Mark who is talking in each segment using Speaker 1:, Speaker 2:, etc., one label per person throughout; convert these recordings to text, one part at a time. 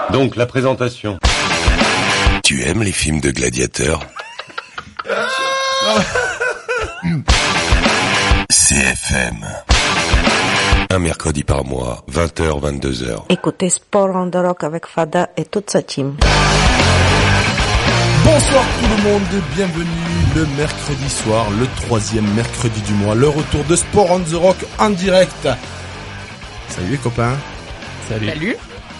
Speaker 1: Donc, la présentation.
Speaker 2: Tu aimes les films de gladiateurs? CFM. Un mercredi par mois, 20h, 22h.
Speaker 3: Écoutez Sport on the Rock avec Fada et toute sa team.
Speaker 4: Bonsoir tout le monde, bienvenue le mercredi soir, le 3e mercredi du mois, le retour de Sport on the Rock en direct. Salut les copains.
Speaker 5: Salut.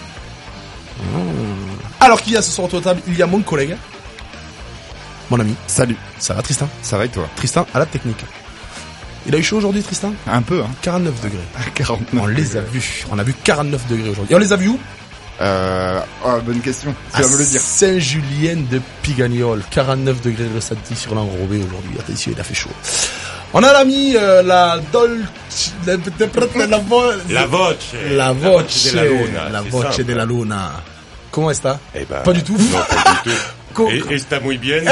Speaker 4: Alors qu'il y a ce soir autour de la table, il y a mon collègue, mon ami.
Speaker 6: Salut.
Speaker 4: Ça va Tristan?
Speaker 6: Ça va et toi?
Speaker 4: Tristan à la technique. Il a eu chaud aujourd'hui Tristan?
Speaker 6: Un peu, hein.
Speaker 4: 49 degrés.
Speaker 6: 49.
Speaker 4: On les a vus. On a vu 49 degrés aujourd'hui. Et on les a vus où?
Speaker 6: Bonne question. Tu vas me le dire.
Speaker 4: Saint-Julien de Pigagnol. 49 degrés ressenti sur l'enrobé aujourd'hui. Attention, il a fait chaud. On a l'ami, la Voce de la Luna. Comment est-ce?
Speaker 1: Eh ben,
Speaker 4: pas du tout.
Speaker 1: Non, pas du tout. Está muy bien.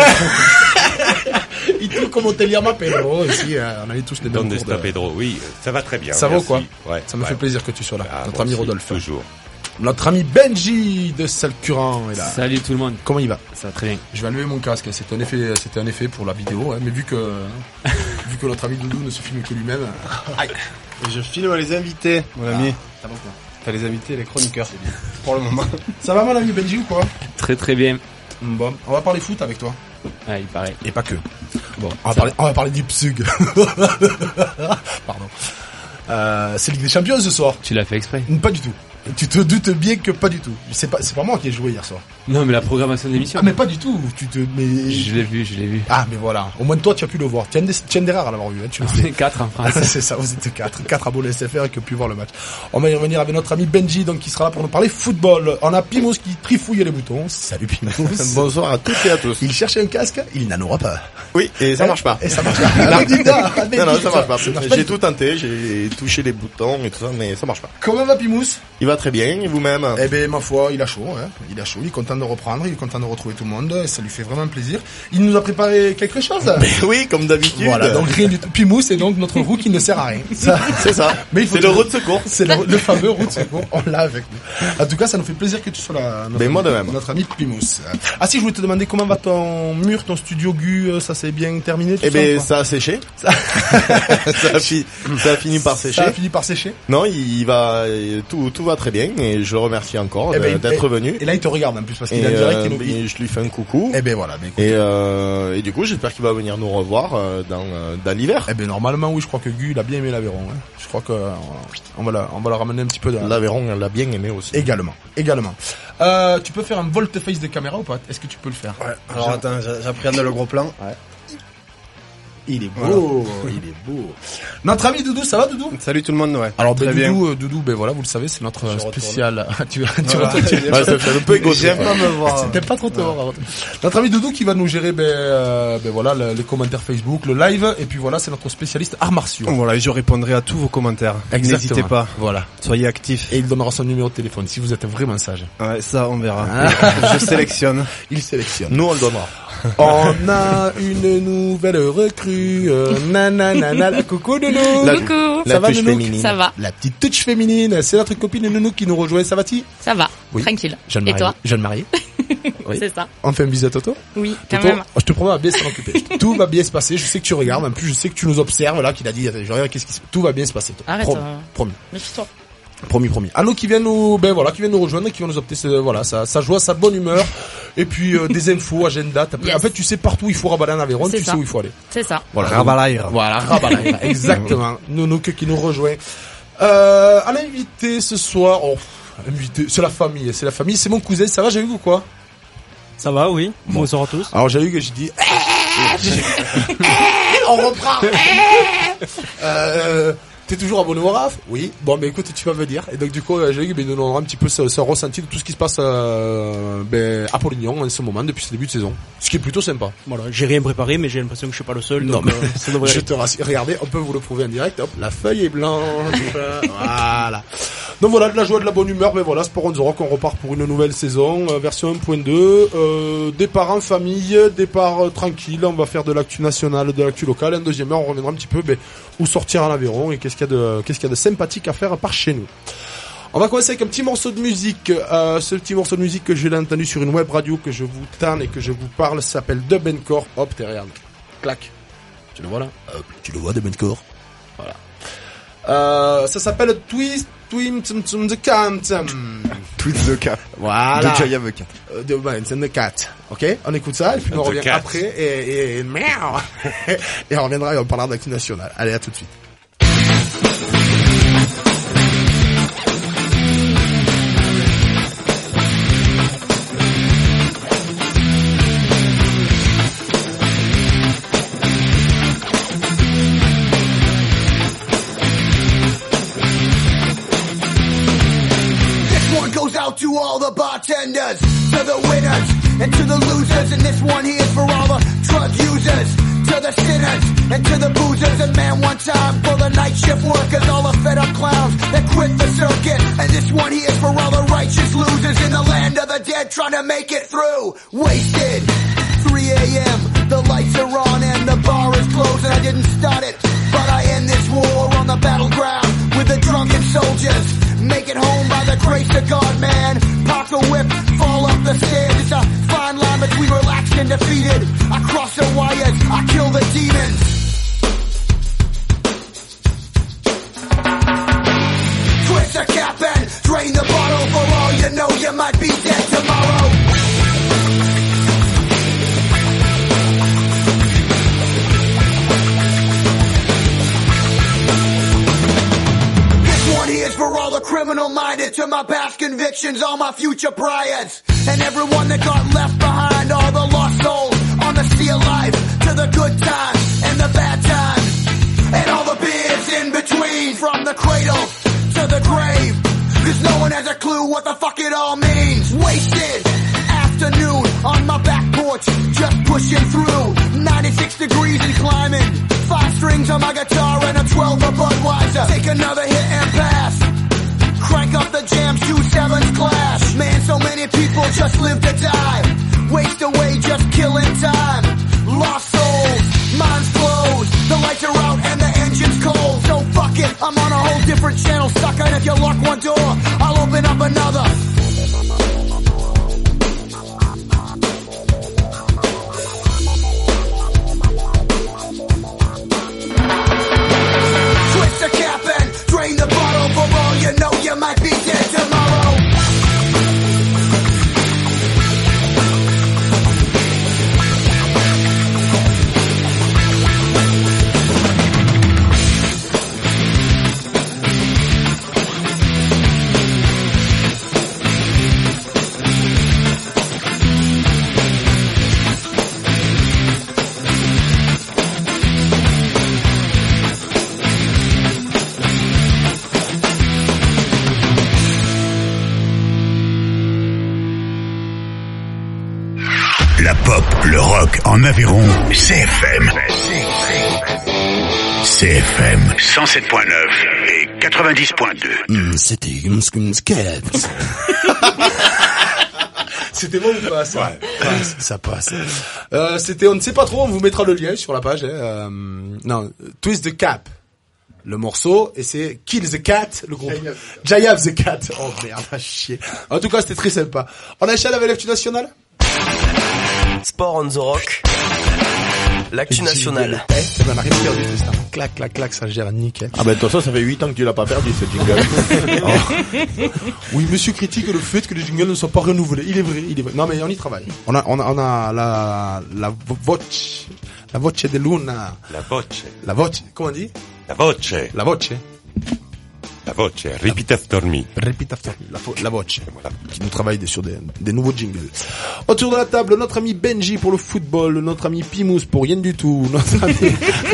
Speaker 4: Et tout como te llama Pedro ici, on avait tous les mêmes
Speaker 1: Donde
Speaker 4: cours
Speaker 1: está
Speaker 4: de...
Speaker 1: Pedro? Oui, ça va très bien.
Speaker 4: Ça va ou quoi?
Speaker 1: Ouais.
Speaker 4: Ça me fait plaisir que tu sois là. Notre ami
Speaker 1: aussi,
Speaker 4: Rodolphe.
Speaker 1: Toujours.
Speaker 4: Notre ami Benji de Salcurant est là.
Speaker 5: Salut tout le monde.
Speaker 4: Comment il va?
Speaker 5: Ça va très bien.
Speaker 4: Je vais enlever mon casque. C'était un effet pour la vidéo, hein, mais vu que notre ami Doudou ne se filme que lui-même. Aïe.
Speaker 7: Et je filme les invités, mon ami.
Speaker 4: Ça va quoi?
Speaker 7: T'as les invités, les chroniqueurs. Pour le moment.
Speaker 4: Ça va mon ami Benji ou quoi?
Speaker 5: Très très bien.
Speaker 4: Bon, on va parler foot avec toi.
Speaker 5: Ouais, il paraît.
Speaker 4: Et pas que. Bon, on va parler du PSUG. Pardon. C'est Ligue des Champions ce soir.
Speaker 5: Tu l'as fait exprès?
Speaker 4: Pas du tout. Tu te doutes bien que pas du tout. C'est pas moi qui ai joué hier soir.
Speaker 5: Non, mais la programmation de l'émission.
Speaker 4: Ah, mais pas du tout. Mais...
Speaker 5: Je l'ai vu.
Speaker 4: Ah, mais voilà. Au moins toi, tu as pu le voir. Tu es des rares à l'avoir vu, hein. Tu le
Speaker 5: On
Speaker 4: sais.
Speaker 5: est 4 en France.
Speaker 4: C'est ça, vous êtes 4. 4 abonnés SFR qui ont pu voir le match. On va y revenir avec notre ami Benji, donc, qui sera là pour nous parler football. On a Pimous qui trifouille les boutons. Salut Pimous.
Speaker 7: Bonsoir à toutes et à tous.
Speaker 4: Il cherchait un casque, il n'en aura pas.
Speaker 7: Oui, et ça marche pas.
Speaker 4: Et ça marche pas.
Speaker 7: Non, ça marche pas. J'ai tout tenté, j'ai touché les boutons et tout ça, mais ça marche pas.
Speaker 4: Comment va Pimous?
Speaker 7: Il va très bien, et vous-même?
Speaker 4: Eh ben, ma foi, il a chaud, hein. Il est content de reprendre, il est content de retrouver tout le monde, et ça lui fait vraiment plaisir. Il nous a préparé quelque chose.
Speaker 7: Mais oui, comme d'habitude.
Speaker 4: Voilà, donc rien du tout. Pimous, c'est donc notre roue qui ne sert à rien.
Speaker 7: C'est ça.
Speaker 4: Mais il faut
Speaker 7: c'est le roue de secours.
Speaker 4: C'est le fameux roue de secours. On l'a avec nous. En tout cas, ça nous fait plaisir que tu sois là.
Speaker 7: Moi de même.
Speaker 4: Notre ami Pimous. Ah si, je voulais te demander comment va ton mur, ton studio GU, ça s'est bien terminé?
Speaker 7: Eh ben, ça a séché. ça a fini par sécher.
Speaker 4: Ça a fini par sécher.
Speaker 7: Non, tout va très bien, et je le remercie encore d'être venu.
Speaker 4: Et là, il te regarde en plus parce qu'il a direct.
Speaker 7: Je lui fais un coucou.
Speaker 4: Eh ben voilà.
Speaker 7: Et du coup, j'espère qu'il va venir nous revoir dans l'hiver.
Speaker 4: Eh ben normalement, oui, je crois que Gu il a bien aimé l'Aveyron. Hein. Je crois que on va la ramener un petit peu.
Speaker 7: L'Aveyron, elle l'a bien aimé aussi.
Speaker 4: Également. Tu peux faire un volte-face de caméra ou pas? Est-ce que tu peux le faire?
Speaker 7: Ouais. Alors attends, j'appréhende le gros plan.
Speaker 4: Ouais. Il est beau, il est beau. Notre ami Doudou, ça va Doudou?
Speaker 7: Salut tout le monde, ouais.
Speaker 4: Alors
Speaker 7: très
Speaker 4: Doudou, ben voilà, vous le savez, c'est notre spécial. Tu retournes.
Speaker 7: Ça fait un peu égoïste. J'aime pas me voir.
Speaker 4: T'aimes pas trop te voir. Notre ami Doudou qui va nous gérer, voilà, les commentaires Facebook, le live, et puis voilà, c'est notre spécialiste arts martiaux.
Speaker 7: Voilà, et je répondrai à tous vos commentaires. N'hésitez pas.
Speaker 4: Voilà.
Speaker 7: Soyez actifs.
Speaker 4: Et il donnera son numéro de téléphone si vous êtes vraiment sage.
Speaker 7: Ouais, ça on verra. Je sélectionne.
Speaker 4: Il sélectionne.
Speaker 7: Nous on le donnera.
Speaker 4: On a une nouvelle recrue. Nanana. Coucou Nounou.
Speaker 8: Coucou.
Speaker 4: Ça va
Speaker 7: touche
Speaker 4: Nounou?
Speaker 7: féminine.
Speaker 8: Ça va.
Speaker 4: La petite touche féminine. C'est notre copine Nounou qui nous rejoint. Ça va-t-il?
Speaker 8: Ça va.
Speaker 4: Oui.
Speaker 8: Tranquille.
Speaker 4: Jeune
Speaker 8: Et
Speaker 4: marié.
Speaker 8: toi?
Speaker 4: Jeune marié. Oui.
Speaker 8: C'est ça.
Speaker 4: On fait un bisou à Toto?
Speaker 8: Oui, quand
Speaker 4: Toto,
Speaker 8: même.
Speaker 4: je te promets, on va bien s'en occuper. Tout va bien se passer. Je sais que tu regardes. En plus, je sais que tu nous observes là, qu'il a dit, je regarde qu'est-ce qui se passe. Tout va bien se passer.
Speaker 8: Arrête.
Speaker 4: Promis.
Speaker 8: Méfie-toi.
Speaker 4: Promis. Anno qui vient nous rejoindre, qui vient nous opter, sa joie, sa bonne humeur, et puis des infos, agenda.
Speaker 8: Yes.
Speaker 4: En fait, tu sais partout où il faut raballer en Aveyron, tu sais où il faut aller.
Speaker 8: C'est ça.
Speaker 4: Voilà.
Speaker 7: Rabalaïre.
Speaker 4: Voilà, Rabalaïre. Exactement. Nounou qui nous rejoint. À l'invité ce soir, invité, c'est la famille, c'est mon cousin, ça va, j'ai eu ou quoi?
Speaker 9: Ça va, oui.
Speaker 4: Bon.
Speaker 9: Bonsoir à tous.
Speaker 4: Alors j'ai eu que j'ai dit, on reprend. T'es toujours abonné au RAF? Oui. Bon, écoute, tu vas me dire. Et donc, du coup, j'ai eu, nous donnera un petit peu ce ressenti de tout ce qui se passe, à Polignon en ce moment, depuis ce début de saison. Ce qui est plutôt sympa.
Speaker 9: Voilà, j'ai rien préparé, mais j'ai l'impression que je suis pas le seul.
Speaker 4: Non,
Speaker 9: donc,
Speaker 4: mais
Speaker 9: ça devrait
Speaker 4: je
Speaker 9: aller.
Speaker 4: te rassure. Regardez, on peut vous le prouver en direct. Hop, la feuille est blanche. Voilà. Donc voilà, de la joie, de la bonne humeur. Mais voilà, Sport on the Rock, on repart pour une nouvelle saison, version 1.2. Départ en famille, départ tranquille. On va faire de l'actu nationale, de l'actu locale. En deuxième heure, on reviendra un petit peu, où sortir à l'Aveyron et qu'est-ce qu'il y a de sympathique à faire par chez nous. On va commencer avec un petit morceau de musique. Ce petit morceau de musique que j'ai entendu sur une web radio que je vous tanne et que je vous parle s'appelle Dub & Core. Hop, t'es regarde. Clac. Tu le vois là? Hop, tu le vois, Dub & Core. Voilà. Ça s'appelle Twist the Cat.
Speaker 6: Twist the Cat.
Speaker 4: Voilà.
Speaker 6: De Jaya the Cat.
Speaker 4: The Cat. Ok? On écoute ça et puis on revient après et merde. Et on reviendra et on parlera d'actu nationale. Allez, à tout de suite.
Speaker 8: To all the bartenders, to the winners, and to the losers, and this one here is for all the drug users, to the sinners, and to the boozers, and man, one time for the night shift workers, all the fed up clowns that quit the circuit, and this one here is for all the righteous losers in the land of the dead trying to make it through, wasted, 3 a.m., the lights are on and the bar is closed, and I didn't start it, but I end this war on the battleground with the drunken soldiers. Make it home by the grace of God, man. Park the whip, fall up the stairs. It's a fine line between relaxed and defeated. I cross the wires, I kill the demons. Twist the cap and drain the bottle. For all you know, you might be dead tomorrow. Here's for all the criminal-minded, to my past convictions, all my future priors, and everyone that got left behind, all the lost souls on the sea of life, to the good times and the bad times, and all the beers in between, from the cradle to the grave, cause no one has a clue what the fuck it all means. Wasted afternoon on my back porch, just pushing through, 96 degrees and climbing, 5 strings on my guitar and a 12 of Budweiser. Take another hit and pass. Crank up the jams, 2/7 clash. Man, so many people just live to die. Waste away, just killing time. Lost souls, minds closed. The lights are out and the engine's cold. So fuck it, I'm on a whole different channel, sucker. And if you lock one door, I'll open up another. The cap and drain the bottle. For all you know, you might be dead tomorrow.
Speaker 10: La pop, le rock en Aveyron, CFM. CFM 107.9 et 90.2.
Speaker 4: C'était une C'était bon ou pas ça?
Speaker 1: Ouais.
Speaker 4: Ça passe. C'était, on ne sait pas trop, on vous mettra le lien sur la page. Non, Twist the Cap, le morceau, et c'est Kill the Cat, le groupe. Jayav the Cat. Oh merde, va chier. En tout cas, c'était très sympa. On enchaîne avec l'actu nationale.
Speaker 11: Sport on the rock. L'actu nationale.
Speaker 4: On a rien perdu, Tristan. Clac, clac, clac, ça gère nickel.
Speaker 7: Ah ben de toute façon, ça fait 8 ans que tu l'as pas perdu, ce jingle.
Speaker 4: Oh. Oui, monsieur critique le fait que les jingles ne soient pas renouvelés. Il est vrai, il est vrai. Non, mais on y travaille. On a la voce. La voce de Luna.
Speaker 1: La voce.
Speaker 4: La voce. Comment on dit?
Speaker 1: La voce.
Speaker 4: La voce.
Speaker 1: La voce. Repeat after me.
Speaker 4: Repeat after me. La voce. Voilà. Qui nous travaille sur des nouveaux jingles. Autour de la table, notre ami Benji pour le football, notre ami Pimous pour rien du tout, notre ami...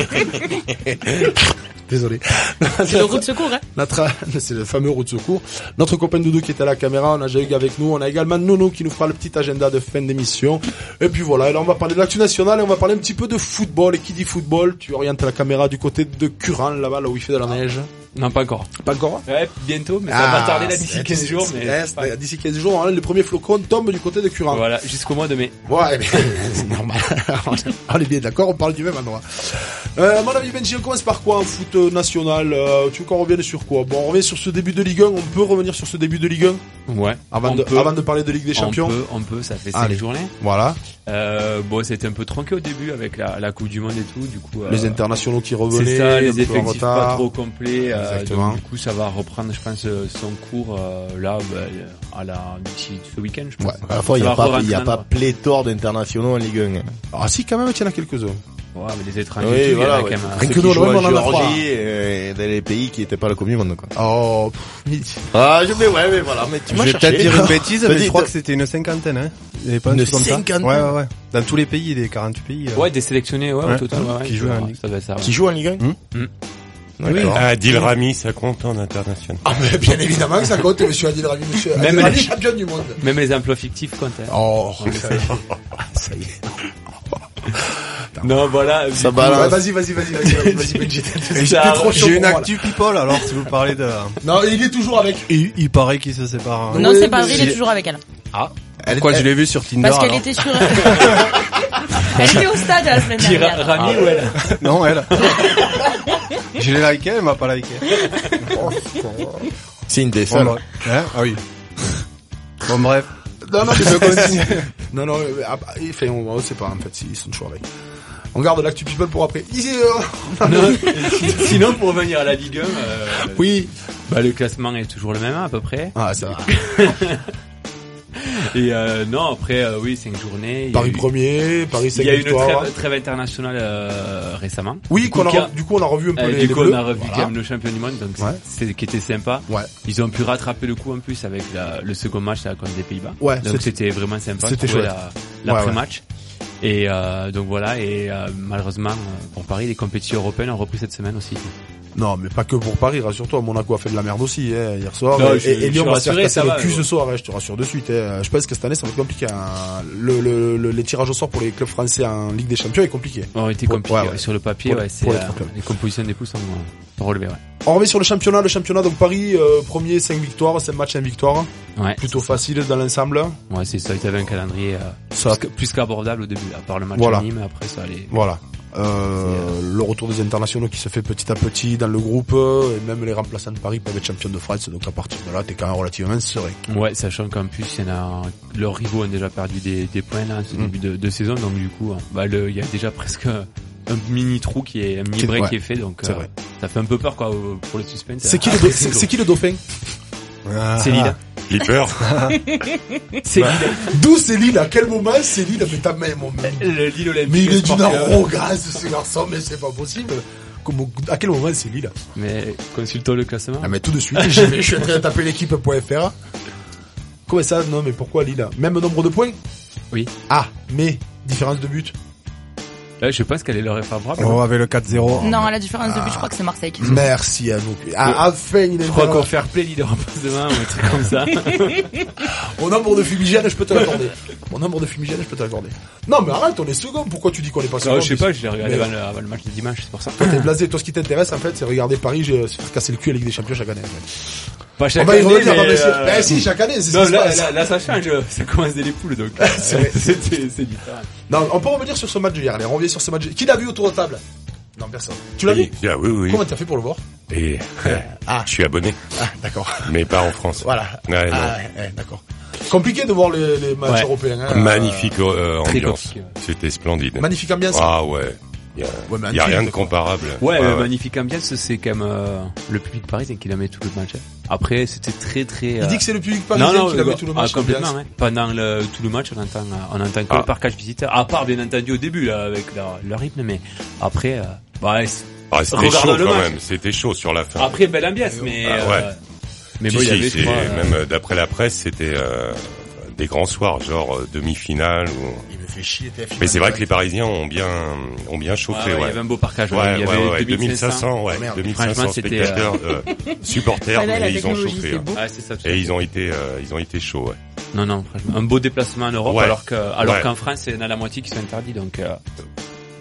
Speaker 4: Désolé.
Speaker 9: C'est le roue de secours, hein?
Speaker 4: C'est le fameux roue de secours. Notre copain Doudou qui est à la caméra, on a Jaïg avec nous, on a également Nounou qui nous fera le petit agenda de fin d'émission. Et puis voilà, et là on va parler de l'actu nationale et on va parler un petit peu de football. Et qui dit football, tu orientes la caméra du côté de Curan, là-bas, là où il fait de la neige.
Speaker 5: Non, pas encore.
Speaker 4: Pas encore?
Speaker 5: Ouais, bientôt, mais ça va tarder là d'ici 15 jours. Mais
Speaker 4: d'ici 15 jours, hein, les premiers flocons tombent du côté de Curin.
Speaker 5: Voilà, jusqu'au mois de mai.
Speaker 4: Ouais, mais c'est normal. On est bien d'accord, on parle du même endroit. Mon ami Benji, on commence par quoi en foot national? Tu veux qu'on revienne sur quoi? Bon, on revient sur ce début de Ligue 1. On peut revenir sur ce début de Ligue 1?
Speaker 5: Ouais.
Speaker 4: Avant de parler de Ligue des Champions.
Speaker 5: On peut, ça fait 5 journées.
Speaker 4: Voilà.
Speaker 5: Bon, c'était un peu tranquille au début avec la Coupe du Monde et tout, du coup.
Speaker 4: Les internationaux qui revenaient.
Speaker 5: C'est ça, les effectifs pas trop complets.
Speaker 4: Exactement.
Speaker 5: Donc, du coup, ça va reprendre, je pense, son cours, là, d'ici ce week-end, je pense.
Speaker 7: Ouais. À la fois, il y a pas pléthore d'internationaux en Ligue 1.
Speaker 4: Ah, si, quand même, il y en a quelques-uns.
Speaker 5: Ouais, mais les étrangers,
Speaker 7: oui,
Speaker 5: il
Speaker 7: voilà,
Speaker 5: y en a quand même.
Speaker 4: Rien que nous, on en a trois.
Speaker 7: Et dans les pays qui étaient pas la Coupe du Monde, quoi.
Speaker 4: Oh,
Speaker 7: mais voilà, mais tu m'as
Speaker 6: cherché. Je vais peut-être dire une bêtise, mais je crois que c'était une cinquantaine, hein. Il y avait pas
Speaker 7: une
Speaker 6: comme ça.
Speaker 7: cinquantaine.
Speaker 6: Ouais. Dans tous les pays, les 48 pays.
Speaker 5: Ouais, des sélectionnés, au total,
Speaker 6: qui jouent en Ligue.
Speaker 5: Ça doit être ça.
Speaker 7: Qui jouent en Ligue 1?
Speaker 1: Adil Rami, ça compte en international.
Speaker 4: Ah, mais bien évidemment que ça compte, monsieur Adil Rami,
Speaker 5: Même
Speaker 4: Adil Rami, champion du monde.
Speaker 5: Même les emplois fictifs comptent, hein.
Speaker 4: Oh, ça y est.
Speaker 5: Non, voilà.
Speaker 7: Ça balance.
Speaker 4: Vas-y, Benji.
Speaker 6: J'ai une actu people, alors, si vous parlez de...
Speaker 4: Non, il est toujours avec.
Speaker 6: Il paraît qu'ils se séparent.
Speaker 9: Non, c'est pas vrai, il est toujours avec elle.
Speaker 6: Ah. Pourquoi je l'ai vu sur Tinder?
Speaker 9: Parce qu'elle était sur... Elle était au stade la semaine dernière.
Speaker 5: Rami ou elle?
Speaker 6: Non, elle. Je l'ai liké, elle m'a pas liké.
Speaker 7: C'est une des seules.
Speaker 6: Ah oui. Bon, bref.
Speaker 4: Non, mais je continue. Non, on sait pas, en fait, ils sont toujours avec. On garde l'actu people pour après.
Speaker 5: Sinon, pour revenir à la Ligue 1,
Speaker 4: oui.
Speaker 5: Bah, le classement est toujours le même, à peu près.
Speaker 4: Ah, ça va.
Speaker 5: Et non, après, oui, 5 journées.
Speaker 4: Paris premier, Paris 5 victoires.
Speaker 5: Il y a eu une trêve internationale récemment.
Speaker 4: Oui, du coup, on a revu un peu les
Speaker 5: bleus. On a revu quand même le champion du monde, donc
Speaker 4: c'est
Speaker 5: qui était sympa.
Speaker 4: Ouais.
Speaker 5: Ils ont pu rattraper le coup en plus avec le second match contre les Pays-Bas.
Speaker 4: Ouais.
Speaker 5: Donc c'était vraiment sympa.
Speaker 4: C'était chouette.
Speaker 5: L'après-match. Et donc voilà, et malheureusement pour Paris, les compétitions européennes ont repris cette semaine aussi.
Speaker 4: Non, mais pas que pour Paris, rassure-toi, Monaco a fait de la merde aussi hier soir.
Speaker 5: Non,
Speaker 4: et Lyon va se faire casser
Speaker 5: le
Speaker 4: cul ce soir, je te rassure de suite. Je pense que cette année ça va être compliqué. Les tirages au sort pour les clubs français en Ligue des Champions est compliqué.
Speaker 5: Oh, été compliqué. Sur le papier, c'est les compositions des poules sont relevées. Ouais.
Speaker 4: On revient sur le championnat. Donc Paris, premier 5 victoires, 5 matchs, 1 victoire.
Speaker 5: Ouais.
Speaker 4: Plutôt facile dans l'ensemble.
Speaker 5: Ouais, c'est ça. Ils avaient un calendrier plus qu'abordable au début, à part le match à Nîmes, après ça allait.
Speaker 4: Voilà. Le retour des internationaux qui se fait petit à petit dans le groupe, et même les remplaçants de Paris peuvent être champions de France, donc à partir de là, t'es quand même relativement serein.
Speaker 5: Ouais, sachant qu'en plus, leurs rivaux ont déjà perdu des points là, ce début de saison, donc du coup, il y a déjà presque un mini trou qui est fait, donc ça fait un peu peur quoi pour le suspense.
Speaker 4: C'est qui le dauphin?
Speaker 5: C'est Lille.
Speaker 1: Flipper.
Speaker 5: C'est Lille.
Speaker 4: D'où c'est Lille? À quel moment c'est Lille? Mais ta mère, mon mec.
Speaker 5: Le Lille Olympique.
Speaker 4: Mais il est d'une arrogance, ce garçon, mais c'est pas possible. À quel moment c'est Lille?
Speaker 5: Mais consultons le classement.
Speaker 4: Ah, mais tout de suite, je suis en train de taper l'équipe.fr. Comment ça? Non, mais pourquoi Lille? Même nombre de points?
Speaker 5: Oui.
Speaker 4: Ah, mais différence de but?
Speaker 5: Je pense qu'elle est leur favorable.
Speaker 6: Oh, avec le 4-0.
Speaker 9: Non, la différence de but, je crois que c'est Marseille qui joue.
Speaker 4: Merci à vous. Enfin,
Speaker 5: je crois qu'on fair play leader en passe de main, ou un truc comme ça.
Speaker 4: Mon nombre de fumigènes, je peux te l'accorder. Non, mais arrête, on est second. Pourquoi tu dis qu'on est pas second?
Speaker 5: Je sais pas, je l'ai regardé avant le match de dimanche, c'est pour ça.
Speaker 4: Toi, t'es blasé. Toi, ce qui t'intéresse, en fait, c'est regarder Paris se faire casser le cul à la Ligue des Champions chaque année, en fait.
Speaker 5: Pas chaque année,
Speaker 4: mais si, chaque année, c'est
Speaker 5: non, là, ça change, ça commence dès les poules, donc. C'est différent.
Speaker 4: Non, on peut revenir sur ce match d'hier, allez, on revient sur ce match. Qui l'a vu autour de table? Non, personne. Tu l'as vu?
Speaker 1: Oui.
Speaker 4: Comment t'as fait pour le voir?
Speaker 1: Je suis abonné.
Speaker 4: Ah, d'accord.
Speaker 1: Mais pas en France.
Speaker 4: Voilà.
Speaker 1: Ouais,
Speaker 4: d'accord. Compliqué de voir les matchs européens, hein.
Speaker 1: Magnifique ambiance. C'était splendide.
Speaker 4: Magnifique ambiance.
Speaker 1: Ah ouais. Il y a rien de comparable.
Speaker 5: Ouais, magnifique ambiance, c'est quand même le public parisien qui l'a mis tout le match. Après, c'était très très.
Speaker 4: Il dit que c'est le public parisien qui l'a mis tout le match.
Speaker 5: Complètement. Ouais. Pendant tout le match, on entend que le parquage visiteur. À part bien entendu au début là, avec leur rythme, mais après,
Speaker 1: c'était chaud quand même. C'était chaud sur la fin.
Speaker 5: Après, belle ambiance, mais. Mais bon, il y avait
Speaker 1: même d'après la presse, c'était des grands soirs, genre demi-finale ou.
Speaker 7: Il me fait chier.
Speaker 1: Mais c'est vrai que les Parisiens ont bien chauffé.
Speaker 5: Il y avait un beau parquage. Il y
Speaker 1: avait 2500, 2500 spectateurs, supporters, mais ils ont chauffé.
Speaker 5: C'est ça.
Speaker 1: Et ils ont été chauds. Ouais.
Speaker 5: Non, franchement, un beau déplacement en Europe, alors qu'en France, il y en a la moitié qui sont interdits, donc.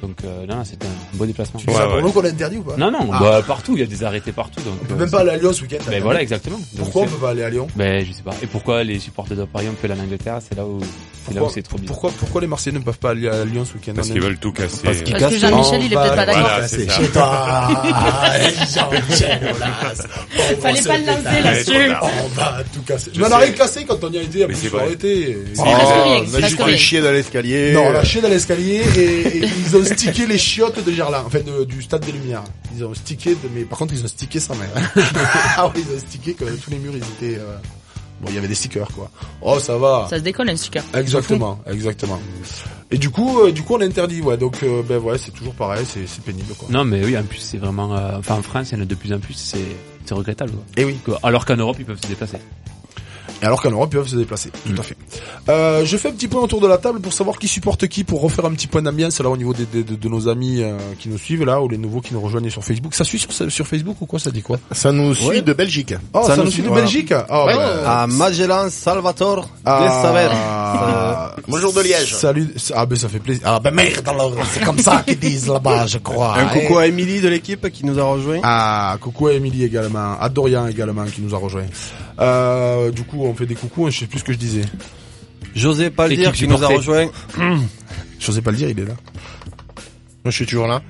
Speaker 5: Donc là, c'était un beau déplacement.
Speaker 4: C'est ça pour nous qu'on a interdit ou pas?
Speaker 5: Non, bah partout, il y a des arrêtés partout. Donc,
Speaker 4: on peut même pas aller à Lyon ce week-end.
Speaker 5: Ben voilà, exactement.
Speaker 4: Pourquoi on peut pas aller à Lyon?
Speaker 5: Ben je sais pas. Et pourquoi les supporters de Paris ont fait l'Angleterre? C'est là où c'est trop bizarre.
Speaker 4: Pourquoi les Marseillais ne peuvent pas aller à Lyon ce week-end?
Speaker 1: Parce qu'ils veulent tout casser.
Speaker 9: Parce que Jean-Michel, il est peut-être pas d'accord.
Speaker 1: Voilà, c'est ça.
Speaker 4: Jean-Michel,
Speaker 9: fallait pas le lancer là-dessus.
Speaker 4: On va tout casser. On a rien cassé quand on y a été, après il faut arrêter.
Speaker 7: On a juste fait chier dans l'escalier.
Speaker 4: Non, on a chié dans l'escalier et ils ont stické les chiottes de Gerland, enfin du Stade des Lumières. Ils ont stické, mais par contre ils ont stické sa mère. Ah oui, ils ont stické que tous les murs ils étaient... Bon, il y avait des stickers, quoi. Oh, ça va.
Speaker 9: Ça se décolle, un sticker.
Speaker 4: Exactement. Et du coup, on interdit, ouais. Donc, c'est toujours pareil, c'est pénible, quoi.
Speaker 5: Non, mais oui, en plus, c'est vraiment, en France, il y en a de plus en plus, c'est regrettable, quoi.
Speaker 4: Et oui.
Speaker 5: Alors qu'en Europe, ils peuvent se déplacer.
Speaker 4: Tout à fait. Je fais un petit point autour de la table pour savoir qui supporte qui, pour refaire un petit point d'ambiance là au niveau de nos amis qui nous suivent là, ou les nouveaux qui nous rejoignent sur Facebook. Ça suit sur Facebook ou quoi? Ça dit quoi?
Speaker 7: Ça nous suit de Belgique.
Speaker 4: Oh, ça nous suit de Belgique.
Speaker 6: À Magellan Salvatore de Saver.
Speaker 7: Bonjour de Liège.
Speaker 4: Salut. Ah ben ça fait plaisir. Ah ben merde alors, c'est comme ça qu'ils disent là-bas, je crois.
Speaker 6: Un coucou à Émilie de l'équipe qui nous a rejoint.
Speaker 4: Ah, coucou à Émilie également, à Dorian également qui nous a rejoint. Du coup, on fait des coucous, je sais plus ce que je disais.
Speaker 6: José Paldir qui nous a rejoint.
Speaker 4: José Paldir, il est là.
Speaker 7: Moi, je suis toujours là.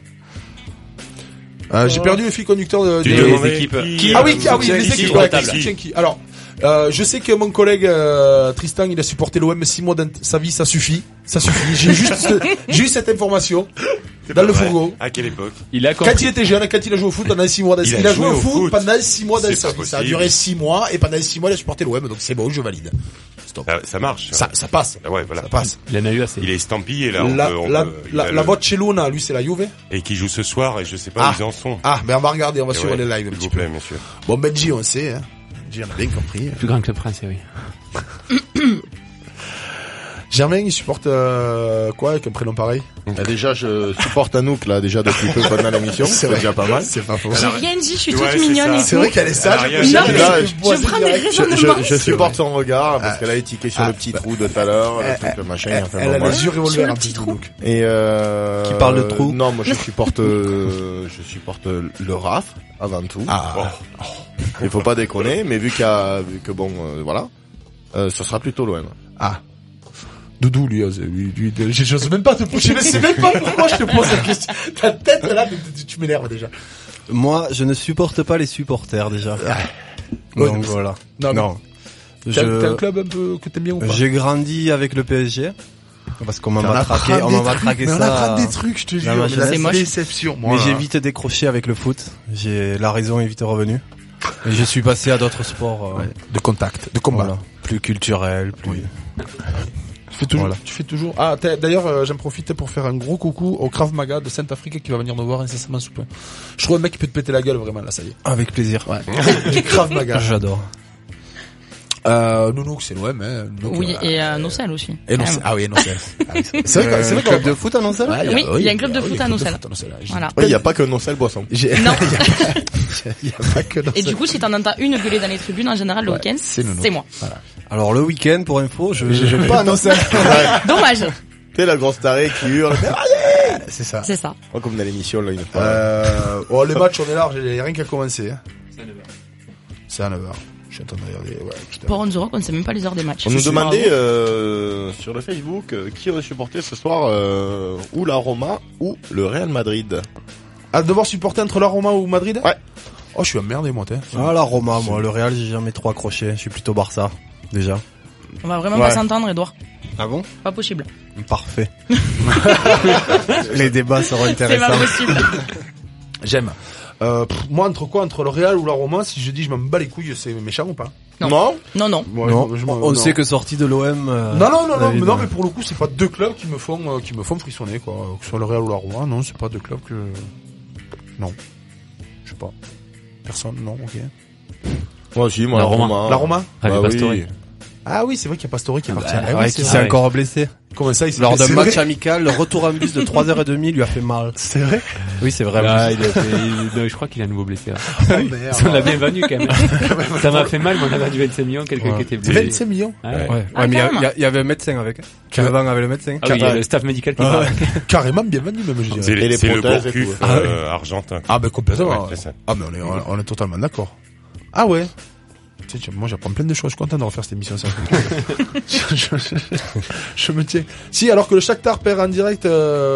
Speaker 4: J'ai perdu le fil conducteur
Speaker 5: des équipes.
Speaker 4: Les équipes. Alors, je sais que mon collègue Tristan, il a supporté l'OM 6 mois de sa vie, ça suffit. J'ai eu cette information dans le fourgon.
Speaker 1: À quelle époque?
Speaker 4: Quand il était jeune, quand il a joué au foot pendant 6 mois, il a joué au foot pendant 6 mois de sa vie. Ça a duré 6 mois et pendant 6 mois, il a supporté l'OM, donc c'est bon, je valide. Stop.
Speaker 1: Ça marche.
Speaker 4: Ça passe.
Speaker 1: Ouais, voilà.
Speaker 4: Ça passe.
Speaker 5: Il en a eu assez.
Speaker 1: Il est estampillé là.
Speaker 4: La Barcelona, lui, c'est la Juve.
Speaker 1: Et qui joue ce soir et je sais pas où ils en sont.
Speaker 4: Ah, mais on va regarder, on va suivre les lives un petit peu.
Speaker 1: S'il vous plaît, monsieur.
Speaker 4: Bon, Benji, on sait, hein. Benji, on a bien compris.
Speaker 5: Plus grand que le prince, oui.
Speaker 4: Germain, il supporte quoi avec un prénom pareil?
Speaker 7: Déjà, je supporte Anouk là déjà depuis peu pendant l'émission. C'est déjà pas mal.
Speaker 4: C'est pas faux.
Speaker 9: J'ai rien dit, je suis toute mignonne.
Speaker 4: C'est vrai qu'elle est sage.
Speaker 9: Je prends des raisonnements.
Speaker 7: Je supporte son regard parce qu'elle a étiqué sur le petit trou de tout à l'heure, le machin.
Speaker 4: Elle a les yeux revolvers un petit
Speaker 9: trou.
Speaker 7: Et
Speaker 6: qui parle de trou?
Speaker 7: Non, moi je supporte le RAF avant tout. Il faut pas déconner, mais vu que bon, voilà, ce sera plutôt l'OM.
Speaker 4: Ah. Doudou, lui, j'ose même pas te poser, je sais même pas pourquoi je te pose cette question. Ta tête, là, tu m'énerves déjà.
Speaker 6: Moi, je ne supporte pas les supporters, déjà. Donc, voilà. Non.
Speaker 4: T'as un club un peu que t'aimes bien ou pas?
Speaker 6: J'ai grandi avec le PSG. Parce qu'on m'a matraqué ça.
Speaker 4: On apprend des trucs, je te jure.
Speaker 9: C'est moche.
Speaker 4: Déception, moi.
Speaker 6: Mais j'ai vite décroché avec le foot. La raison est vite revenue. Et je suis passé à d'autres sports.
Speaker 4: De contact, de combat.
Speaker 6: Voilà. Plus culturel, plus...
Speaker 4: Oui. Tu fais toujours. Ah, d'ailleurs, j'en profite pour faire un gros coucou au Krav Maga de Sainte-Afrique qui va venir nous voir incessamment sous peu. Je trouve un mec qui peut te péter la gueule vraiment là, ça y est.
Speaker 6: Avec plaisir.
Speaker 4: Ouais. Du Krav Maga.
Speaker 6: J'adore.
Speaker 4: Nounouk, c'est l'OM, hein.
Speaker 9: Oui, et Nocel aussi.
Speaker 4: Et Nocel. Ah oui, Nocel.
Speaker 6: C'est vrai qu'il y a un club de foot à Nocel?
Speaker 9: Oui, il y a un club de foot à Nocel. Voilà.
Speaker 7: Il n'y a pas que Nocel Boisson.
Speaker 9: Non.
Speaker 4: Il y a pas que Nocel.
Speaker 9: Et du coup, si t'en entends une gueuler dans les tribunes, en général, le week-end, c'est moi.
Speaker 6: Voilà. Alors, le week-end, pour info, je vais pas à Nocel.
Speaker 9: Dommage.
Speaker 7: T'es la grosse tarée qui hurle.
Speaker 4: C'est ça.
Speaker 9: C'est ça.
Speaker 7: Moi, comme dans l'émission, là, une fois.
Speaker 4: Les matchs, on est large, il y a rien qu'à commencer, hein. C'est à 9h. Je suis en train de regarder,
Speaker 9: Pour On The Rock, on ne sait même pas les heures des matchs.
Speaker 7: On nous demandait sur le Facebook qui aurait supporté ce soir ou la Roma ou le Real Madrid.
Speaker 4: À devoir supporter entre la Roma ou Madrid?
Speaker 7: Ouais.
Speaker 4: Oh, je suis emmerdé, moi, t'es.
Speaker 6: Ah, la Roma, moi. Le Real, j'ai jamais trop accroché. Je suis plutôt Barça, déjà.
Speaker 9: On va vraiment pas s'entendre, Edouard.
Speaker 6: Ah bon?
Speaker 9: Pas possible.
Speaker 6: Parfait. Les débats seront intéressants.
Speaker 9: C'est pas possible.
Speaker 4: J'aime. Moi, entre le Real ou la Roma, si je dis je m'en bats les couilles, c'est méchant ou pas?
Speaker 9: Non.
Speaker 6: On sait que sorti de l'OM.
Speaker 4: Non, mais pour le coup, c'est pas deux clubs qui me font frissonner, quoi. Que ce soit le Real ou la Roma, non, c'est pas deux clubs que, non. Je sais pas. Personne, non, ok.
Speaker 7: Moi aussi, moi, la Roma.
Speaker 4: La Roma?
Speaker 5: Bah oui.
Speaker 4: Ah oui, c'est vrai qu'il y a Pastore qui est parti.
Speaker 6: Qui s'est encore blessé.
Speaker 4: Comment ça, il s'est
Speaker 6: lors
Speaker 4: blessé?
Speaker 6: d'un match amical, le retour en bus de 3h30 lui a fait mal.
Speaker 4: C'est vrai?
Speaker 6: Oui, c'est vrai.
Speaker 5: Je crois qu'il est à nouveau blessé. On l'a bienvenu quand même. Ça m'a fait mal, mais on a perdu 25 millions, quelqu'un qui était blessé.
Speaker 4: 25 millions?
Speaker 6: Ouais, mais il y avait un médecin avec. Carrément avec le médecin.
Speaker 5: Ah oui, il y a le staff médical qui parle.
Speaker 4: Carrément bienvenu, même, je dirais.
Speaker 1: C'est le Gourcuff argentin.
Speaker 4: Ah, ben, complètement. Ah, mais on est totalement d'accord. Ah ouais. Tu sais, moi j'apprends plein de choses, je suis content de refaire cette émission. Ça. je me tiens. Si, alors que le Shakhtar perd en direct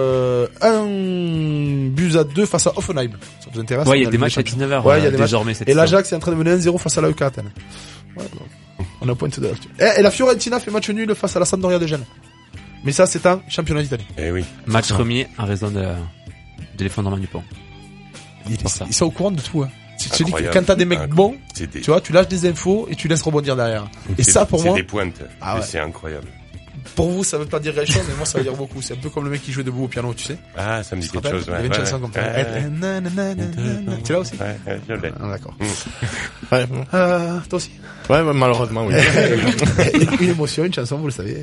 Speaker 4: 1-2 face à Hoffenheim. Ça vous intéresse?
Speaker 5: Ouais, il y a des matchs à 19h.
Speaker 4: Ouais, il y a des
Speaker 5: désormais
Speaker 4: matchs. Et l'Ajax est en train de mener 1-0 face à l'AEK Athènes. Ouais, bon. On a pointe de l'actu. Et la Fiorentina fait match nul face à la Sampdoria de Gênes. Mais ça, c'est un championnat d'Italie.
Speaker 1: Eh oui.
Speaker 5: Match remis en raison de l'effondrement du pont.
Speaker 4: Ils sont au courant de tout, hein. Tu dis que quand t'as des mecs bons, tu vois, tu lâches des infos et tu laisses rebondir derrière. Et ça, pour moi.
Speaker 1: C'est des pointes. Ah ouais. C'est incroyable.
Speaker 4: Pour vous, ça veut pas dire grand chose, mais moi, ça veut dire beaucoup. C'est un peu comme le mec qui jouait debout au piano, tu sais.
Speaker 1: Ah, ça me dit quelque chose, ouais.
Speaker 4: Il y avait une chanson comme ça. Tu l'as aussi?
Speaker 1: Ouais, je l'ai.
Speaker 4: Ah, d'accord.
Speaker 7: Ouais.
Speaker 4: Toi aussi?
Speaker 7: Ouais, malheureusement, oui.
Speaker 4: Une émotion, une chanson, vous le savez.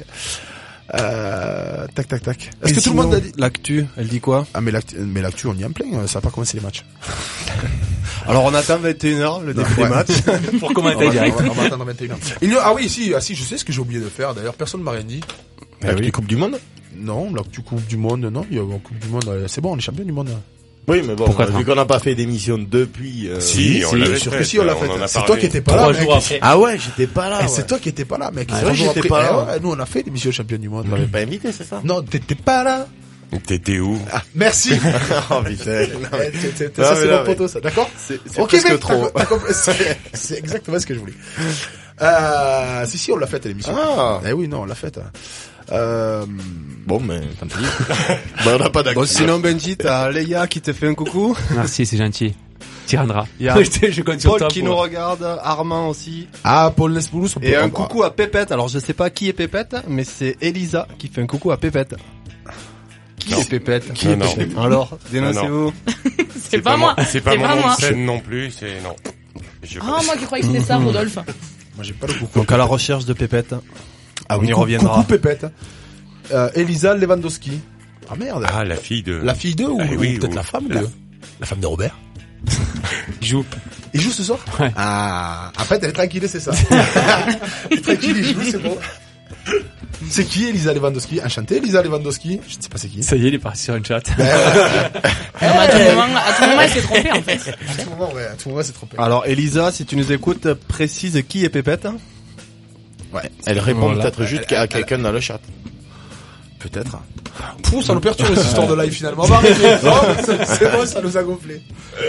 Speaker 4: Tac. Est-ce que tout le monde a dit
Speaker 6: l'actu? Elle dit quoi?
Speaker 4: Ah, mais l'actu, on y est en plein. Ça va pas commencer les matchs.
Speaker 6: Alors on attend 21h le début des matchs
Speaker 5: pour commenter direct.
Speaker 4: On va attendre 21h. Ah oui, si, je sais ce que j'ai oublié de faire. D'ailleurs, personne m'a rien dit.
Speaker 7: L'actu Coupe du Monde?
Speaker 4: Non, l'actu Coupe du Monde, non. Il y a une Coupe du Monde. C'est bon, on est champion du monde.
Speaker 7: Oui, mais bon, vu qu'on n'a pas fait d'émission depuis...
Speaker 1: Si, on l'avait
Speaker 4: fait. Si, on l'a fait. C'est toi qui étais pas là.
Speaker 5: 3 jours après.
Speaker 7: Ah ouais, j'étais pas là.
Speaker 4: C'est toi qui étais pas là, mec.
Speaker 7: C'est vrai, j'étais pas là.
Speaker 4: Nous, on a fait l'émission champion du monde.
Speaker 7: On m'avait pas invité, c'est ça?
Speaker 4: Non, t'étais pas là.
Speaker 1: T'étais où?
Speaker 4: Ah, merci.
Speaker 7: Oh, putain.
Speaker 4: Ça, c'est mon poteau, ça. D'accord?
Speaker 7: C'est presque trop.
Speaker 4: C'est exactement ce que je voulais. Si, on l'a fait, l'émission.
Speaker 7: Ah.
Speaker 4: Eh oui, non, on l'a fait.
Speaker 7: Bon, mais tant pis. On n'a pas d'actu.
Speaker 6: Bon, sinon, Benji, t'as Leia qui te fait un coucou.
Speaker 5: Merci, c'est gentil. Tu rendras.
Speaker 6: Il y a
Speaker 5: je compte sur
Speaker 6: Paul
Speaker 5: toi
Speaker 6: qui nous regarde, Armand aussi.
Speaker 4: Ah, Paul Nespoulous.
Speaker 6: Et un coucou à Pépette. Alors, je sais pas qui est Pépette, mais c'est Elisa qui fait un coucou à Pépette. Qui est Pépette?
Speaker 1: Qui est Pépette?
Speaker 6: Alors, dénoncez-vous.
Speaker 9: C'est pas moi.
Speaker 1: C'est pas mon nom de scène non plus, c'est non.
Speaker 9: Ah, moi qui croyais que c'était ça, Rodolphe.
Speaker 4: Moi, j'ai pas le coucou.
Speaker 6: Donc, à la recherche de Pépette.
Speaker 4: Ah,
Speaker 6: on y reviendra.
Speaker 4: Coucou Pépette. Elisa Lewandowski. Ah merde.
Speaker 1: Ah, la fille de...
Speaker 4: La fille de ou
Speaker 1: oui,
Speaker 4: peut-être la femme de... La femme de Robert.
Speaker 5: Il joue
Speaker 4: ce soir?
Speaker 5: Ouais.
Speaker 4: Ah, en fait, elle est tranquille, c'est ça. Elle est tranquille, il joue, c'est bon. C'est qui Elisa Lewandowski? Enchantée, Elisa Lewandowski. Je ne sais pas c'est qui.
Speaker 5: Ça y est, il est parti sur un chat.
Speaker 9: À tout moment, elle s'est trompée, en fait.
Speaker 4: À tout moment, elle s'est trompée.
Speaker 6: Alors, Elisa, si tu nous écoutes, précise qui est Pépette.
Speaker 7: Ouais. Elle répond peut-être juste à quelqu'un dans le chat.
Speaker 4: Peut-être. Pouh, ça nous perturbe cette histoire de live finalement. On va arrêter. C'est bon, ça nous a gonflé.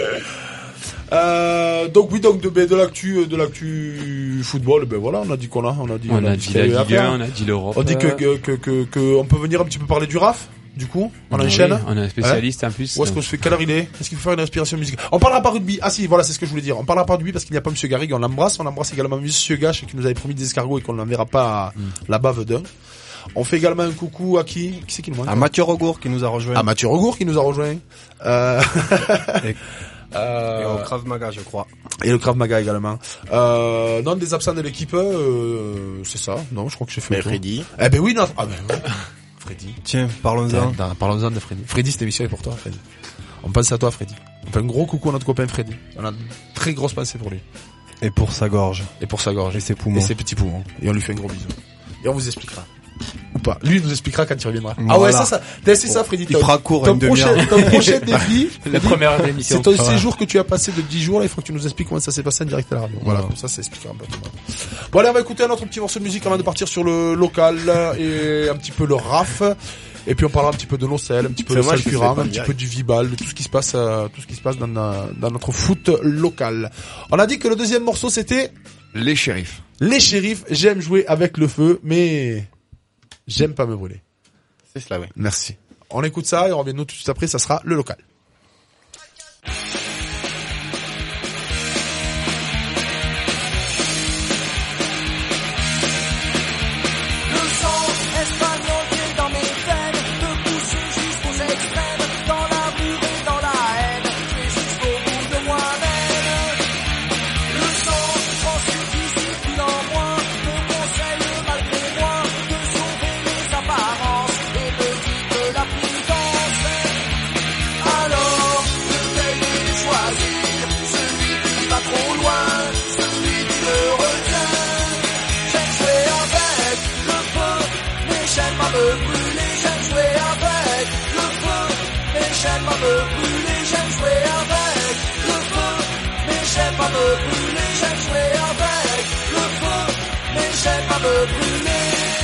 Speaker 4: Donc de l'actu football, ben voilà, on a dit qu'on a, on a dit
Speaker 5: la Ligue 1, on a dit l'Europe.
Speaker 4: On dit que on peut venir un petit peu parler du RAF. Du coup, on enchaîne.
Speaker 5: Oui, on a un spécialiste en plus.
Speaker 4: Où est-ce qu'on se fait? Quelle heure il est? Est-ce qu'il faut faire une inspiration musicale? On parlera pas rugby. Ah si, voilà, c'est ce que je voulais dire. On parlera pas rugby parce qu'il n'y a pas Monsieur Garrigue, on l'embrasse. On embrasse également Monsieur Gache qui nous avait promis des escargots et qu'on n'enverra pas à la bave d'un. On fait également un coucou à qui? Qui c'est qui nous manque?
Speaker 6: À Mathieu Regour qui nous a rejoint.
Speaker 4: À Mathieu Regour qui nous a rejoint.
Speaker 6: Et au Krav Maga, je crois.
Speaker 4: Et le Krav Maga également. Non, des absents de l'équipe, c'est ça. Non, je crois que j'ai fait.
Speaker 7: Mais Freddy.
Speaker 4: Eh ben oui, non. Ah ben oui. Freddy.
Speaker 6: Tiens, parlons-en.
Speaker 4: Parlons-en de Freddy. Freddy, cette émission est pour toi, Freddy. On pense à toi, Freddy. On fait un gros coucou à notre copain Freddy. On a une très grosse pensée pour lui.
Speaker 6: Et pour sa gorge.
Speaker 4: Et pour sa gorge.
Speaker 6: Et ses poumons.
Speaker 4: Et ses petits poumons. Et on lui fait un gros bisou. Et on vous expliquera. Ou pas. Lui, il nous expliquera quand il reviendra.
Speaker 6: Voilà.
Speaker 4: Ah ouais, ça, c'est ça, Freddy.
Speaker 6: Il fera court une demi-heure.
Speaker 4: Ton prochain défi.
Speaker 5: La première émission.
Speaker 4: C'est ton séjour que tu as passé de 10 jours, là. Il faut que tu nous expliques comment ça s'est passé en direct à la radio. Voilà. Comme ça expliquera un peu. Bon, allez, on va écouter un autre petit morceau de musique avant de partir sur le local et un petit peu le RAF. Et puis on parlera un petit peu de l'Ocel, un petit peu de Salcuram, un petit peu du Vibal, de tout ce qui se passe, dans notre foot local. On a dit que le deuxième morceau c'était
Speaker 12: Les Shérifs.
Speaker 4: Les Shérifs. J'aime jouer avec le feu, mais j'aime pas me brûler.
Speaker 7: C'est cela, oui.
Speaker 4: Merci. On écoute ça et on revient nous tout de suite après. Ça sera le local.
Speaker 8: Le sang transfuse discipline en moi, me conseille j'aime pas me brûler, j'aime jouer avec le feu. Mais j'aime pas me brûler, j'aime jouer avec le feu. Mais j'aime pas me brûler.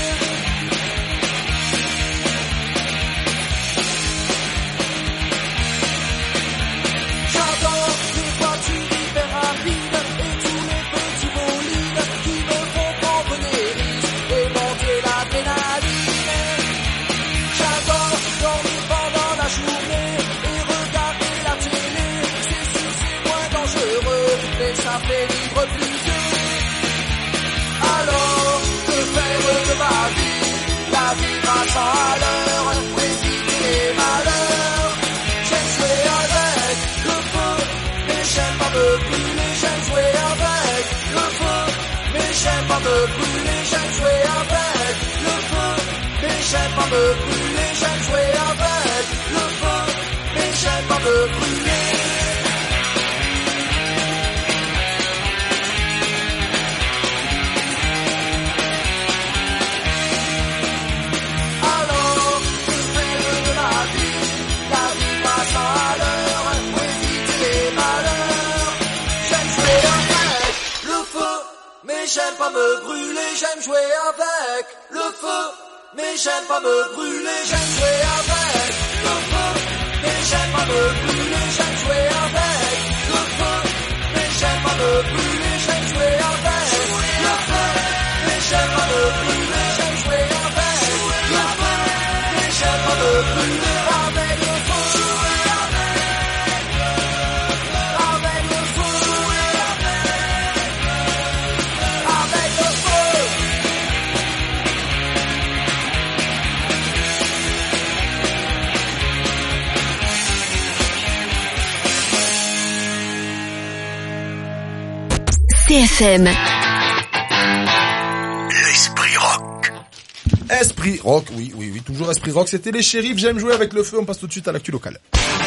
Speaker 8: J'adore les voitures hyper rapides et tous les petits bolides qui me font prendre des risques et monter l'adrénaline. J'adore dormir pendant la journée et regarder la télé. C'est sûr, c'est moins dangereux, mais ça fait vivre plus vieux. Alors, que faire de ma vie? La vie passe à l'heure, éviter les malheurs. J'aime jouer avec le feu, mais j'aime pas me brûler. J'aime jouer avec le feu, mais j'aime pas me brûler. J'aime jouer avec le feu, mais j'aime pas me brûler. J'aime jouer avec le feu, mais j'aime pas me brûler. Alors, que faire de la vie? La vie passe à l'heure, éviter les malheurs. J'aime jouer avec le feu, mais j'aime pas me brûler. J'aime jouer avec le feu, mais j'aime pas me brûler. J'aime jouer avec le feu, mais j'aime pas me brûler. J'aime jouer avec le feu, mais j'aime pas me brûler. J'aime jouer avec le feu, mais j'aime pas me brûler. J'aime jouer avec le feu, mais j'aime pas me brûler. Avec le feu, avec le feu, avec le feu.
Speaker 12: CFM.
Speaker 10: L'esprit rock.
Speaker 4: Esprit rock, oui, toujours esprit rock. C'était les shérifs, j'aime jouer avec le feu. On passe tout de suite à l'actu locale.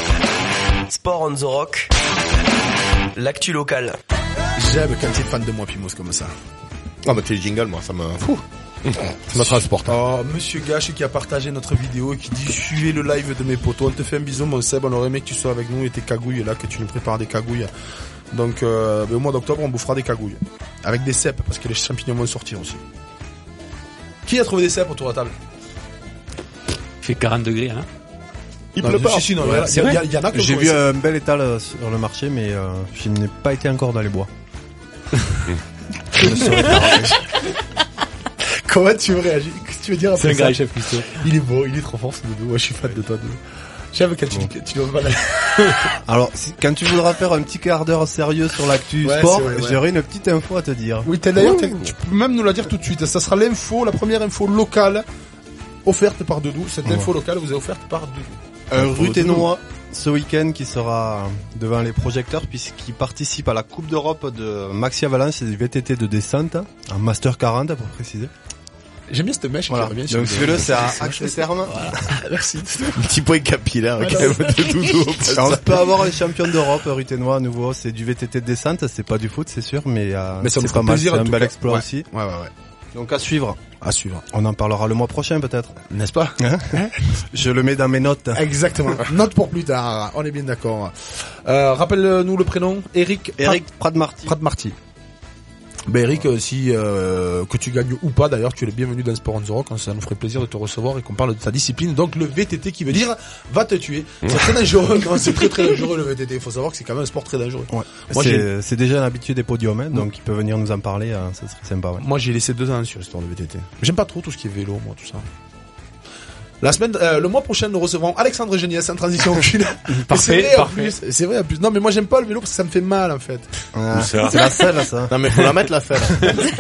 Speaker 11: Sport on the rock. L'actu locale.
Speaker 4: J'aime quand t'es fan de moi, Pimos, comme ça.
Speaker 7: Ah bah t'es le jingle, moi, ça me... Ça me transporte.
Speaker 4: Oh, Monsieur Gache qui a partagé notre vidéo et qui dit suivez le live de mes potos. On te fait un bisou, mon Seb. On aurait aimé que tu sois avec nous et tes cagouilles là, que tu nous prépares des cagouilles. Donc au mois d'octobre, on bouffera des cagouilles avec des cèpes parce que les champignons vont sortir aussi. Qui a trouvé des cèpes autour de la table?
Speaker 5: Il fait 40 degrés, hein.
Speaker 4: Il pleut pas. Si, non,
Speaker 6: ouais,
Speaker 4: il y en a que
Speaker 6: j'ai vu un bel étal sur le marché, mais je n'ai pas été encore dans les bois. Je ne saurais pas réagir.
Speaker 4: Comment tu veux réagir? Qu'est-ce que tu veux dire après
Speaker 5: ça? C'est un
Speaker 4: ça?
Speaker 5: gars, chef Christo.
Speaker 4: Il est beau, il est trop fort ce doudou. Ouais, je suis fan de toi, doudou. J'aime quand tu vas pas
Speaker 6: Alors, quand tu voudras faire un petit quart d'heure sérieux sur l'actu sport, j'aurai une petite info à te dire.
Speaker 4: Oui, d'ailleurs, tu peux même nous la dire tout de suite. Ça sera l'info, la première info locale offerte par Doudou. Cette info locale vous est offerte par Doudou.
Speaker 6: Un Ruthénois ce week-end qui sera devant les projecteurs puisqu'il participe à la Coupe d'Europe de Maxi Avalanche et du VTT de descente en Master 40 pour préciser.
Speaker 4: J'aime bien cette mèche.
Speaker 6: Voilà. Bien donc suivez-le, c'est à Axe Terme.
Speaker 4: Voilà. Merci.
Speaker 7: Un petit point capillaire quand même de Doudou.
Speaker 6: On peut avoir les champions d'Europe Ruthénois à nouveau. C'est du VTT de descente, c'est pas du foot, c'est sûr, mais c'est pas mal. C'est un bel exploit aussi.
Speaker 4: Ouais.
Speaker 6: Donc à suivre.
Speaker 4: À suivre.
Speaker 6: On en parlera le mois prochain peut-être.
Speaker 4: N'est-ce pas?
Speaker 6: Je le mets dans mes notes.
Speaker 4: Exactement. Note pour plus tard. On est bien d'accord. Rappelle-nous le prénom. Eric Pradmarty. Ben Eric, si que tu gagnes ou pas, d'ailleurs, tu es le bienvenu dans Sport on the Rock. Ça nous ferait plaisir de te recevoir et qu'on parle de ta discipline. Donc le VTT qui veut dire va te tuer. C'est très dangereux. Non, c'est très dangereux le VTT. Il faut savoir que c'est quand même un sport très dangereux. Ouais.
Speaker 6: Moi, c'est déjà un habitué des podiums, hein, donc il peut venir nous en parler. Ça serait sympa. Ouais.
Speaker 4: Moi, j'ai laissé 2 ans sur l'histoire de VTT. J'aime pas trop tout ce qui est vélo, moi, tout ça. La semaine, le mois prochain, nous recevrons Alexandre Géniès en transition aucune.
Speaker 5: Parfait.
Speaker 4: C'est vrai, en plus. Non, mais moi, j'aime pas le vélo parce que ça me fait mal, en fait.
Speaker 6: C'est la selle, ça.
Speaker 7: Non, mais faut la mettre, la selle.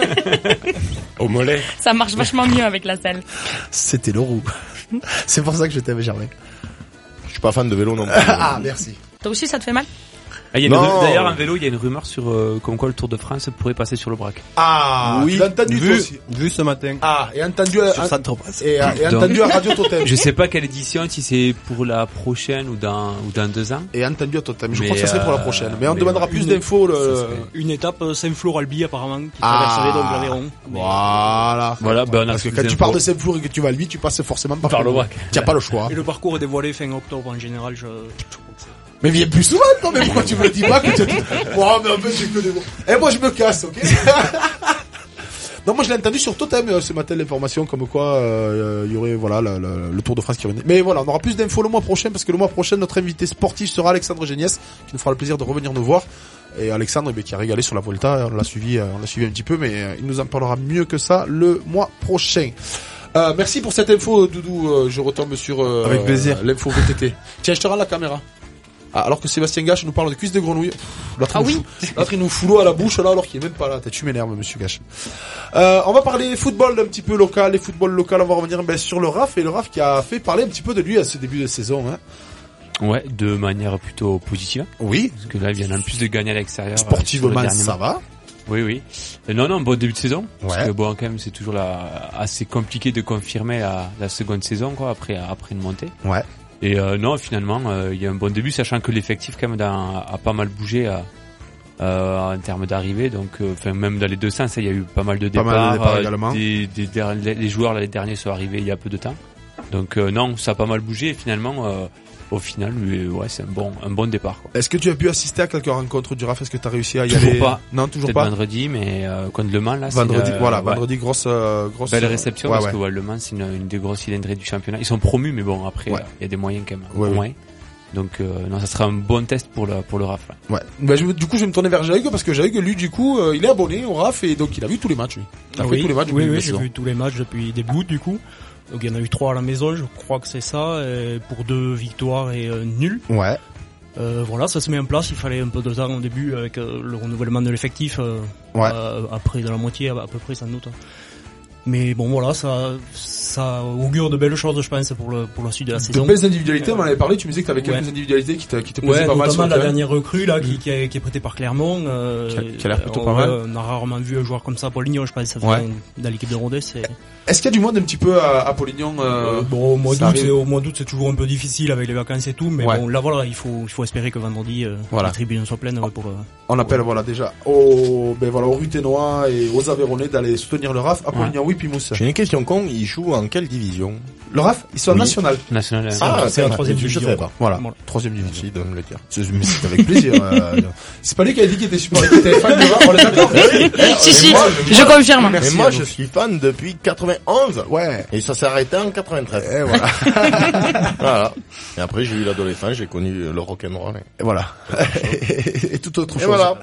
Speaker 1: Au mollet.
Speaker 9: Ça marche vachement mieux avec la selle.
Speaker 4: C'était le roux. C'est pour ça que je t'aime, Germain.
Speaker 7: Je suis pas fan de vélo non plus.
Speaker 4: Ah, merci.
Speaker 9: Toi aussi, ça te fait mal?
Speaker 5: D'ailleurs, en vélo, il y a une rumeur sur comme quoi le Tour de France pourrait passer sur le Brac.
Speaker 4: Ah, oui. Tu l'as entendu toi aussi.
Speaker 6: Vu ce matin.
Speaker 4: Ah, et entendu
Speaker 6: sur Saint-Tropez.
Speaker 4: Et entendu à Radio Totem.
Speaker 5: Je sais pas quelle édition, si c'est pour la prochaine ou dans 2 ans.
Speaker 4: Et entendu à Totem. Je crois que ça serait pour la prochaine. Mais on demandera plus d'infos.
Speaker 12: Une étape Saint-Flour-Albi apparemment qui traverserait donc l'Aveyron.
Speaker 4: Voilà. Parce que quand tu pars de Saint-Flour et que tu vas à Albi, tu passes forcément par le Brac. Tu n'as pas le choix.
Speaker 12: Et le parcours est dévoilé fin octobre en général.
Speaker 4: Mais viens plus souvent, non, mais pourquoi tu me le dis pas que tu oh, mais en fait, j'ai que des mots. Eh, moi, je me casse, ok? Non, moi, je l'ai entendu sur Totem, ce matin, l'information, comme quoi, il y aurait, voilà, le Tour de France qui revenait. Mais voilà, on aura plus d'infos le mois prochain, parce que le mois prochain, notre invité sportif sera Alexandre Géniès, qui nous fera le plaisir de revenir nous voir. Et Alexandre, qui a régalé sur la Volta, on l'a suivi un petit peu, mais il nous en parlera mieux que ça le mois prochain. Merci pour cette info, Doudou. Je retombe sur
Speaker 6: avec plaisir.
Speaker 4: L'info VTT. Tiens, je te rends la caméra. Alors que Sébastien Gache nous parle de cuisses de grenouille. L'autre il nous fout l'eau à la bouche là alors qu'il est même pas là. Tu m'énerves, monsieur Gache. On va parler football un petit peu local. Les football local, on va revenir sur le RAF. Et le RAF qui a fait parler un petit peu de lui à ce début de saison.
Speaker 5: Ouais, de manière plutôt positive.
Speaker 4: Oui.
Speaker 5: Parce que là, il vient en plus de gagner à l'extérieur.
Speaker 4: Sportivement, ça va.
Speaker 5: Oui. Non, bon début de saison.
Speaker 4: Ouais.
Speaker 5: Parce que bon, quand même, c'est toujours assez compliqué de confirmer la seconde saison, quoi, après une montée.
Speaker 4: Ouais.
Speaker 5: Et non, finalement, il y a un bon début, sachant que l'effectif quand même a pas mal bougé en termes d'arrivée. Donc, même dans les deux sens, il y a eu pas mal de départs.
Speaker 4: Également.
Speaker 5: Les joueurs les derniers sont arrivés il y a peu de temps. Donc non, ça a pas mal bougé. Et finalement, au final, c'est un bon départ, quoi.
Speaker 4: Est-ce que tu as pu assister à quelques rencontres du RAF? Est-ce que tu as réussi à y aller?
Speaker 5: Pas.
Speaker 4: Non, toujours pas.
Speaker 5: Vendredi, mais contre Le Mans là.
Speaker 4: Vendredi, vendredi grosse
Speaker 5: belle réception parce que Le Mans c'est une des grosses cylindrées du championnat. Ils sont promus, mais bon après il y a des moyens quand même. Ouais. Donc non, ça sera un bon test pour le RAF. Là.
Speaker 4: Ouais. Bah, du coup, je vais me tourner vers Jaïg parce que Jaïg, lui, du coup, il est abonné au RAF et donc il a vu tous les matchs. Lui. Il a fait tous les matchs.
Speaker 12: Oui, j'ai vu tous les matchs depuis début août du coup. Donc il y en a eu 3 à la maison, je crois que c'est ça, pour 2 victoires et nul.
Speaker 4: Ouais.
Speaker 12: Voilà, ça se met en place. Il fallait un peu de temps au début avec le renouvellement de l'effectif. Après de la moitié à peu près sans doute. Mais bon voilà, ça augure de belles choses, je pense, pour la suite de la saison.
Speaker 4: De belles individualités, on en avait parlé, tu me disais que tu avais quelques individualités qui te plaisaient pas mal.
Speaker 12: Notamment la dernière recrue là qui est prêtée par Clermont.
Speaker 4: Qui a l'air plutôt pas mal.
Speaker 12: On a rarement vu un joueur comme ça, Paulignon, je pense, ça fait dans l'équipe de Rodez.
Speaker 4: Est-ce qu'il y a du monde un petit peu à Paulignon?
Speaker 12: Bon, au mois d'août, c'est toujours un peu difficile avec les vacances et tout, mais bon, là voilà, il faut espérer que vendredi, la tribune soit pleine pour.
Speaker 4: On appelle déjà aux Ruténois et aux Aveyronnais d'aller soutenir le RAF. À Paulignon, oui, Pimous.
Speaker 7: J'ai une question con, ils jouent en quelle division?
Speaker 4: Le RAF, ils sont en national.
Speaker 5: National.
Speaker 12: C'est la 3e division.
Speaker 7: Je savais pas.
Speaker 4: Voilà. 3e division.
Speaker 7: Merci de me le dire.
Speaker 4: C'est avec plaisir. C'est pas lui qui a dit qu'il était supporter, qu'il était fan du RAF, on est d'accord?
Speaker 9: Si, je confirme.
Speaker 7: Mais moi, je suis fan depuis 91.
Speaker 4: Ouais.
Speaker 7: Et ça s'est arrêté en 93.
Speaker 4: Et voilà.
Speaker 7: Voilà. Et après, j'ai eu l'adolescence, j'ai connu le rock'n'roll.
Speaker 4: Et voilà. Et tout autre chose.
Speaker 7: Et voilà.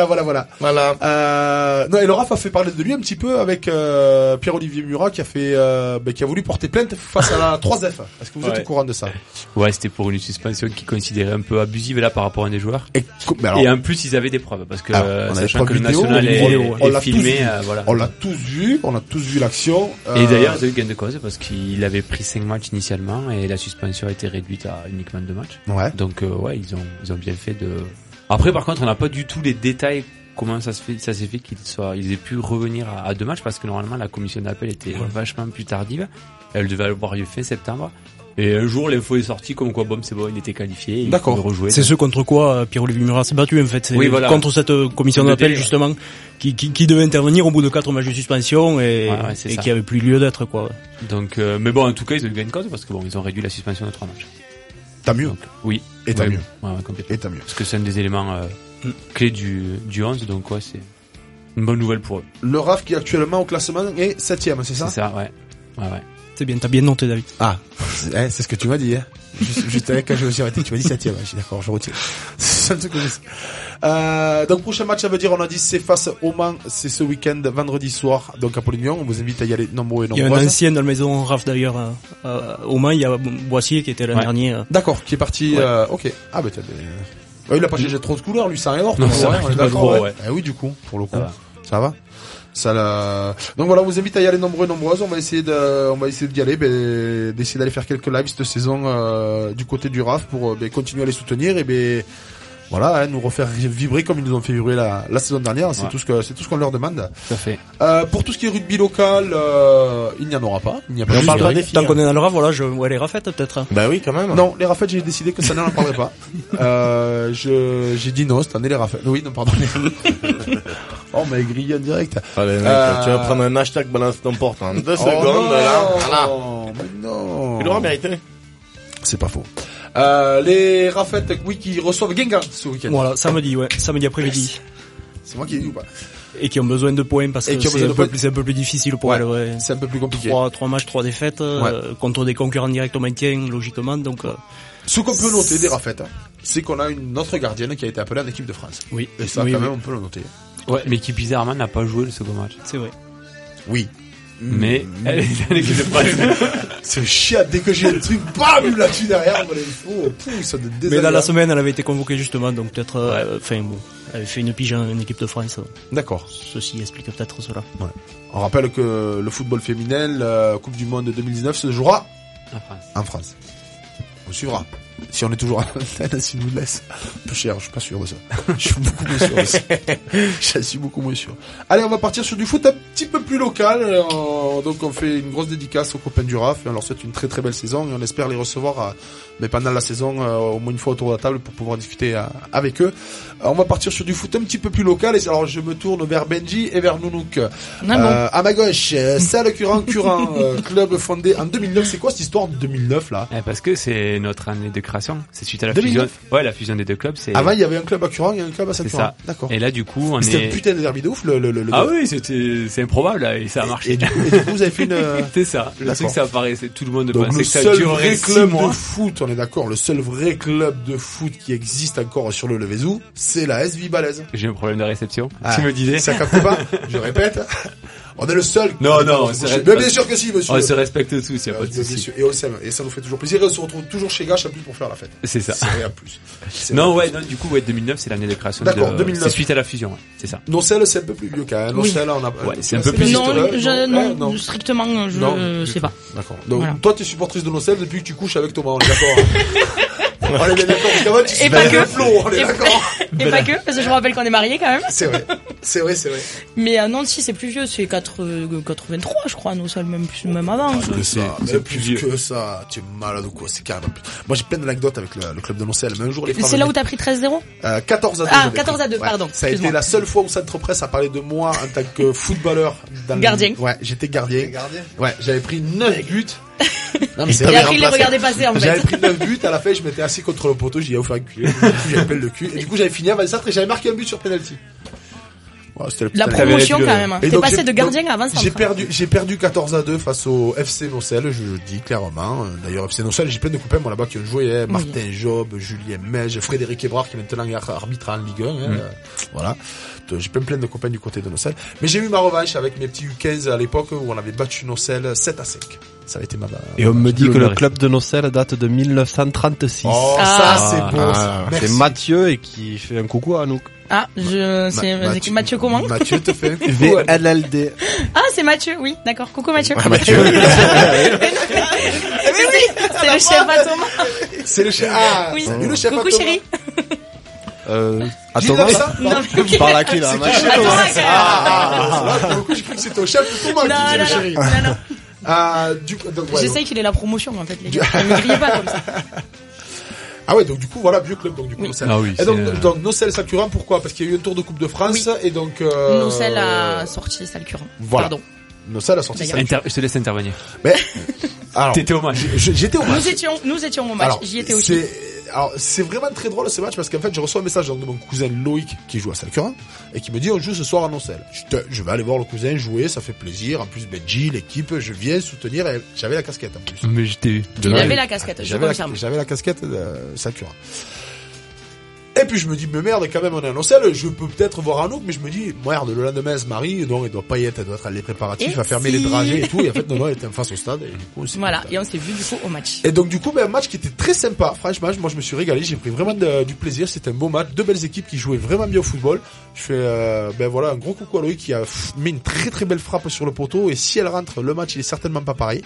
Speaker 4: Non, et le RAF a fait parler de lui un petit peu avec Pierre-Olivier Murat qui a voulu porter plainte face à la 3F. Est-ce que vous êtes au courant de ça?
Speaker 5: Ouais, c'était pour une suspension qu'ils considéraient un peu abusive là par rapport à un des joueurs. Et en plus, ils avaient des preuves parce que sachant que le national est filmé, voilà.
Speaker 4: On l'a tous vu l'action.
Speaker 5: Et d'ailleurs, ils ont eu gain de cause parce qu'il avait pris 5 matchs initialement et la suspension a été réduite à uniquement 2 matchs.
Speaker 4: Ouais.
Speaker 5: Donc ils ont bien fait de. Après, par contre, on n'a pas du tout les détails. Comment ça s'est fait qu'ils aient pu revenir à 2 matchs parce que normalement la commission d'appel était vachement plus tardive. Elle devait avoir lieu fin septembre. Et un jour, l'info est sortie comme quoi, c'est bon, il était qualifié.
Speaker 4: D'accord.
Speaker 5: Il rejouer.
Speaker 12: C'est ce contre quoi Pierre-Olivier Murat s'est battu en fait. C'est contre cette commission d'appel justement qui devait intervenir au bout de 4 matchs de suspension et qui avait plus lieu d'être quoi.
Speaker 5: Donc, mais bon, en tout cas, ils ont eu gain de cause parce que ils ont réduit la suspension de 3 matchs.
Speaker 4: T'as mieux.
Speaker 5: Donc, oui.
Speaker 4: Et t'as mieux.
Speaker 5: Ouais, complètement.
Speaker 4: Et t'as mieux.
Speaker 5: Parce que c'est un des éléments clés du 11, donc c'est une bonne nouvelle pour eux.
Speaker 4: Le RAF qui actuellement au classement est 7ème, c'est ça?
Speaker 5: C'est ça, ouais.
Speaker 12: C'est bien, t'as bien noté, David.
Speaker 4: Ah, c'est ce que tu m'as dit, hein. Juste quand je me suis arrêté, tu m'as dit 7ème, je suis d'accord, je retiens. C'est un truc que je sais. Donc prochain match, ça veut dire, on a dit, c'est face au Mans, c'est ce week-end, vendredi soir, donc à Paulignon, on vous invite à y aller nombreux et nombreuses.
Speaker 12: Il y a un ancien dans la maison RAF d'ailleurs, au Mans, il y a Boissier qui était l'an dernier.
Speaker 4: D'accord, qui est parti, ok. Ah, bah, il a pas changé trop de couleur, lui, ça rien hors.
Speaker 5: Non, on est d'accord, ouais.
Speaker 4: Oui, du coup, pour le coup. Ça va? Donc voilà, on vous invite à y aller nombreux et nombreuses. On va essayer d'y aller, d'essayer d'aller faire quelques lives cette saison du côté du RAF pour continuer à les soutenir et Voilà, nous refaire vibrer comme ils nous ont fait vibrer la saison dernière. C'est tout ce qu'on leur demande.
Speaker 5: Tout à fait.
Speaker 4: Pour tout ce qui est rugby local, il n'y en aura pas. Il n'y a pas.
Speaker 12: On parle pas des filles. Tant qu'on est dans le RAF, voilà, les rafettes peut-être.
Speaker 7: Bah oui, quand même.
Speaker 4: Non, les rafettes, j'ai décidé que ça n'en parlerait pas. J'ai dit non, cette année les rafettes. Oui, non, pardon. Oh, mais grillé en direct.
Speaker 7: Allez, mec, tu vas prendre un hashtag balance ton porte en 2 secondes,
Speaker 4: non,
Speaker 7: là. Voilà.
Speaker 4: Mais non.
Speaker 7: Tu l'auras mérité.
Speaker 4: C'est pas faux. Les rafettes, oui, qui reçoivent Guingamp ce week-end.
Speaker 12: Voilà, samedi après-midi.
Speaker 4: C'est moi qui ai dit ou pas?
Speaker 12: Et qui ont besoin de points parce que c'est un peu plus difficile pour elles, ouais.
Speaker 4: C'est un peu plus compliqué.
Speaker 12: 3 matchs, 3 défaites, contre des concurrents directs au maintien, logiquement, donc,
Speaker 4: Ce qu'on peut noter des rafettes, c'est qu'on a une autre gardienne qui a été appelée en équipe de France.
Speaker 12: Oui.
Speaker 4: Et ça, même, on peut le noter.
Speaker 5: Ouais, mais qui bizarrement n'a pas joué le second match.
Speaker 12: C'est vrai.
Speaker 4: Oui.
Speaker 5: Mais elle est dans l'équipe de France.
Speaker 4: C'est chiant, dès que j'ai un truc, bam, là-dessus derrière,
Speaker 12: mais dans la semaine, elle avait été convoquée justement, donc peut-être, elle avait fait une pige en équipe de France.
Speaker 4: D'accord.
Speaker 12: Ceci explique peut-être cela.
Speaker 4: Ouais. On rappelle que le football féminin, la Coupe du Monde 2019 se jouera en France. On suivra. Si on est toujours à l'antenne, s'il nous laisse. Un peu cher, je suis pas sûr de ça. Je suis beaucoup moins sûr de ça. Je suis beaucoup moins sûr. Allez, on va partir sur du foot un petit peu plus local. Donc on fait une grosse dédicace aux copains du RAF. Et on leur souhaite une très très belle saison. Et on espère les recevoir mais pendant la saison au moins une fois autour de la table pour pouvoir discuter avec eux. On va partir sur du foot un petit peu plus local. Et alors je me tourne vers Benji et vers Nounouk. À ma gauche, Salle Curin, club fondé en 2009. C'est quoi cette histoire de 2009 là?
Speaker 5: Parce que c'est notre année de création. C'est suite à la fusion. Ouais, la fusion des deux clubs.
Speaker 4: Avant, il y avait un club à Curin et un club à Salle Curin. D'accord.
Speaker 5: Et là, du coup,
Speaker 4: c'était un putain de derby de ouf,
Speaker 5: Ah oui, c'est improbable, là, et ça a marché.
Speaker 4: Et du coup, vous avez fait une...
Speaker 5: C'est ça. Le truc, ça apparaissait, tout le monde pensait que ça
Speaker 4: durerait 6 mois.
Speaker 5: Le
Speaker 4: seul vrai club de foot, on est d'accord, le seul vrai club de foot qui existe encore sur le Levezou, c'est la SV Balaise.
Speaker 5: J'ai un problème de réception. Tu me disais.
Speaker 4: Ça capte pas. Je répète. On est le seul.
Speaker 5: Non,
Speaker 4: bien sûr que si, monsieur.
Speaker 5: On se respecte tous, y a pas de souci.
Speaker 4: Et on s'aime. Et ça nous fait toujours plaisir. Et on se retrouve toujours chez Gache à plus pour faire la fête.
Speaker 5: C'est ça.
Speaker 4: C'est rien plus.
Speaker 5: Non, du coup, 2009, c'est l'année de création.
Speaker 4: D'accord, 2009.
Speaker 5: C'est suite à la fusion, ouais. C'est ça.
Speaker 4: Nocelle, c'est un peu plus vieux quand même. Nocelle, on a,
Speaker 5: c'est un peu plus
Speaker 9: non, strictement, je sais pas.
Speaker 4: D'accord. Donc, toi, t'es supportrice de Nocelle depuis que tu couches avec Thomas, on est d'accord. On est bien d'accord, parce qu'avant, tu
Speaker 9: et pas que.
Speaker 4: Flow, on est d'accord.
Speaker 9: Et pas que, parce que je me rappelle qu'on est mariés quand même.
Speaker 4: C'est vrai.
Speaker 9: Mais non, si, c'est plus vieux, c'est 83, je crois, Nocelle, même avant.
Speaker 4: C'est plus vieux que ça. Tu es malade ou quoi, c'est carrément plus. Moi, j'ai plein d'anecdotes avec le club de Nocelle, mais un jour, les frères.
Speaker 9: C'est là où t'as pris 13-0?
Speaker 4: 14-2.
Speaker 9: Ah, 14-2, pardon.
Speaker 4: Ça a été la seule fois où Centre Presse a parlé de moi en tant que footballeur.
Speaker 9: Gardien.
Speaker 4: Ouais, j'étais gardien. Ouais, j'avais pris 9 buts.
Speaker 9: Non, mais et après, il les regardait passer, en fait.
Speaker 4: J'avais pris 9 buts, à la fin, je m'étais assis contre le poteau, j'ai offert un cul. Du coup, j'avais pelle le cul. Et du coup, j'avais fini à Valsatre et j'avais marqué un but sur penalty.
Speaker 9: Ouais, la promotion, quand même. T'es passé de gardien à Valsatre.
Speaker 4: J'ai perdu 14-2 face au FC Nocelle, je dis clairement. D'ailleurs, FC Nocelle, j'ai plein de copains, moi, là-bas, qui ont joué, Martin Job, Julien Mège, Frédéric Ebrard, qui est maintenant arbitre en Ligue 1, voilà. J'ai plein de copains du côté de Nocelle. Mais j'ai eu ma revanche avec mes petits U15 à l'époque où on avait battu Nocelle 7-5. Ça avait été ma...
Speaker 6: Et on me dit que le club de Nocelle date de 1936.
Speaker 4: Oh, ça, c'est beau, ça.
Speaker 6: C'est Mathieu et qui fait un coucou à Anouk.
Speaker 9: Ah, c'est Mathieu comment?
Speaker 4: Mathieu te fait
Speaker 6: VLLD.
Speaker 9: Ah, c'est Mathieu, oui, d'accord. Coucou Mathieu.
Speaker 7: Ouais, Mathieu.
Speaker 9: Oui, c'est le chef à Thomas.
Speaker 4: C'est le chef. Ah,
Speaker 9: oui.
Speaker 4: Le chef
Speaker 9: coucou chérie.
Speaker 6: À Thomas,
Speaker 4: ça?
Speaker 6: Tu parles à qui, là?
Speaker 4: Pour le coup, j'ai cru que c'était au chef de Thomas qui disait le chéri.
Speaker 9: Non. J'essaye qu'il ait la promotion, en fait, les gars. Ne me grillez pas comme ça.
Speaker 4: Ah ouais, donc du coup, voilà, vieux club, donc du coup, Nocelle.
Speaker 5: Ah oui,
Speaker 4: et donc Nocelle, Salle Curin, pourquoi? Parce qu'il y a eu un tour de Coupe de France, et donc,
Speaker 9: Nocelle a sorti Salle Curin.
Speaker 4: Voilà.
Speaker 9: Pardon.
Speaker 4: Nocelle a sorti Salle Curin.
Speaker 5: Je te laisse intervenir.
Speaker 4: Mais, alors.
Speaker 5: T'étais au match.
Speaker 4: J'étais au match.
Speaker 9: Nous étions au match. J'y étais aussi.
Speaker 4: Alors, c'est vraiment très drôle ce match parce qu'en fait, je reçois un message de mon cousin Loïc qui joue à Salle Curin et qui me dit on joue ce soir à Nocelle. Je vais aller voir le cousin jouer, ça fait plaisir. En plus, Benji, l'équipe, je viens soutenir et j'avais la casquette en plus.
Speaker 5: Mais
Speaker 9: il avait la casquette,
Speaker 4: j'avais la casquette de Salle Curin. Et puis je me dis, mais merde, quand même, on est à Nocelle, je peux peut-être voir Anouk, mais je me dis, merde, le lendemain, elle se marie, donc elle doit pas y être, elle doit être à les préparatifs, à fermer les dragées et tout, et en fait, non, elle était en face au stade, et du coup,
Speaker 9: voilà, et on s'est vu, du coup, au match.
Speaker 4: Et donc, du coup, un match qui était très sympa, franchement, moi, je me suis régalé, j'ai pris vraiment du plaisir, c'était un beau match, deux belles équipes qui jouaient vraiment bien au football. Je fais, voilà, un gros coucou à Loïc qui a mis une très très belle frappe sur le poteau, et si elle rentre, le match, il est certainement pas pareil.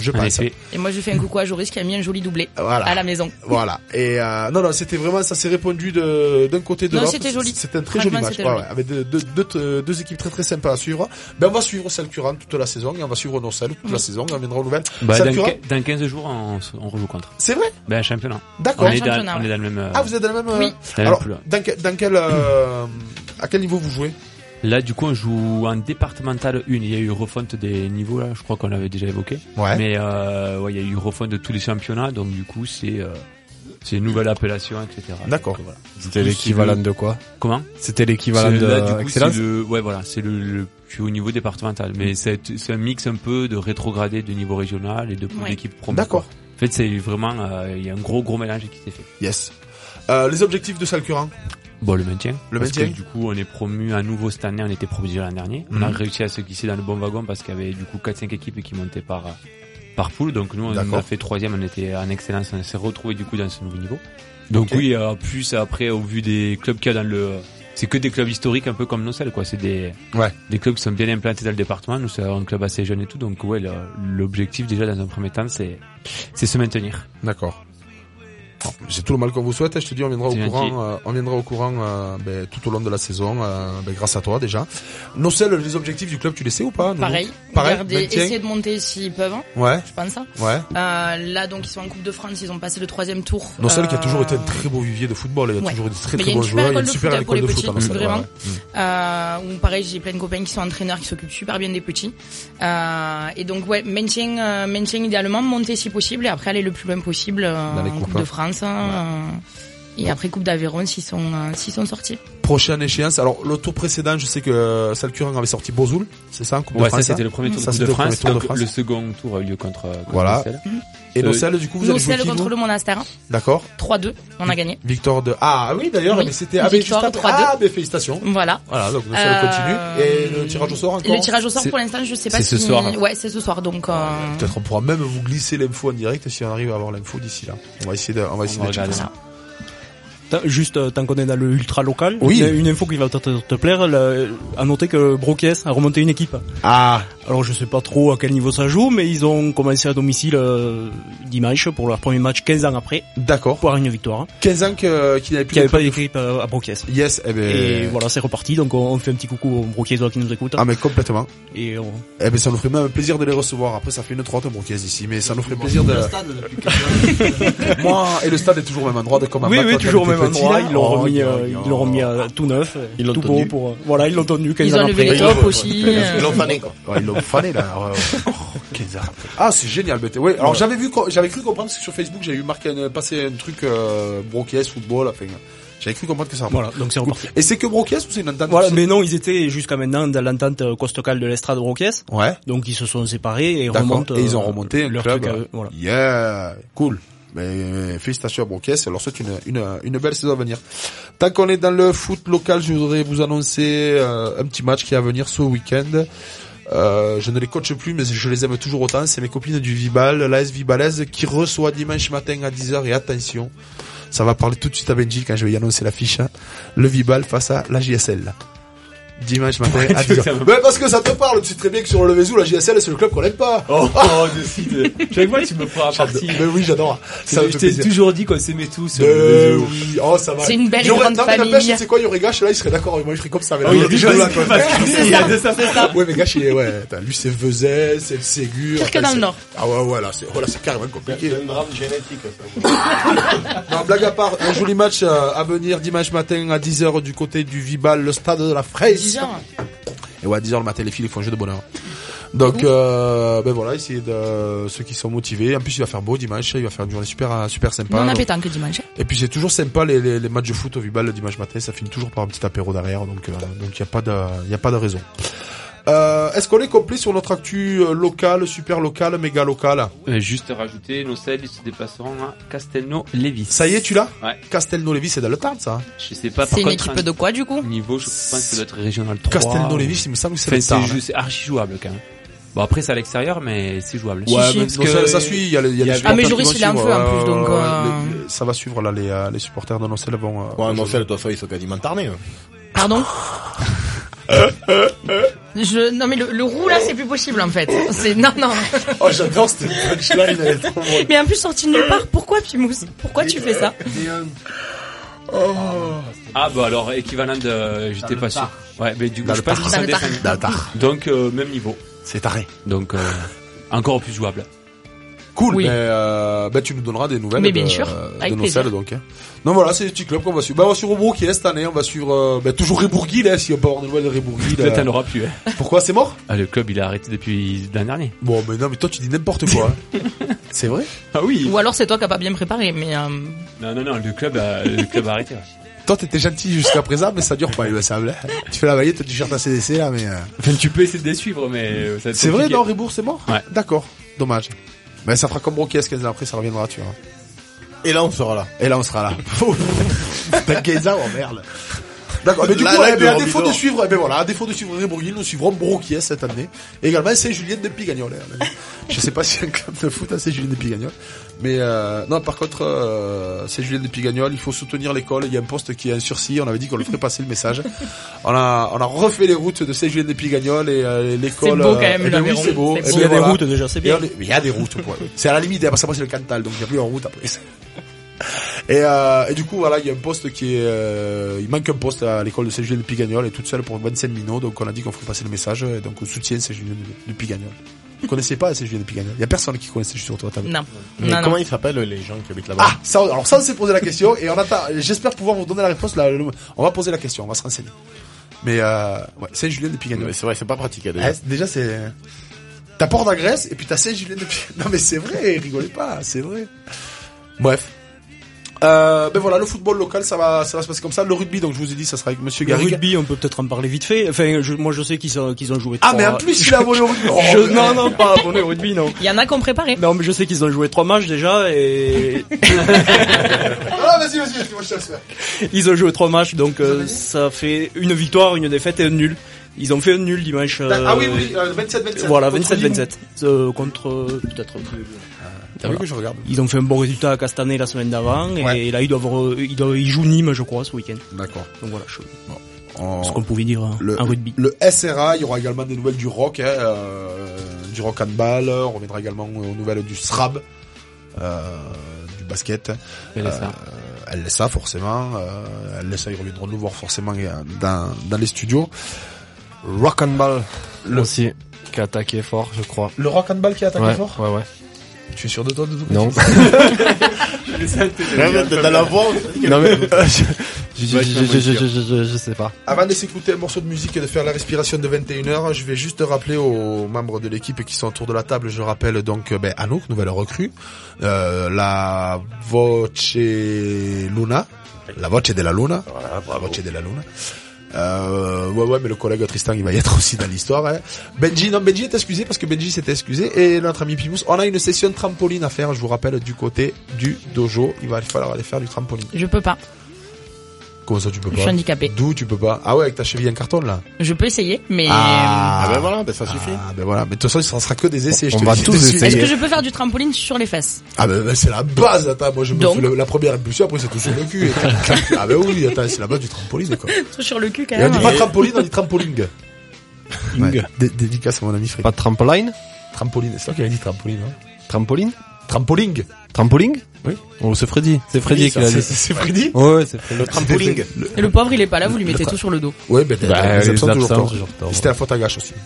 Speaker 4: je pense.
Speaker 9: Et moi, je fais un coucou à Joris qui a mis un joli doublé à la maison.
Speaker 4: Voilà. Et non, c'était vraiment, ça s'est répondu d'un côté de l'autre.
Speaker 9: C'était joli.
Speaker 4: C'était un très joli match. Avec deux équipes très très sympas à suivre. Ben, on va suivre Salcurant toute la saison et on va suivre Nocelle toute la saison. On viendra aux nouvelles.
Speaker 5: Dans 15 jours, on rejoue contre.
Speaker 4: C'est vrai?
Speaker 5: Ben, un championnat.
Speaker 4: D'accord.
Speaker 5: On est dans le même.
Speaker 4: Ah, vous êtes dans le même.
Speaker 9: Oui.
Speaker 4: Alors, dans quel à quel niveau vous jouez?
Speaker 5: Là, du coup, on joue en départemental 1. Il y a eu refonte des niveaux, là. Je crois qu'on l'avait déjà évoqué.
Speaker 4: Ouais.
Speaker 5: Mais, il y a eu refonte de tous les championnats. Donc, du coup, c'est une nouvelle appellation, etc.
Speaker 4: D'accord.
Speaker 6: Voilà. C'était l'équivalent de quoi?
Speaker 5: Comment?
Speaker 6: C'était l'équivalent de Excellence?
Speaker 5: C'est le plus haut niveau départemental. Mais c'est un mix un peu de rétrogradé de niveau régional et de d'équipes promo.
Speaker 4: D'accord.
Speaker 5: En fait, c'est vraiment, il y a un gros mélange qui s'est fait.
Speaker 4: Yes. Les objectifs de Salcurant?
Speaker 5: Bon, le maintien.
Speaker 4: Parce
Speaker 5: que du coup, on est promu à nouveau cette année, on était promu l'année dernière. On a réussi à se glisser dans le bon wagon parce qu'il y avait du coup 4-5 équipes qui montaient par poule. Donc nous, on a fait 3e, on était en excellence, on s'est retrouvé du coup dans ce nouveau niveau. Donc oui, plus après, au vu des clubs qu'il y a dans c'est que des clubs historiques un peu comme Nocelle, quoi. C'est des clubs qui sont bien implantés dans le département. Nous, c'est un club assez jeune et tout. Donc l'objectif déjà dans un premier temps, c'est se maintenir.
Speaker 4: D'accord. J'ai tout le mal qu'on vous souhaite. Je te dis, on viendra au courant tout au long de la saison, grâce à toi déjà. Nocelle, les objectifs du club, tu les sais ou pas?
Speaker 9: Pareil. Essayer de monter s'ils peuvent.
Speaker 4: Ouais.
Speaker 9: Je pense ça.
Speaker 4: Ouais.
Speaker 9: Là, donc, ils sont en Coupe de France, ils ont passé le 3e tour.
Speaker 4: Nocelle qui a toujours été un très beau vivier de football. Il y a toujours des très très bons joueurs. Il y a une super école de foot.
Speaker 9: Vraiment. Où pareil, j'ai plein de copains qui sont entraîneurs, qui s'occupent super bien des petits. Et donc, maintien idéalement, monter si possible et après aller le plus loin possible en Coupe de France. Et après Coupe d'Aveyron s'ils sont sortis.
Speaker 4: Prochaine échéance. Alors le tour précédent, je sais que Salcurant avait sorti Bozoul, c'est ça, en Coupe de France.
Speaker 5: Ça c'était le premier tour de France. Le second tour a eu lieu contre
Speaker 4: Nocelle. Et Nocelle, du coup, vous avez joué
Speaker 9: Nocelle contre le Monastère.
Speaker 4: D'accord.
Speaker 9: 3-2, on a gagné.
Speaker 4: Victoire de oui d'ailleurs, mais c'était
Speaker 9: victoire 3-2.
Speaker 4: Félicitations.
Speaker 9: Voilà.
Speaker 4: Donc Nocelle continue. Et le tirage au sort encore.
Speaker 9: Le tirage au sort pour l'instant, je sais pas si
Speaker 5: c'est ce soir.
Speaker 9: Ouais, c'est ce soir donc
Speaker 4: peut-être on pourra même vous glisser l'info en direct si on arrive à avoir l'info d'ici là. On va essayer de checker ça.
Speaker 12: Juste, tant qu'on est dans le ultra local,
Speaker 4: oui.
Speaker 12: Une info qui va te plaire, à noter que Broquies a remonté une équipe.
Speaker 4: Ah.
Speaker 12: Alors je sais pas trop à quel niveau ça joue, mais ils ont commencé à domicile dimanche pour leur premier match 15 ans après.
Speaker 4: D'accord.
Speaker 12: Pour une victoire.
Speaker 4: 15 ans qu'il n'avait plus
Speaker 12: pas d'équipe à Broquies.
Speaker 4: Yes,
Speaker 12: et voilà, c'est reparti, donc on fait un petit coucou aux Broquiesois qui nous écoutent.
Speaker 4: Ah mais complètement.
Speaker 12: Et
Speaker 4: ça nous ferait même plaisir de les recevoir. Après ça fait une trotte Broquies ici, mais ça nous ferait plaisir de... Moi, et le stade est toujours au même endroit, comme un
Speaker 12: oui, toujours au même endroit, ils l'ont remis à tout neuf, tout beau pour, voilà, ils l'ont tenu 15 ans après.
Speaker 9: Ils ont levé les tops aussi.
Speaker 7: Ils l'ont fané, quoi.
Speaker 4: Ils l'ont fané, là. Ah, c'est génial, BT. Ouais. Alors, j'avais cru comprendre, parce que sur Facebook, j'avais vu passer un truc, Broquies, football, enfin, j'avais cru comprendre que ça
Speaker 12: reparti. Voilà, donc c'est reparti.
Speaker 4: Et c'est que Broquies ou c'est une entente?
Speaker 12: Voilà, mais non, ils étaient jusqu'à maintenant dans l'entente costocale de l'Estrade Broquies.
Speaker 4: Ouais.
Speaker 12: Donc ils se sont séparés et remontent.
Speaker 4: Et ils ont remonté
Speaker 12: leur
Speaker 4: club.
Speaker 12: Truc à eux, voilà.
Speaker 4: Yeah, cool. Mais félicitations à Broquies, alors souhaite une belle saison à venir. Tant qu'on est dans le foot local, je voudrais vous annoncer un petit match qui est à venir ce week-end. Je ne les coache plus, mais je les aime toujours autant. C'est mes copines du Vibal, l'AS Vibalaise, qui reçoit dimanche matin à 10h. Et attention, ça va parler tout de suite à Benji quand je vais y annoncer l'affiche. Le Vibal face à la JSL. Dimanche matin à 10h. Mais parce que ça te parle, tu sais très bien que sur le Vézou, la JSL, c'est le club qu'on aime pas.
Speaker 5: Décide. Chaque fois, tu me feras partie.
Speaker 4: Mais oui, j'adore.
Speaker 5: Ça je t'ai toujours dit qu'on s'aimait tous.
Speaker 4: Oui, ça va.
Speaker 9: C'est une belle grande famille.
Speaker 4: C'est quoi, il y aurait Gash, là, il serait d'accord avec moi, je serais comme ça. Mais là,
Speaker 5: il est
Speaker 9: c'est ça.
Speaker 4: Ouais, mais Gash, lui, c'est Vezet, c'est le Ségur.
Speaker 9: Pire que dans le Nord.
Speaker 4: Ah ouais, là, c'est carrément compliqué.
Speaker 7: C'est un drame génétique, ça.
Speaker 4: Non, blague à part, un joli match à venir dimanche matin à 10h du côté du Vibal, le stade de la Fraise. Et ouais, à 10h le matin, les filles, ils font un jeu de bonheur. Donc, voilà, essayez de, ceux qui sont motivés. En plus, il va faire beau dimanche, il va faire une journée super sympa.
Speaker 9: Non, on a pétanque dimanche.
Speaker 4: Et puis, c'est toujours sympa, les matchs de foot au Vibal le dimanche matin, ça finit toujours par un petit apéro derrière, donc y a pas de raison. Est-ce qu'on est complet sur notre actu local, super local, méga local?
Speaker 5: Juste rajouter, Nocelle, ils se déplaceront à Castelnau-Lévis.
Speaker 4: Ça y est, tu l'as?
Speaker 5: Ouais.
Speaker 4: Castelnau-Lévis, c'est dans le Tarn, ça?
Speaker 5: Je sais pas.
Speaker 9: C'est une équipe de quoi, du coup?
Speaker 5: Niveau, je pense que ça doit être régional 3.
Speaker 4: Castelnau-Lévis, il me semble que c'est le Tarn.
Speaker 5: C'est archi jouable, quand même. Bon, après, c'est à l'extérieur, mais c'est jouable.
Speaker 4: Ouais, mais ça suit, il y a les
Speaker 9: ah, mais Joris, il a un feu, en plus, donc,
Speaker 4: ça va suivre, là, les supporters de Nocelle vont,
Speaker 7: Nocelle, de toute façon, ils sont quasiment tarnés,
Speaker 9: Pardon? Non mais le roux là c'est plus possible en fait. Non.
Speaker 4: Oh j'adore cette punchline, elle est trop bonne.
Speaker 9: Mais en plus sorti de nulle part, pourquoi Pimous? Pourquoi tu fais ça?
Speaker 5: Ah bah alors équivalent de j'étais pas sûr. Ouais mais du coup je passe qui s'en descend. Donc même niveau.
Speaker 4: C'est taré.
Speaker 5: Donc encore plus jouable.
Speaker 4: Cool. Oui. Tu nous donneras des nouvelles.
Speaker 9: Mais bien sûr,
Speaker 4: avec de nos selles, donc. Non, voilà, c'est les petits clubs qu'on va suivre. On va suivre Rebrougui cette année. On va suivre toujours Rebrougui là, si on peut avoir des nouvelles de Rebrougui.
Speaker 5: Peut-être elle n'aura plus.
Speaker 4: Pourquoi c'est mort?
Speaker 5: Ah le club il a arrêté depuis l'an dernier.
Speaker 4: Bon mais non mais toi tu dis n'importe quoi. C'est vrai?
Speaker 5: Ah oui.
Speaker 9: Ou alors c'est toi qui a pas bien préparé mais.
Speaker 5: Non le club a arrêté. Ouais.
Speaker 4: Toi t'étais gentil jusqu'à présent mais ça dure pas il me semble. Tu fais la vaillette, tu cherches ta CDC là mais.
Speaker 5: Enfin tu peux essayer de les suivre mais.
Speaker 4: C'est vrai non Rebourg c'est mort?
Speaker 5: Ouais.
Speaker 4: D'accord. Dommage. Mais ça fera comme Broquies 15 ans après, ça reviendra, tu vois.
Speaker 7: Et là, on sera là.
Speaker 4: T'as 15 ans, oh merde. D'accord, mais du coup, à défaut de suivre, à défaut de suivre Rebourg, nous suivrons Broquies cette année. Et également Saint-Julien de Pigagnol. Je sais pas si y a un club de foot à Saint-Julien de Pigagnol. Mais, non, par contre, Saint-Julien de Pigagnol, il faut soutenir l'école. Il y a un poste qui est en sursis. On avait dit qu'on le ferait passer le message. On a refait les routes de Saint-Julien de Pigagnol et l'école.
Speaker 9: C'est beau quand même,
Speaker 4: oui, c'est beau.
Speaker 12: Il y a des routes déjà, c'est bien.
Speaker 4: Il y a des routes, quoi. C'est à la limite, parce que c'est le Cantal, donc il n'y a plus en route après. Et du coup, voilà, il y a un poste qui est, il manque un poste à l'école de Saint-Julien de Pigagnol et toute seule pour 25 minots. Donc, on a dit qu'on ferait passer le message. Et donc, on soutient Saint-Julien de Pigagnol. Vous connaissez pas Saint-Julien de Pigagnol? Il y a personne qui connaissait sur toi, table.
Speaker 9: Non.
Speaker 7: Mais comment ils s'appellent les gens qui habitent là-bas?
Speaker 4: Ah, ça, alors ça, on s'est posé la question et on attend. J'espère pouvoir vous donner la réponse là. On va poser la question, on va se renseigner. Mais, ouais, Saint-Julien de Pigagnol.
Speaker 7: Mais c'est vrai, c'est pas pratique, déjà.
Speaker 4: Déjà, c'est, t'as Port d'Agresse et puis t'as Saint-Julien de Pigagnol. Non, mais c'est vrai, rigolez pas, c'est vrai. Bref. Voilà, le football local, ça va se passer comme ça. Le rugby, donc je vous ai dit, ça sera avec Monsieur Garrigue.
Speaker 12: Le rugby, on peut peut-être en parler vite fait. Enfin, moi, je sais qu'ils ont joué.
Speaker 4: Ah, mais en plus, il a abonné au rugby.
Speaker 12: Non, pas abonné au rugby, non.
Speaker 9: Il y en a qui ont préparé.
Speaker 12: Non, mais je sais qu'ils ont joué 3 matchs déjà et.
Speaker 4: Ah, vas-y, moi je te laisse faire.
Speaker 12: Ils ont joué 3 matchs, donc ça fait une victoire, une défaite et un nul. Ils ont fait un nul dimanche.
Speaker 4: Ah oui, 27-27.
Speaker 12: Voilà, 27-27. Contre peut-être.
Speaker 4: T'as vu que je regarde.
Speaker 12: Ils ont fait un bon résultat à Castanet la semaine d'avant et là ils jouent Nîmes je crois ce week-end.
Speaker 4: D'accord.
Speaker 12: Donc voilà, ce qu'on pouvait dire en rugby.
Speaker 4: Le SRA, il y aura également des nouvelles du rock, du rock handball. On reviendra également aux nouvelles du SRAB, du basket. LSA forcément. LSA ils reviendront nous voir forcément dans les studios. Rock handball
Speaker 6: aussi qui a attaqué fort, je crois.
Speaker 4: Le rock handball qui a attaqué fort.
Speaker 6: Ouais.
Speaker 4: Tu es sûr de toi de tout?
Speaker 6: Non.
Speaker 7: Dans la voix.
Speaker 6: Non mais je sais pas.
Speaker 4: Avant de s'écouter un morceau de musique et de faire la respiration de 21h, je vais juste rappeler aux membres de l'équipe qui sont autour de la table, je rappelle donc Anouk, nouvelle recrue, la Voce Luna, la Voce de la Luna, voilà, la Voce de la Luna. Ouais, mais le collègue Tristan, il va y être aussi dans l'histoire, hein. Benji est excusé parce que Benji s'était excusé et notre ami Pimous, on a une session de trampoline à faire, je vous rappelle, du côté du dojo. Il va falloir aller faire du trampoline.
Speaker 9: Je peux pas.
Speaker 4: Comment ça tu peux pas?
Speaker 9: Je suis handicapé.
Speaker 4: D'où tu peux pas? Ah ouais, avec ta cheville en carton là.
Speaker 9: Je peux essayer, mais
Speaker 7: voilà, ça suffit.
Speaker 4: Voilà, mais de toute façon, ça sera que des essais.
Speaker 6: On va tous essayer.
Speaker 9: Est-ce que je peux faire du trampoline sur les fesses?
Speaker 4: Ah c'est la base. Attends, moi je me fais la première impulsion, après c'est tout sur le cul. Oui, attends, c'est la base du trampoline quoi.
Speaker 9: Tout sur le cul quand même.
Speaker 4: Et on dit pas trampoline, on dit trampoling. Ouais. Dédicace à mon ami Fred.
Speaker 6: Pas de trampoline?
Speaker 4: Trampoline, c'est toi qui avais dit trampoline, hein.
Speaker 6: Trampoline?
Speaker 4: Trampoling.
Speaker 6: Trampoling?
Speaker 4: Oui.
Speaker 6: Oh, c'est Freddy. C'est Freddy qui l'a dit.
Speaker 4: C'est Freddy?
Speaker 6: Ouais, c'est Freddy.
Speaker 7: Le trampoling.
Speaker 9: Et le pauvre, il est pas là, vous lui mettez tout sur le dos.
Speaker 4: Ouais, les absents toujours
Speaker 6: tort.
Speaker 4: C'était la faute à Gâche aussi.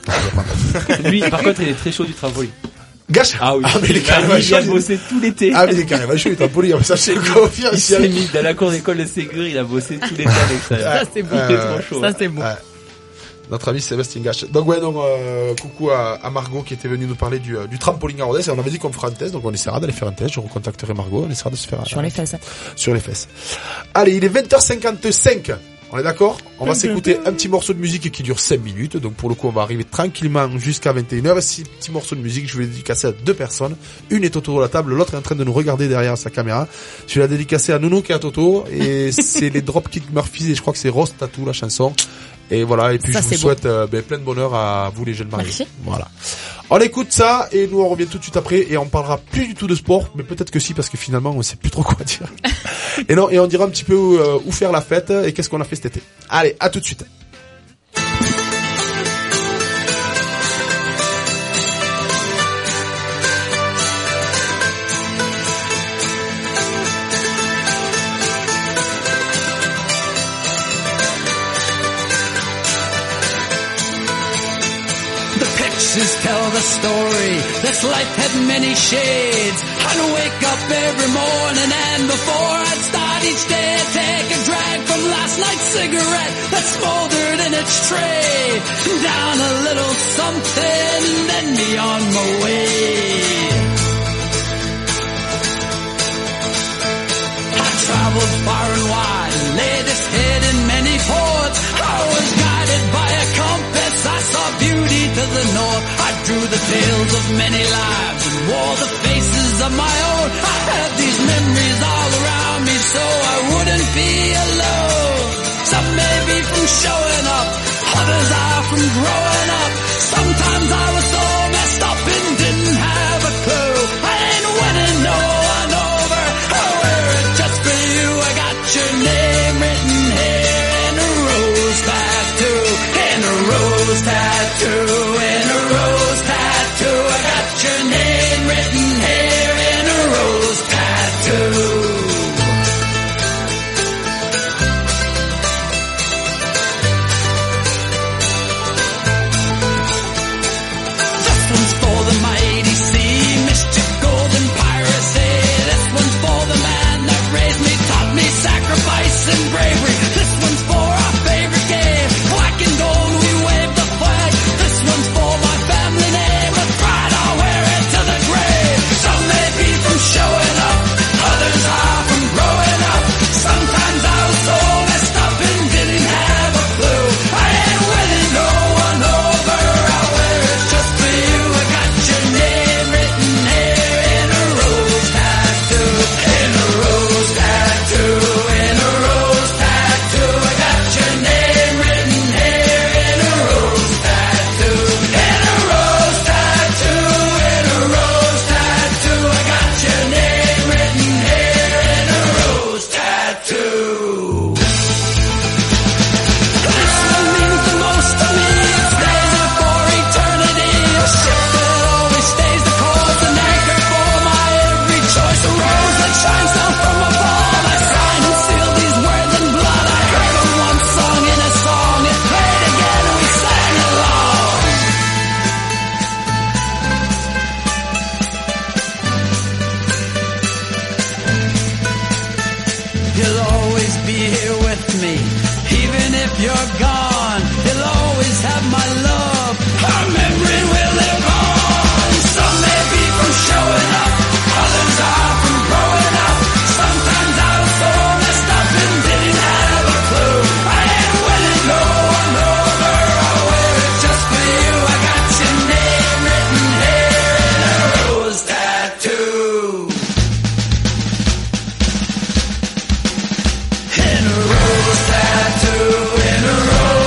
Speaker 5: Lui, par contre, il est très chaud du trampoline.
Speaker 4: Gâche?
Speaker 5: Ah oui.
Speaker 4: Ah, mais il est carrément chaud.
Speaker 5: Il a bossé tout l'été.
Speaker 4: Ah, mais il est carrément chaud, du trampoline. Ça, c'est le confirme.
Speaker 5: Il s'est mis dans la cour d'école de Ségur, il a bossé tout l'été avec ça.
Speaker 9: Ça, c'est beau.
Speaker 5: C'est trop chaud.
Speaker 9: Ça, c'est beau.
Speaker 4: Notre ami Sébastien Gache. Donc coucou à Margot qui était venue nous parler du trampoline à Rodez. Et on avait dit qu'on ferait un test, donc on essaiera d'aller faire un test. Je recontacterai Margot, on essaiera de se faire
Speaker 9: sur les fesses.
Speaker 4: Sur les fesses. Allez, il est 20h55. On est d'accord? On va s'écouter un petit morceau de musique qui dure 5 minutes. Donc pour le coup, on va arriver tranquillement jusqu'à 21h. Et ce petit morceau de musique, je vais le dédicacer à 2 personnes. Une est autour de la table, l'autre est en train de nous regarder derrière sa caméra. Je vais la dédicacer à Nounou qui est à Toto. Et c'est les Dropkick Murphys et je crois que c'est Rose Tattoo la chanson. Et voilà, et puis ça, je vous souhaite plein de bonheur à vous les jeunes mariés.
Speaker 9: Merci.
Speaker 4: Voilà. On écoute ça et nous on revient tout de suite après et on parlera plus du tout de sport, mais peut-être que si parce que finalement on sait plus trop quoi dire. Et on dira un petit peu où faire la fête et qu'est-ce qu'on a fait cet été. Allez, à tout de suite.
Speaker 13: always tell the story. This life had many shades. I'd wake up every morning and before I'd start each day I'd take a drag from last night's cigarette that smoldered in its tray. Down a little something and then be on my way. Traveled far and wide, laid his head in many ports. I was guided by a compass, I saw beauty to the north. I drew the tales of many lives and wore the faces of my own. I had these memories all around me so I wouldn't be alone. Some may be from showing up, others are from growing up. Sometimes I was so messed up and didn't have a clue. I ain't winning no one over, I wear it just for you. I got your name written here in a rose tattoo, in a rose tattoo, in a rose tattoo. I got your name written here in a rose tattoo. Sacrifice and bravery. This one's for our favorite game. Black and gold, we wave the flag. This one's for my family name. With pride, I'll wear it to the grave. Some may be from showing up, others are from growing up. Sometimes I was so messed up and didn't have a clue. I ain't winning no one over, I'll wear it just for you. I got your name written here in a rose tattoo, in a rose tattoo. In a rose tattoo, in a rose.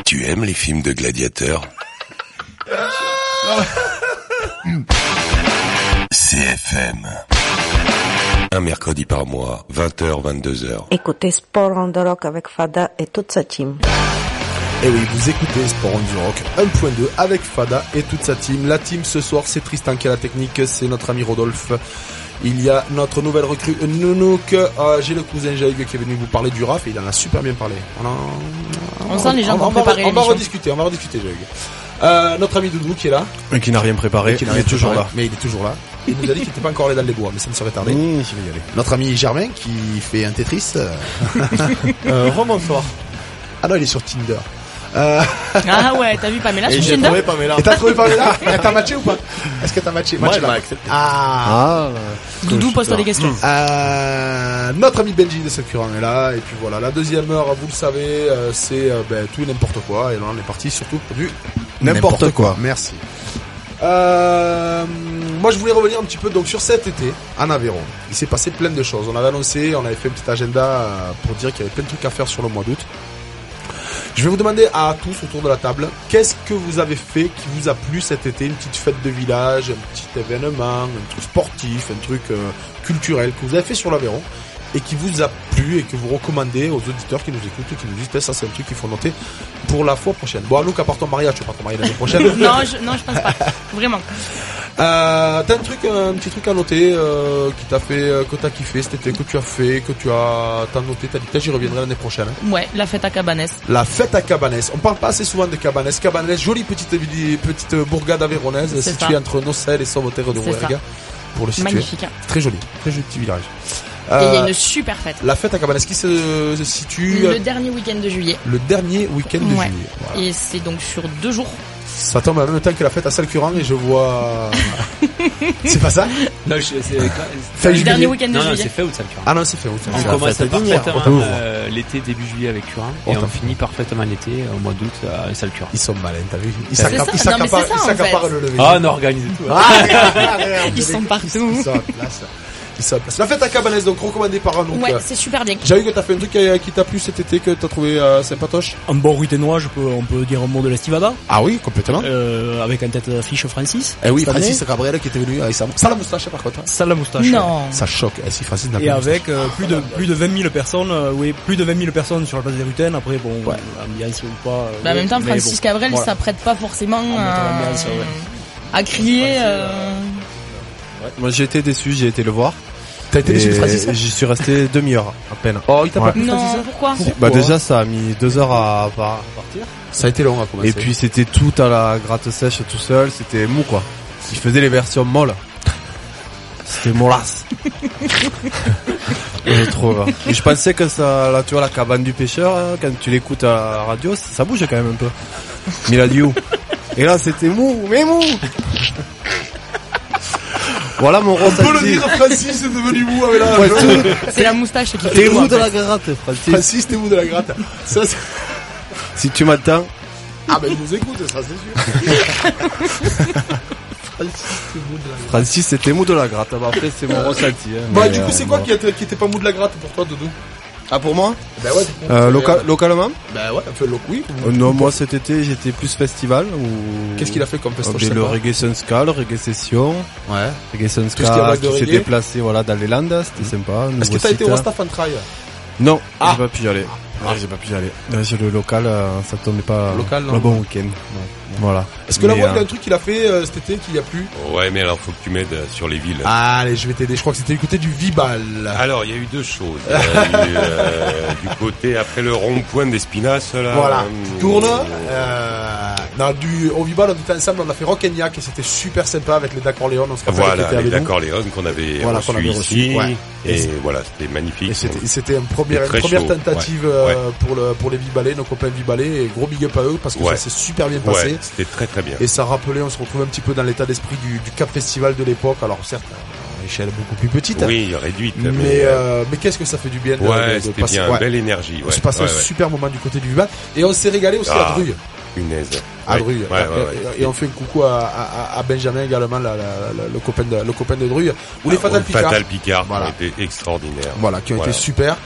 Speaker 2: Tu aimes les films de gladiateurs? CFM. Un mercredi par mois, 20h, 22h.
Speaker 3: Écoutez Sport on the Rock avec Fada et toute sa team.
Speaker 4: Et oui, vous écoutez Sport on the Rock 1.2 avec Fada et toute sa team. La team ce soir, c'est Tristan qui a la technique, c'est notre ami Rodolphe. Il y a notre nouvelle recrue Nounouk. J'ai le cousin Jaïg qui est venu vous parler du RAF et il en a super bien parlé.
Speaker 9: On sent les gens vont préparer
Speaker 4: l'émission. On va rediscuter Jaïg. Notre ami Doudou qui est là.
Speaker 6: Et qui n'a rien préparé,
Speaker 4: mais il est toujours là. Mais il est toujours là. Il nous a dit qu'il n'était pas encore allé dans les bois, mais ça ne serait tardé.
Speaker 6: Je vais y aller.
Speaker 4: Notre ami Germain qui fait un Tetris.
Speaker 6: Roman-soir.
Speaker 4: Ah non, il est sur Tinder.
Speaker 9: Ah ouais, t'as vu Pamela sur Tinder?
Speaker 4: Et t'as trouvé Pamela? T'as matché ou pas? Est-ce que t'as matché?
Speaker 7: Moi, elle m'a accepté.
Speaker 9: Doudou, pose-toi des questions.
Speaker 4: Notre ami Benji de Sakuran est là, et puis voilà, la deuxième heure, vous le savez, c'est tout et n'importe quoi, et là on est parti surtout pour du
Speaker 6: n'importe quoi.
Speaker 4: Merci. Moi je voulais revenir un petit peu donc sur cet été en Aveyron. Il s'est passé plein de choses. On avait annoncé, on avait fait un petit agenda pour dire qu'il y avait plein de trucs à faire sur le mois d'août. Je vais vous demander à tous autour de la table, qu'est-ce que vous avez fait qui vous a plu cet été? Une petite fête de village, un petit événement, un truc sportif, un truc culturel que vous avez fait sur l'Aveyron et qui vous a plu et que vous recommandez aux auditeurs qui nous écoutent et qui nous disent ça c'est un truc qu'il faut noter pour la fois prochaine. Bon, nous qu'à part ton mariage, tu vas pas te marier l'année prochaine.
Speaker 9: non, je pense pas. Vraiment.
Speaker 4: T'as un petit truc à noter qui t'a fait, que t'as kiffé cet été, que tu as fait, que t'as noté, t'as dit j'y reviendrai l'année prochaine.
Speaker 9: Ouais, la fête à Cabanès.
Speaker 4: La fête à Cabanès. On parle pas assez souvent de Cabanès. Cabanès, jolie petite bourgade aveyronnaise située entre Nocelle et Sauveterre de Rouergue. Pour le situer.
Speaker 9: Magnifique.
Speaker 4: Très joli petit village.
Speaker 9: Et il y a une super fête.
Speaker 4: La fête à Cabanès qui se situe
Speaker 9: le dernier week-end de juillet.
Speaker 4: Le dernier week-end de juillet.
Speaker 9: Voilà. Et c'est donc sur 2 jours.
Speaker 4: Ça tombe en même temps que la fête à Salcuran et je vois. C'est pas ça?
Speaker 5: Non, c'est
Speaker 9: le dernier week-end de juillet.
Speaker 5: Non, c'est fait août Salcuran.
Speaker 4: Ah non, c'est fait août.
Speaker 5: On commence parfaitement l'été début juillet avec Curan et on finit parfaitement l'été au mois d'août à Salcuran.
Speaker 4: Ils sont malins, t'as vu? Ils
Speaker 9: s'accaparent
Speaker 4: le lever.
Speaker 5: Ah, on organise tout.
Speaker 9: Ils sont partout.
Speaker 4: Ils sont en place. La fête à Cabanès, donc recommandée par Anouk.
Speaker 9: Ouais, c'est super bien.
Speaker 4: J'ai vu que t'as fait un truc qui t'a plu cet été, que t'as trouvé sympatoche.
Speaker 12: Un bon ruténois, on peut dire un mot de l'Estivada.
Speaker 4: Ah oui, complètement.
Speaker 12: Avec en tête d'affiche Francis.
Speaker 4: Eh oui, Francis Cabrel qui était venu avec ça la moustache par contre.
Speaker 12: Ça la moustache.
Speaker 9: Non.
Speaker 4: Ça choque. Si Francis n'a pas.
Speaker 12: Et avec plus de 20 000 personnes, plus de 20 000 personnes sur la place des Rutaines. Après, bon, ambiance ou pas.
Speaker 9: En même temps, Francis Cabrel, ça prête pas forcément à crier.
Speaker 6: Moi, j'ai été déçu, j'ai été le voir.
Speaker 4: T'as été déçu de Francis?
Speaker 6: J'y suis resté demi-heure à peine.
Speaker 4: Oh, il t'a pas plu
Speaker 9: Francis? Non, pourquoi?
Speaker 6: Bah déjà, ça a mis 2 heures à partir.
Speaker 4: Ça a été long à commencer.
Speaker 6: Et puis c'était tout à la gratte sèche tout seul, c'était mou quoi. Il faisait les versions molles. C'était mollasse. Je trouve. Et je pensais que ça, là tu vois la cabane du pêcheur, hein, quand tu l'écoutes à la radio, ça bouge quand même un peu. Mais il a dit où? Et là c'était mou, mais mou. Voilà mon ressenti.
Speaker 4: On peut le dire, Francis est devenu mou avec la...
Speaker 9: C'est la moustache qui fait
Speaker 6: t'es mou de la gratte, Francis.
Speaker 4: Francis, t'es mou de la gratte. Ça,
Speaker 6: si tu m'attends.
Speaker 4: Ah ben il nous écoute, ça c'est sûr.
Speaker 6: Francis, c'était mou de la gratte. Bah, après, c'est mon ressenti. Hein,
Speaker 4: bah du coup, c'est quoi qui était pas mou de la gratte pour toi, Doudou?
Speaker 6: Ah, pour moi?
Speaker 4: Ben ouais.
Speaker 6: Localement?
Speaker 4: Ben ouais, un peu oui.
Speaker 6: Non, moi cet été j'étais plus festival ou.
Speaker 4: Qu'est-ce qu'il a fait comme festival?
Speaker 6: Le Reggae Sunska, le Reggae Session.
Speaker 4: Ouais.
Speaker 6: Reggae Sunska qui s'est déplacé voilà dans les Landes, c'était sympa.
Speaker 4: Est-ce que t'as été au Rastafan Trail?
Speaker 6: Non, j'ai pas pu y aller. J'ai pas pu y aller. Sur le local, ça tombait pas.
Speaker 4: Local, non.
Speaker 6: Le bon week-end. Voilà.
Speaker 4: Est-ce que la voix, il y a un truc qu'il a fait cet été qu'il y a plus?
Speaker 1: Ouais, mais alors faut que tu m'aides sur les villes.
Speaker 4: Allez, je vais t'aider. Je crois que c'était du côté du Vibal.
Speaker 1: Alors, il y a eu 2 choses. Du côté après le rond-point d'Espinasse là.
Speaker 4: Voilà. Tu tournes. Au Vibal, on était ensemble, on a fait Rock'n'Yac et c'était super sympa avec les Dacorléon.
Speaker 1: Voilà, les Dacorléon qu'on avait reçus ici.
Speaker 4: Ouais.
Speaker 1: Et voilà, c'était magnifique.
Speaker 4: Et c'était une première tentative pour les Vibalais, nos copains Vibalais, et gros big up à eux parce que ça s'est super bien passé.
Speaker 1: C'était très très bien.
Speaker 4: Et ça rappelait, on se retrouve un petit peu dans l'état d'esprit du Cap Festival de l'époque. Alors certes, à échelle beaucoup plus petite.
Speaker 1: Oui, réduite.
Speaker 4: Mais qu'est-ce que ça fait du bien
Speaker 1: de passer. Bien, belle énergie.
Speaker 4: On se passe un super moment du côté du Vibal. Et on s'est régalé aussi à Druy.
Speaker 1: Punaise.
Speaker 4: À Druy. Et on fait un coucou à Benjamin également, le copain de Druy. Ou les Fatal Picard.
Speaker 1: Fatal Picard, qui ont été extraordinaires.
Speaker 4: Voilà, qui ont été super.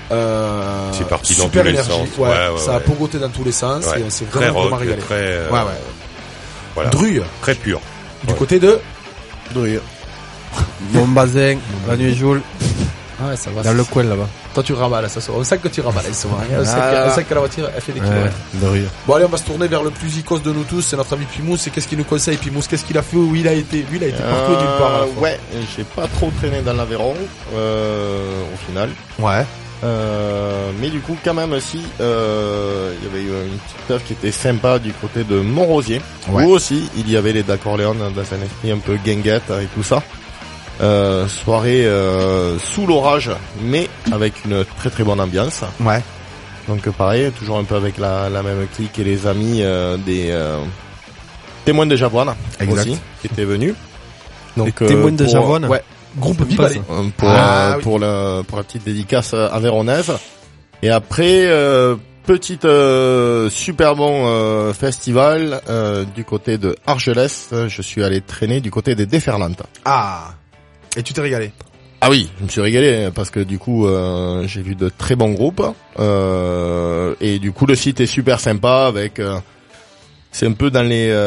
Speaker 1: C'est parti dans
Speaker 4: super
Speaker 1: tous les
Speaker 4: énergie.
Speaker 1: sens.
Speaker 4: Ça a pogoté dans tous les sens.
Speaker 1: Ouais.
Speaker 4: C'est vraiment vraiment régalé.
Speaker 1: Voilà.
Speaker 4: Druille.
Speaker 1: Très pur.
Speaker 4: Du côté de
Speaker 7: Druille.
Speaker 6: Mon bazin, la nuit joule.
Speaker 4: Ouais, ça va.
Speaker 6: Dans le coin là-bas.
Speaker 4: Toi tu raballes, ça on sait que tu raballes, ça va. On sait que la voiture elle fait des kilomètres. Bon allez, on va se tourner vers le plus icos de nous tous, c'est notre ami Pimous. Et qu'est-ce qu'il nous conseille, Pimous? Qu'est-ce qu'il a fait? Où il a été? Lui, il a été partout d'une part.
Speaker 7: Ouais, j'ai pas trop traîné dans l'Aveyron au final.
Speaker 4: Ouais.
Speaker 7: Mais du coup, quand même aussi, il y avait eu une petite œuvre qui était sympa du côté de Montrosier, où aussi il y avait les D'Accorléon dans un esprit un peu guinguette et tout ça. Soirée sous l'orage, mais avec une très très bonne ambiance.
Speaker 4: Ouais.
Speaker 7: Donc pareil, toujours un peu avec la même clique et les amis des témoins de Javoine aussi, qui étaient venus. Donc
Speaker 6: témoins de Javoine.
Speaker 7: Ouais.
Speaker 4: Groupe Vivalé.
Speaker 7: Pour la petite dédicace avéronaise. Et après, petite super bon festival du côté de Argelès. Je suis allé traîner du côté des Déferlantes.
Speaker 4: Ah. Et tu t'es régalé?
Speaker 7: Ah oui, je me suis régalé parce que du coup j'ai vu de très bons groupes et du coup le site est super sympa avec c'est un peu dans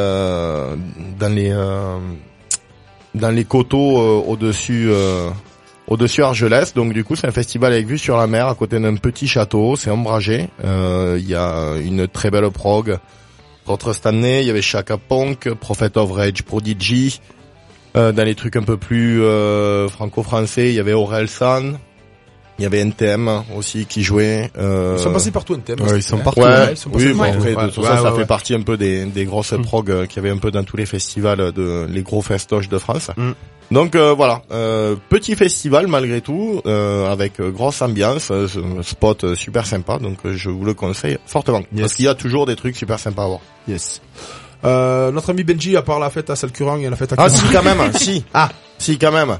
Speaker 7: les coteaux au-dessus Argelès, donc du coup c'est un festival avec vue sur la mer à côté d'un petit château, c'est ombragé, il y a une très belle prog. Contre cette année, il y avait Chaka Ponk, Prophet of Rage, Prodigy. Dans les trucs un peu plus franco-français, il y avait Aurel San, il y avait NTM aussi qui jouait.
Speaker 4: Ils sont passés partout NTM.
Speaker 7: Ouais, ils sont partout. Ouais, oui, bon, après, de toute façon, ça fait partie un peu des grosses prog qu'il y avait un peu dans tous les festivals les gros festoches de France. Donc voilà, petit festival malgré tout, avec grosse ambiance, spot super sympa, donc je vous le conseille fortement. Parce qu'il y a toujours des trucs super sympas à voir.
Speaker 4: Yes. Notre ami Benji, à part la fête à Salcurang et la fête à
Speaker 7: Ah si quand même, si. Si quand même.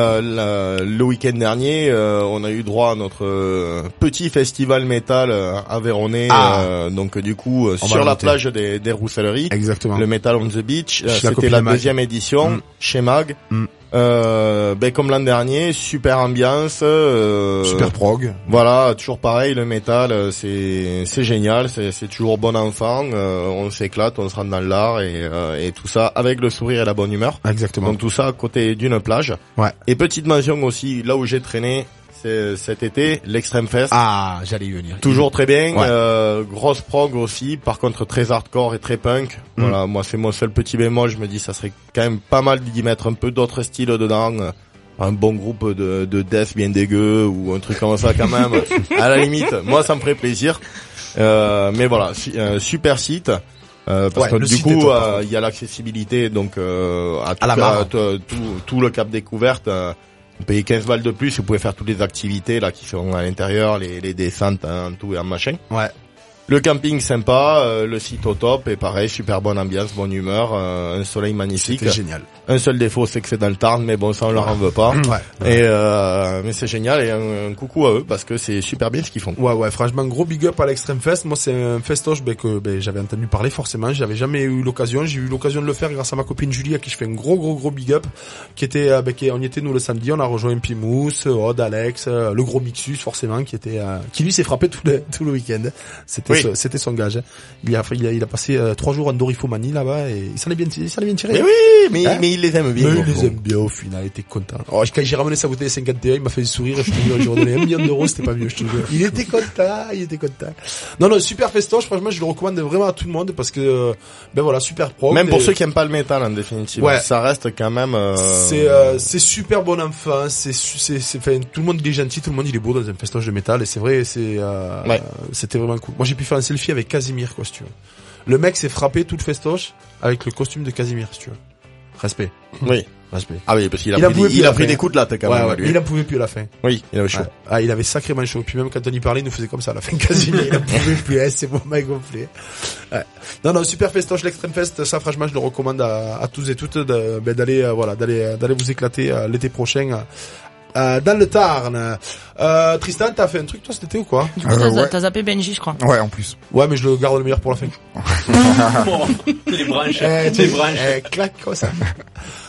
Speaker 7: Le week-end dernier, on a eu droit à notre petit festival métal aveyronnais, donc du coup sur la plage des Rousselleries.
Speaker 4: Exactement.
Speaker 7: Le Metal on the Beach, c'était la deuxième édition chez Mag. Comme l'an dernier, super ambiance,
Speaker 4: super prog.
Speaker 7: Voilà, toujours pareil, le métal, c'est génial, c'est toujours bon enfant, on s'éclate, on se rentre dans l'art et tout ça avec le sourire et la bonne humeur.
Speaker 4: Exactement.
Speaker 7: Donc tout ça à côté d'une plage.
Speaker 4: Ouais.
Speaker 7: Et petite mention aussi, là où j'ai traîné, c'est cet été, l'Extreme Fest.
Speaker 4: Ah, j'allais y venir.
Speaker 7: Toujours très bien, grosse prog aussi, par contre très hardcore et très punk. Voilà, moi c'est mon seul petit bémol, je me dis ça serait quand même pas mal d'y mettre un peu d'autres styles dedans. Un bon groupe de death bien dégueu ou un truc comme ça quand même. À la limite, moi ça me ferait plaisir. Mais voilà, super site. Parce que du coup, il y a l'accessibilité donc à tout le Cap Découverte. Vous payez 15 balles de plus, vous pouvez faire toutes les activités là qui sont à l'intérieur, les descentes, tout et en machin.
Speaker 4: Ouais.
Speaker 7: Le camping sympa, le site au top et pareil, super bonne ambiance, bonne humeur, un soleil magnifique.
Speaker 4: C'était génial.
Speaker 7: Un seul défaut, c'est que c'est dans le Tarn, mais bon, ça on leur en veut pas. Et mais c'est génial et un coucou à eux parce que c'est super bien ce qu'ils font.
Speaker 4: Ouais, franchement, gros big up à l'Extreme Fest. Moi, c'est un festoche que j'avais entendu parler forcément. J'avais jamais eu l'occasion. J'ai eu l'occasion de le faire grâce à ma copine Julie à qui je fais un gros big up. Qui était, on y était nous le samedi. On a rejoint Pimous, Odd, Alex, le gros Mixus forcément qui lui s'est frappé tout le week-end. C'était son gage. Il a passé 3 jours en dorifomanie là-bas et il s'en est bien tiré.
Speaker 7: Mais oui, mais il les aime bien.
Speaker 4: Mais il les aime bien au final, il était content. Oh, quand j'ai ramené sa bouteille de 51, il m'a fait un sourire, je te jure, j'ai redonné 1 million d'euros, c'était pas mieux, je te jure. Il était content. Non, super festoche, franchement, je le recommande vraiment à tout le monde parce que, voilà, super pro.
Speaker 7: Même pour ceux qui aiment pas le métal, en définitive.
Speaker 4: Ouais.
Speaker 7: Ça reste quand même,
Speaker 4: c'est super bon enfant, tout le monde il est gentil, tout le monde il est beau dans un festoche de métal et c'est vrai, c'était vraiment cool. Moi, j'ai pu faire un selfie avec Casimir, quoi, si tu veux. Le mec s'est frappé tout le festoche avec le costume de Casimir, si tu veux. Respect.
Speaker 7: Oui.
Speaker 4: Respect.
Speaker 7: Ah oui, parce qu'il a pris des coups de latte quand même.
Speaker 4: Il en pouvait plus à la fin.
Speaker 7: Oui, il avait chaud.
Speaker 4: Ah, il avait sacrément chaud. Puis même quand on y parlait, il nous faisait comme ça à la fin. Casimir, il en pouvait plus. C'est bon, mec gonflé. Ouais. Non, super festoche, l'Extreme Fest. Ça, franchement, je le recommande à tous et toutes d'aller vous éclater l'été prochain. Dans le Tarn. Tristan, t'as fait un truc toi cet été ou quoi?
Speaker 9: Du coup, t'as zappé Benji, je crois.
Speaker 14: Ouais, en plus.
Speaker 4: Ouais, mais je le garde le meilleur pour la fin.
Speaker 5: Les branches.
Speaker 4: Clac, comme ça.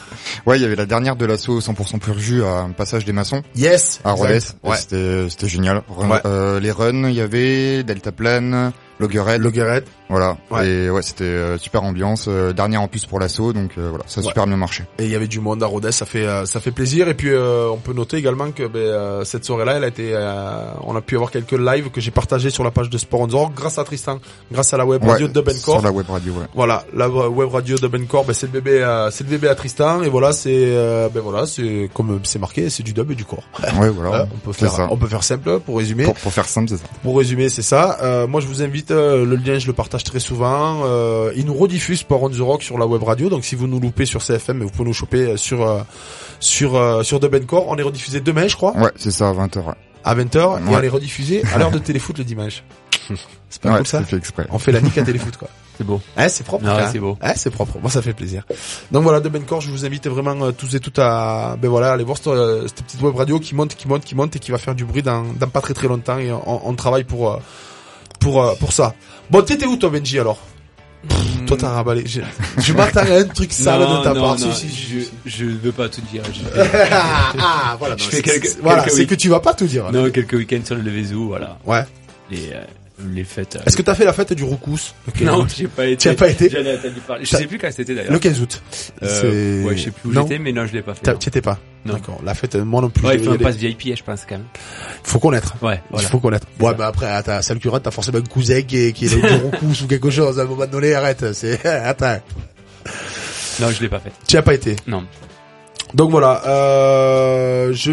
Speaker 14: Ouais, il y avait la dernière de l'assaut 100% pur jus à Passage des Maçons.
Speaker 4: Yes.
Speaker 14: À Rodez.
Speaker 4: Ouais.
Speaker 14: C'était génial.
Speaker 4: Ouais.
Speaker 14: Les runs, il y avait Deltaplane, Loggerhead. Voilà. Ouais. Et ouais, c'était super ambiance. Dernière en plus pour l'assaut, donc voilà, ça a super bien marché.
Speaker 4: Et il y avait du monde à Rodez, ça fait plaisir. Et puis on peut noter également que cette soirée-là, elle a été, on a pu avoir quelques lives que j'ai partagés sur la page de Sport on the Rock grâce à Tristan, grâce à la web radio de Bencore.
Speaker 14: Sur la web radio, ouais.
Speaker 4: Voilà, la web radio de Bencore, c'est le bébé à Tristan. Et voilà, c'est comme c'est marqué, c'est du dub et du corps.
Speaker 14: Ouais, voilà.
Speaker 4: On peut faire simple pour résumer.
Speaker 14: Pour faire simple, c'est ça.
Speaker 4: Pour résumer, c'est ça. Moi, je vous invite. Le lien, je le partage très souvent. Il nous rediffuse Sport on the Rock sur la web radio. Donc, si vous nous loupez sur CFM, vous pouvez nous choper sur Dub & Core. On est rediffusé demain, je crois.
Speaker 14: Ouais, c'est ça, à 20h. Ouais.
Speaker 4: À 20h, et on est rediffusé à l'heure de téléfoot le dimanche. C'est pas cool ça.
Speaker 14: C'est fait exprès.
Speaker 4: On fait la nique à téléfoot, quoi.
Speaker 5: C'est beau.
Speaker 4: C'est propre.
Speaker 5: Non, c'est beau.
Speaker 4: C'est propre. Moi, ça fait plaisir. Donc voilà, Dub & Core, je vous invite vraiment tous et toutes à, aller voir cette petite web radio qui monte et qui va faire du bruit dans pas très très longtemps, et on travaille pour ça. Bon, t'étais où toi, Benji, alors? Toi, t'as raballé. Je m'attends à un truc sale de ta part.
Speaker 5: Je veux pas tout dire.
Speaker 4: Voilà. C'est que tu vas pas tout dire.
Speaker 5: Non, quelques week-ends sur le Vézou, voilà.
Speaker 4: Ouais.
Speaker 5: Les fêtes.
Speaker 4: Est-ce que t'as fait la fête du Roukous?
Speaker 5: Non, j'ai pas été.
Speaker 4: Tu as pas été?
Speaker 5: J'en ai entendu parler. Je sais plus quand c'était d'ailleurs.
Speaker 4: Le 15 août.
Speaker 5: Ouais, je sais plus où j'étais, mais non, je l'ai pas fait.
Speaker 4: Tu étais pas?
Speaker 5: Non.
Speaker 4: D'accord. La fête, moi non plus.
Speaker 5: Ouais, il faut un pass VIP, je pense, quand même.
Speaker 4: Faut connaître.
Speaker 5: Ouais, voilà.
Speaker 4: Il faut connaître. Ouais, mais après, à ta salle curate, t'as forcément un cousin qui est du Roukous ou quelque chose. À un moment donné, arrête. Attends.
Speaker 5: Non, je l'ai pas fait.
Speaker 4: Tu as pas été?
Speaker 5: Non.
Speaker 4: Donc voilà, je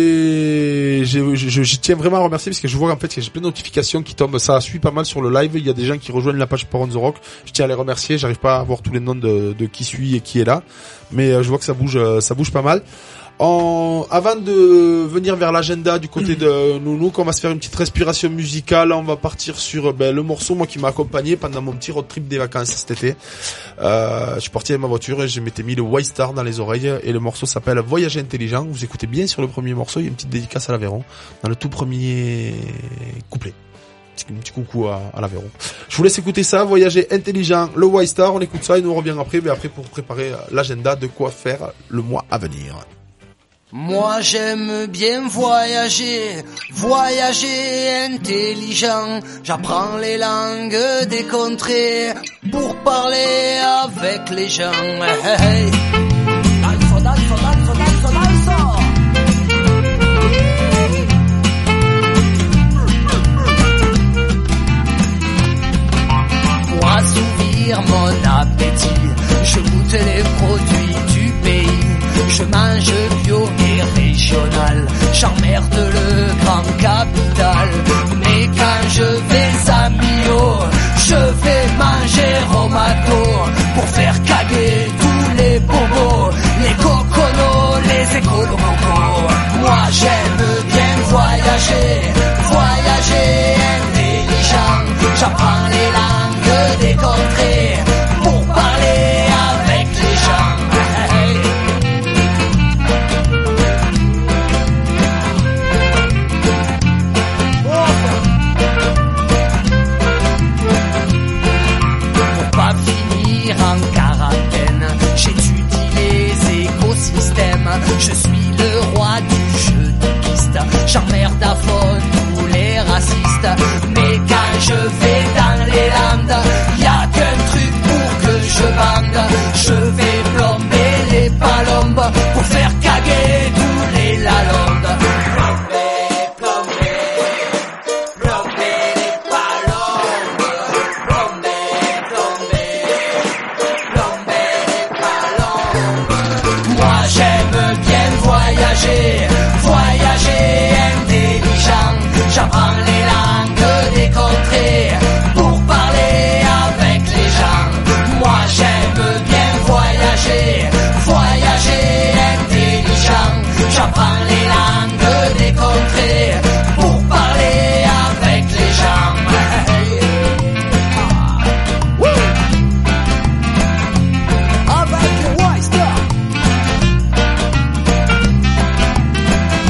Speaker 4: tiens vraiment à remercier parce que je vois en fait que j'ai plein de notifications qui tombent, ça suit pas mal sur le live, il y a des gens qui rejoignent la page Sport on the Rock, je tiens à les remercier, j'arrive pas à voir tous les noms de qui suit et qui est là, mais je vois que ça bouge pas mal. Avant de venir vers l'agenda du côté de Nounou, qu'on va se faire une petite respiration musicale, on va partir sur le morceau moi qui m'a accompagné pendant mon petit road trip des vacances cet été. Je suis parti avec ma voiture et je m'étais mis le White Star dans les oreilles et le morceau s'appelle Voyager intelligent. Vous écoutez bien sur le premier morceau, il y a une petite dédicace à l'Aveyron dans le tout premier couplet. Un petit coucou à l'Aveyron. Je vous laisse écouter ça, Voyager intelligent, le White Star, on écoute ça et nous on revient après, mais après pour préparer l'agenda de quoi faire le mois à venir.
Speaker 15: Moi j'aime bien voyager intelligent. J'apprends les langues des contrées pour parler avec les gens. Hey. Danso. Pour assouvir mon appétit, je goûte les produits du pays. Je mange bio et régional, j'emmerde le grand capital. Mais quand je vais à Millau, je vais manger au mato pour faire caguer tous les bobos, les coconos, les écolos. Moi j'aime bien voyager intelligent. J'apprends les langues des contrées pour parler avec les gens. En quarantaine, j'étudie les écosystèmes. Je suis le roi du jeu de piste. J'emmerde à fond tous les racistes. Mais quand je vais dans les Landes, y a qu'un truc pour que je bande. Je vais plomber les palombes pour faire caguer tous les lalondes. Voyager intelligent, j'apprends les langues des contrées pour parler avec les gens. Moi j'aime bien voyager intelligent, j'apprends les langues des contrées pour parler avec les gens. Avec le White Star.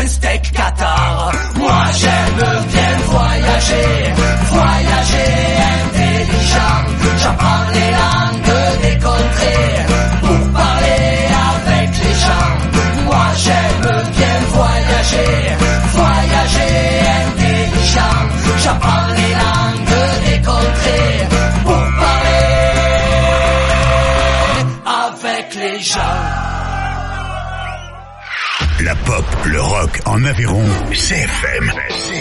Speaker 15: un steak Qatar. Moi j'aime bien voyager, voyager intelligent. J'apprends les langues des contrées pour parler avec les gens. Moi j'aime bien voyager, voyager intelligent. J'apprends les langues des contrées pour parler avec les gens.
Speaker 10: La pop, le rock en Aveyron, CFM.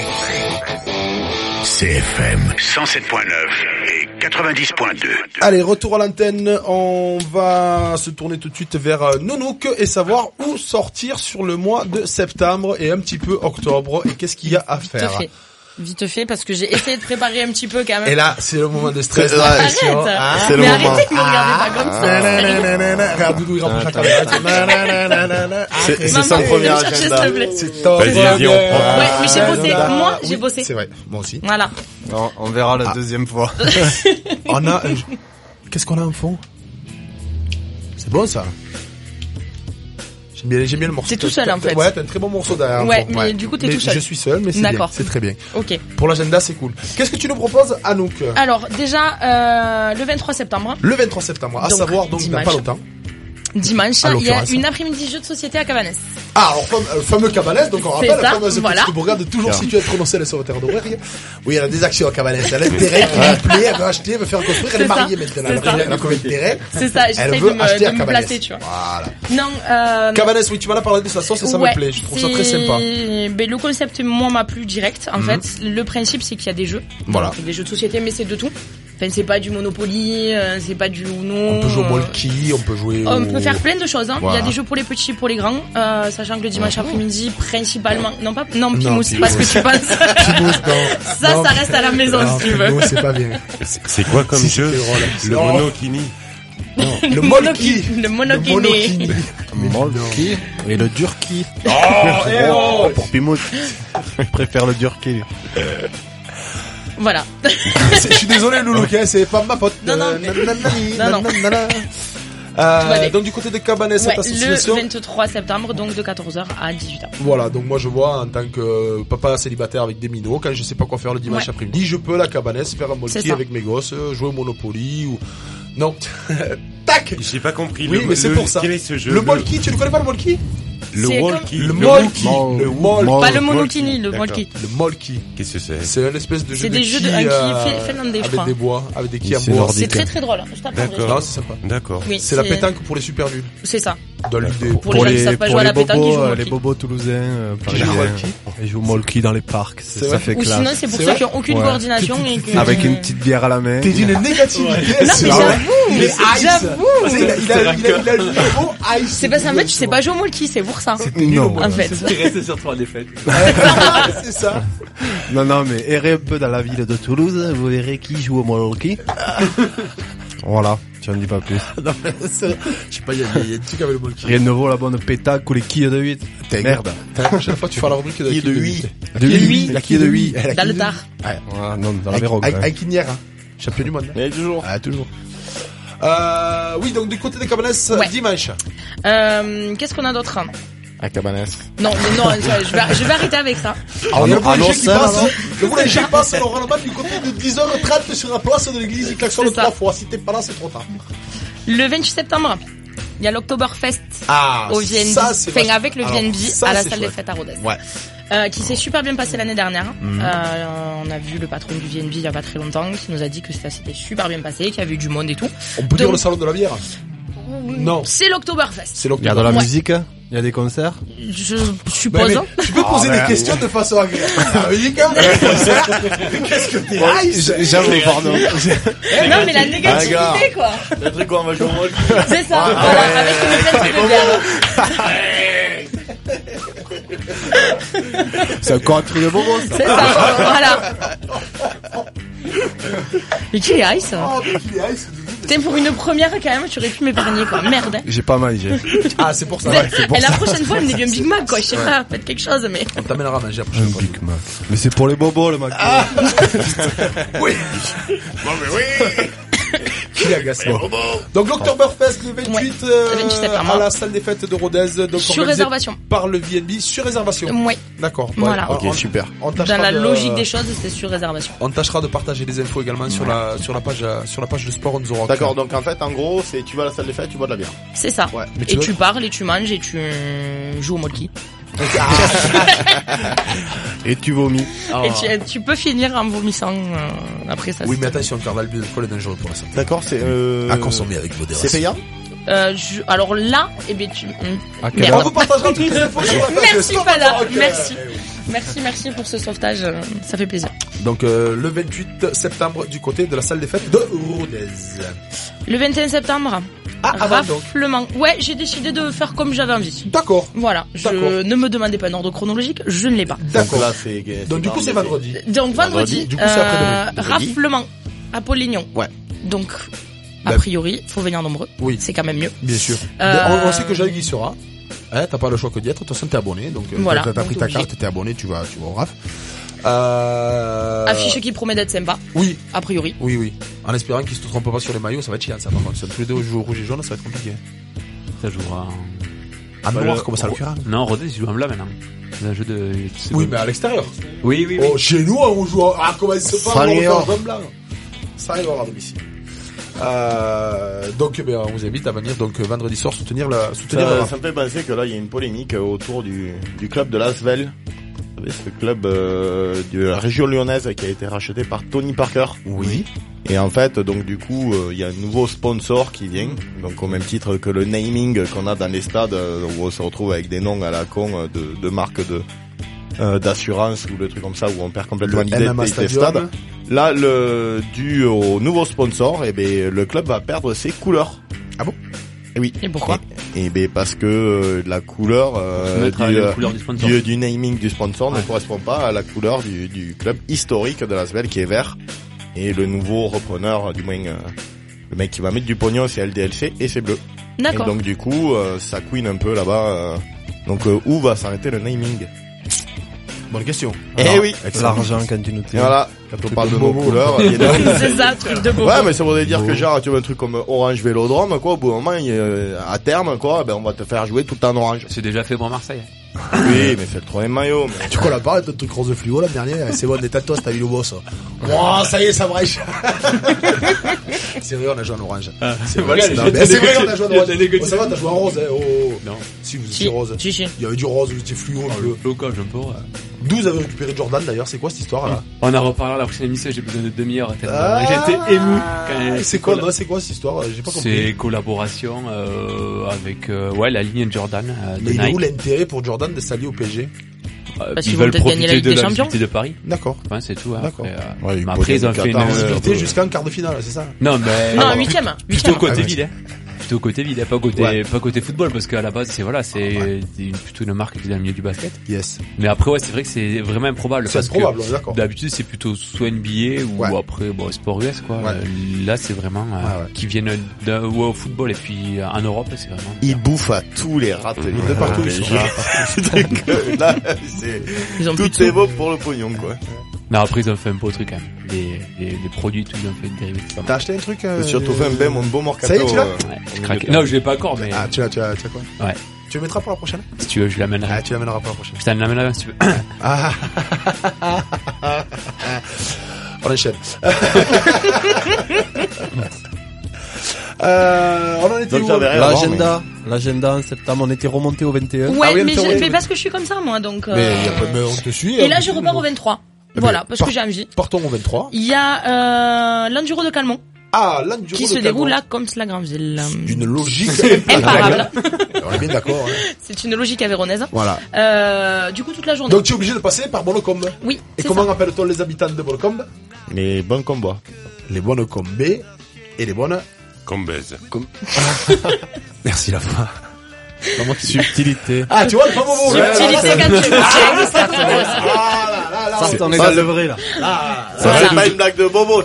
Speaker 10: CFM 107.9 et 90.2.
Speaker 4: Allez, retour à l'antenne. On va se tourner tout de suite vers Nounouk et savoir où sortir sur le mois de septembre et un petit peu octobre. Et qu'est-ce qu'il y a à faire?
Speaker 9: Vite fait, parce que j'ai essayé de préparer un petit peu quand même.
Speaker 4: Et là, c'est le moment de stress.
Speaker 9: Arrête.
Speaker 4: C'est
Speaker 9: mais
Speaker 4: le
Speaker 9: arrêtez
Speaker 4: moment.
Speaker 9: de me regarder pas comme ça.
Speaker 4: Regarde, Doudou, il rapproche la caméra.
Speaker 7: C'est son premier agenda.
Speaker 4: C'est top.
Speaker 1: Vas-y, on prend.
Speaker 9: Ouais, mais j'ai bossé. Moi, j'ai bossé.
Speaker 4: C'est vrai. Moi aussi.
Speaker 9: Voilà.
Speaker 6: On verra la deuxième fois.
Speaker 4: On a, qu'est-ce qu'on a en fond? C'est bon, ça. J'aime bien le morceau.
Speaker 9: T'es tout seul, en fait.
Speaker 4: Ouais, t'as un très bon morceau derrière.
Speaker 9: Ouais, mais du coup, t'es tout seul.
Speaker 4: Je suis seul, mais c'est bien. C'est très bien.
Speaker 9: Ok.
Speaker 4: Pour l'agenda, c'est cool. Qu'est-ce que tu nous proposes, Anouk?
Speaker 9: Alors, déjà, le 23 septembre.
Speaker 4: Le 23 septembre, à savoir, donc, dans pas longtemps.
Speaker 9: Dimanche, il y a une après-midi jeu de société à Cabanès.
Speaker 4: Ah, alors, fameux Cabanès, donc on rappelle, la fameuse
Speaker 9: voilà.
Speaker 4: petite bourgade toujours située à Tronocel sur le terre d'Auvergne. Oui, elle a des actions à Cabanès. Elle a un terrain qui lui plaît, elle veut acheter, elle veut faire construire, elle est mariée maintenant. Elle a combien de terrain?
Speaker 9: C'est ça, j'essaie de me placer, tu vois.
Speaker 4: Voilà.
Speaker 9: Non,
Speaker 4: Cabanès, oui, tu m'en as parlé de sa sauce et ça me plaît. Je trouve ça très sympa.
Speaker 9: Ben, le concept, moi, m'a plu direct. En fait, le principe, c'est qu'il y a des jeux.
Speaker 4: Voilà.
Speaker 9: Des jeux de société, mais c'est de tout. Enfin, c'est pas du Monopoly, c'est pas du Uno.
Speaker 4: On peut jouer au Molki, on peut jouer
Speaker 9: On peut faire plein de choses, hein.
Speaker 4: Voilà.
Speaker 9: Il y a des jeux pour les petits et pour les grands, sachant que le dimanche après-midi, principalement, Pimous, parce que tu penses.
Speaker 4: Pimous, non.
Speaker 9: Ça reste à la maison, si tu veux.
Speaker 4: Pimous, c'est pas bien.
Speaker 1: C'est quoi comme jeu? Le Monokini.
Speaker 4: Le Molki.
Speaker 9: Le Monokini.
Speaker 6: Le Molki et le Durki.
Speaker 4: Oh,
Speaker 6: pour Pimous. Je préfère le Durki.
Speaker 9: Voilà.
Speaker 4: Je suis désolé, Loulou, c'est pas ma faute.
Speaker 9: Non.
Speaker 4: Donc du côté de Cabanès, cette association.
Speaker 9: Le 23 septembre, donc de 14h à 18h.
Speaker 4: Voilà, donc moi je vois en tant que papa célibataire avec des minots, quand je sais pas quoi faire le dimanche après-midi, je peux la Cabanès faire un Molki avec mes gosses, jouer au Monopoly ou... Non. Tac.
Speaker 1: J'ai pas compris.
Speaker 4: Oui, mais c'est pour ça.
Speaker 1: Quel est ce jeu?
Speaker 4: Le Molki, tu ne connais pas le Molki?
Speaker 1: Le Molki.
Speaker 4: Le Molki.
Speaker 9: Pas le Monokini, le Molki.
Speaker 4: Le Molki.
Speaker 1: Qu'est-ce que c'est?
Speaker 4: C'est une espèce de jeu.
Speaker 9: C'est des jeux de finlandais, je crois.
Speaker 4: Avec des bois, avec des quilles en bois.
Speaker 9: C'est très très drôle. Je t'apprends.
Speaker 1: D'accord.
Speaker 4: Non, c'est sympa.
Speaker 1: D'accord.
Speaker 9: Oui,
Speaker 4: c'est la pétanque pour les super nuls.
Speaker 9: C'est ça.
Speaker 4: Dans l'idée.
Speaker 9: Pour les gens qui savent pas jouer à la pétanque, ils jouent au Molki.
Speaker 6: Les bobos toulousains, ils jouent au Molki dans les parcs. Ça fait classe.
Speaker 9: Ou sinon, c'est pour ceux qui ont aucune coordination et
Speaker 6: avec une petite bière à la main.
Speaker 4: T'es d'une négativité.
Speaker 9: Non, mais j'avoue.
Speaker 4: Il a le niveau ice.
Speaker 9: C'est parce qu'en fait, tu sais pas jouer au Molki, c'est pour ça.
Speaker 6: Non.
Speaker 9: En fait.
Speaker 5: C'est resté sur 3 défaites.
Speaker 4: C'est ça.
Speaker 6: Non, mais errez un peu dans la ville de Toulouse, vous verrez qui joue au Molki. Voilà, tu en dis pas plus.
Speaker 4: Non, mais je sais pas, il y a un truc avec le Molki.
Speaker 6: Rien ne vaut la bonne pétanque ou les quilles de 8. Merde.
Speaker 4: La prochaine fois, tu feras la rubrique de
Speaker 7: Quille de 8.
Speaker 6: De 8. La quille de 8.
Speaker 9: Dans le tard.
Speaker 6: Non, dans la Vérogue.
Speaker 4: Avec Inière, champion du monde.
Speaker 7: Mais toujours.
Speaker 4: Ah, toujours. Oui, donc du côté des Cabanès, dimanche.
Speaker 9: Qu'est-ce qu'on a d'autre?
Speaker 7: À Cabanès.
Speaker 9: Non, mais non, je vais arrêter avec ça.
Speaker 4: Alors, il y a le boulanger qui passe. Le boulanger passe normalement du côté de 10h30 sur la place de l'église. Il klaxonne 3 fois. Si t'es pas là, c'est trop tard.
Speaker 9: Le 28 septembre, il y a l'Oktoberfest au VNB.
Speaker 4: Ça, c'est
Speaker 9: enfin, avec le VNB à la salle des
Speaker 4: chouette.
Speaker 9: fêtes à Rodez.
Speaker 4: Ouais.
Speaker 9: Qui s'est super bien passé l'année dernière. On a vu le patron du VNB il y a pas très longtemps qui nous a dit que ça s'était super bien passé, qu'il y avait eu du monde et tout.
Speaker 4: On peut dire le salon de la bière? Non.
Speaker 9: C'est l'Oktoberfest.
Speaker 6: Il y a de la musique, il y a des concerts.
Speaker 9: Je suppose.
Speaker 4: Mais tu peux poser des questions de façon agréable. La musique, qu'est-ce que t'es ice?
Speaker 6: J'avoue, pardon.
Speaker 9: Non, mais la négativité, quoi.
Speaker 7: Le truc quoi, on va jouer au Molki.
Speaker 9: C'est ça, voilà, avec une bière.
Speaker 6: C'est encore un truc de bobo, ça.
Speaker 9: C'est ça, voilà. Mais qui est ice? Putain, pour une première, quand même, tu aurais pu m'épargner, quoi. Merde.
Speaker 6: J'ai pas mangé.
Speaker 4: Ah, c'est pour ça.
Speaker 9: Et la prochaine fois, il me dit un Big Mac, quoi. Je sais pas, faites quelque chose, mais.
Speaker 4: On t'amènera à manger la prochaine fois.
Speaker 6: Big Mac. Mais c'est pour les bobos, le Mac.
Speaker 4: Oui.
Speaker 1: Bon, mais oui.
Speaker 4: Il agace. Donc l'Oktoberfest le 28,
Speaker 9: septembre
Speaker 4: à la salle des fêtes de Rodez. Donc
Speaker 9: sur réservation.
Speaker 4: Par le VNB sur réservation.
Speaker 9: Ouais.
Speaker 4: D'accord.
Speaker 9: Voilà.
Speaker 7: Ok, super.
Speaker 9: Dans la logique des choses, c'est sur réservation.
Speaker 4: On tâchera de partager les infos également sur la page de Sport on the Rock.
Speaker 7: D'accord, donc en fait, en gros, c'est tu vas à la salle des fêtes, tu bois de la bière.
Speaker 9: C'est ça.
Speaker 7: Ouais.
Speaker 9: Et tu parles, et tu manges, et tu joues au molki.
Speaker 6: Et tu vomis.
Speaker 9: Et tu peux finir en vomissant après ça.
Speaker 4: Oui, mais attention, car l'alcool est dangereux pour la santé.
Speaker 7: D'accord, c'est
Speaker 4: à consommer avec modération.
Speaker 7: C'est payant.
Speaker 9: Alors là, tu.
Speaker 4: On vous partagera toutes les infos sur la page.
Speaker 9: Merci Fada, merci pour ce sauvetage, ça fait plaisir.
Speaker 4: Donc le 28 septembre du côté de la salle des fêtes de Rodez.
Speaker 9: Le 21 septembre. Raflement. Ouais, j'ai décidé de faire comme j'avais envie.
Speaker 4: D'accord.
Speaker 9: Voilà. Ne me demandez pas un ordre chronologique, je ne l'ai pas.
Speaker 4: D'accord. Donc du coup c'est vendredi.
Speaker 9: Donc vendredi. Du coup c'est après-demain. Raflement. Apollignon.
Speaker 4: Ouais.
Speaker 9: Donc a priori, faut venir nombreux.
Speaker 4: Oui.
Speaker 9: C'est quand même mieux.
Speaker 4: Bien sûr. On sait que Jean-Guy y sera. T'as pas le choix que d'y être. De toute façon t'es abonné. Donc
Speaker 9: voilà.
Speaker 4: T'as pris ta carte, t'es abonné, tu vas au RAF.
Speaker 9: Affiche qui promet d'être sympa.
Speaker 4: Oui.
Speaker 9: A priori.
Speaker 4: Oui. En espérant qu'ils se trompent pas sur les maillots, ça va être chiant ça par contre. Tous les deux jouent au rouge et jaune, ça va être compliqué.
Speaker 5: Ça jouera
Speaker 4: en noir, comment ça le fera?
Speaker 5: Non, Rodez, ils jouent en blanc maintenant. C'est un jeu de...
Speaker 4: Oui, mais à l'extérieur.
Speaker 5: Oui.
Speaker 4: Oh, chez nous, on joue comment il se parle, on joue en blanc. Ça arrive à domicile. Donc on vous invite à venir donc vendredi soir soutenir
Speaker 7: ça me fait penser que là il y a une polémique autour du club de l'Asvel. Vous savez, ce club de la région lyonnaise qui a été racheté par Tony Parker.
Speaker 4: Oui.
Speaker 7: Et en fait, donc du coup, il y a un nouveau sponsor qui vient, donc au même titre que le naming qu'on a dans les stades où on se retrouve avec des noms à la con de marques d'assurance ou le truc comme ça où on perd complètement l'idée des stades. Là, dû au nouveau sponsor, le club va perdre ses couleurs.
Speaker 4: Ah bon?
Speaker 7: Oui.
Speaker 9: Et pourquoi?
Speaker 7: Parce que la couleur du naming du sponsor ne correspond pas à la couleur du club historique de l'Asvel qui est vert. Et le nouveau repreneur, du moins le mec qui va mettre du pognon, c'est LDLC et c'est bleu.
Speaker 9: D'accord.
Speaker 7: Et donc du coup, ça couine un peu là-bas. Donc où va s'arrêter le naming?
Speaker 4: Bonne question.
Speaker 7: Oui.
Speaker 6: L'argent quand tu nous tiens.
Speaker 7: Voilà. Quand on parle de nos couleurs.
Speaker 9: C'est ça, truc de beau.
Speaker 7: Ouais, mais ça voudrait dire que genre, tu veux un truc comme Orange Vélodrome, quoi, au bout d'un moment, à terme, quoi, on va te faire jouer tout en orange.
Speaker 5: C'est déjà fait pour Marseille.
Speaker 7: Oui, mais c'est le troisième maillot. Mais...
Speaker 4: Tu connais pas le truc rose fluo, la dernière? C'est bon, détends-toi, t'as vu le boss. Wow, ça y est, ça brèche. C'est vrai, on a joué en orange. C'est vrai, on a joué en orange. Oh, ça va, t'as joué en rose, hein. Oh.
Speaker 5: Non.
Speaker 4: Si, vous étiez rose.
Speaker 9: Si.
Speaker 4: Il y avait du rose, vous étiez fluo, bleu.
Speaker 5: J'aime pas.
Speaker 4: D'où vous avez récupéré Jordan, d'ailleurs? C'est quoi cette histoire, là?
Speaker 5: On en reparlera à la prochaine émission, j'ai besoin de demi-heure. J'étais ému.
Speaker 4: C'est quoi cette histoire? J'ai pas compris.
Speaker 5: C'est collaboration, avec, la ligne Jordan,
Speaker 4: mais il est où l'intérêt pour Jordan de s'allier au PSG?
Speaker 9: Parce qu'ils veulent peut-être gagner la Ligue des Champions.
Speaker 5: De Paris.
Speaker 4: D'accord.
Speaker 5: Ouais, c'est tout.
Speaker 4: D'accord.
Speaker 5: Après, ils ont fait une
Speaker 4: visibilité jusqu'en quart de finale, c'est ça?
Speaker 5: Non, mais.
Speaker 9: Non, huitième.
Speaker 5: Plutôt côté vide, Plutôt côté vide, pas côté football, parce qu'à la base, c'est plutôt une marque qui est dans le milieu du basket.
Speaker 4: Yes.
Speaker 5: Mais après, c'est vrai que c'est vraiment improbable.
Speaker 4: C'est improbable, d'accord.
Speaker 5: D'habitude, c'est plutôt soit NBA ou après, sport US, quoi. Ouais. Là, c'est vraiment, qui viennent au football et puis en Europe, c'est vraiment.
Speaker 7: Ils bouffent à tous les râteliers de partout. Là, tout est beau pour le pognon, quoi.
Speaker 5: Non, après, ils ont fait un beau truc, quand même. Les produits, tout, ils ont fait une dérivée.
Speaker 4: T'as acheté un truc,
Speaker 7: J'ai surtout fait un beau morcato.
Speaker 4: Ça y est, tu l'as?
Speaker 5: J'ai craqué. Non, je l'ai pas encore, mais.
Speaker 4: Ah, tu as quoi?
Speaker 5: Ouais.
Speaker 4: Tu le mettras pour la prochaine?
Speaker 5: Si tu veux, je l'amènerai.
Speaker 4: Ah, tu l'amèneras pour la prochaine.
Speaker 5: Je t'en l'amènerai si tu veux.
Speaker 4: On enchaîne. On en était où?
Speaker 6: L'agenda en septembre, on était remonté au 21.
Speaker 9: Ouais, mais parce que je suis comme ça, moi, donc.
Speaker 4: Mais on te suit.
Speaker 9: Et là, je repars au 23. Voilà, parce que j'ai envie.
Speaker 4: Partons au 23.
Speaker 9: Il y a l'Enduro de Calmont.
Speaker 4: Ah, l'Enduro
Speaker 9: qui se déroule là comme la Granville.
Speaker 4: D'une logique
Speaker 9: imparable.
Speaker 4: On est bien d'accord.
Speaker 9: C'est une logique avéronaise.
Speaker 4: Voilà.
Speaker 9: Du coup, toute la journée.
Speaker 4: Donc tu es obligé de passer par Bonocombe.
Speaker 9: Oui.
Speaker 4: Et comment appelle-t-on les habitants de Bonocombe?
Speaker 7: Les bonnes combats.
Speaker 4: Les bonnes combées et les bonnes
Speaker 1: combaises.
Speaker 4: Merci la foi.
Speaker 6: Vraiment subtilité.
Speaker 4: Ah, tu vois le fameux mot.
Speaker 9: Subtilité quand tu
Speaker 6: ça, t'en es dans le vrai, là.
Speaker 7: Ça, c'est pas une blague de Bobo.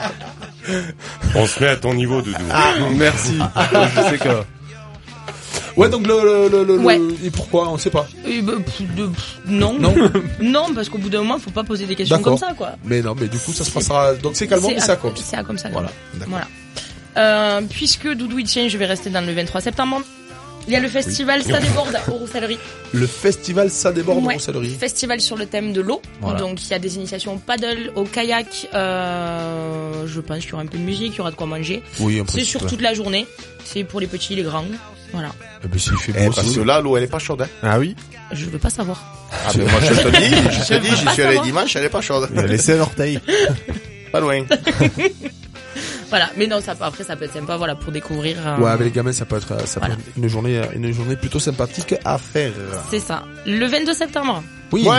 Speaker 1: On se met à ton niveau, Doudou.
Speaker 6: Merci. Je sais que...
Speaker 4: Ouais, donc et pourquoi, on sait pas.
Speaker 9: Non. Non, parce qu'au bout d'un moment, faut pas poser des questions comme ça, quoi.
Speaker 4: Mais non, mais du coup, ça se passera, donc c'est calmement, mais c'est à Comps.
Speaker 9: C'est à Comps.
Speaker 4: Voilà.
Speaker 9: Puisque Doudou il tient, je vais rester dans le 23 septembre. Il y a le festival Ça déborde aux Rousselleries.
Speaker 4: Le festival Ça déborde aux Rousselleries.
Speaker 9: Festival sur le thème de l'eau. Voilà. Donc il y a des initiations au paddle, au kayak. Je pense qu'il y aura un peu de musique, il y aura de quoi manger.
Speaker 4: Oui,
Speaker 9: c'est sur toute la journée. C'est pour les petits, les grands. Voilà.
Speaker 4: S'il fait beau,
Speaker 7: parce que là, l'eau elle est pas chaude. Hein.
Speaker 6: Ah oui.
Speaker 9: Je veux pas savoir.
Speaker 7: Ah mais moi je te dis, j'y suis allé dimanche, elle est pas chaude.
Speaker 6: Il a laissé un orteil.
Speaker 7: Pas loin.
Speaker 9: Voilà, mais non, après ça peut être sympa, voilà, pour découvrir.
Speaker 4: Ouais, avec les gamins, ça peut être une journée plutôt sympathique à faire.
Speaker 9: C'est ça. Le 22 septembre.
Speaker 4: Oui.
Speaker 7: Ouais.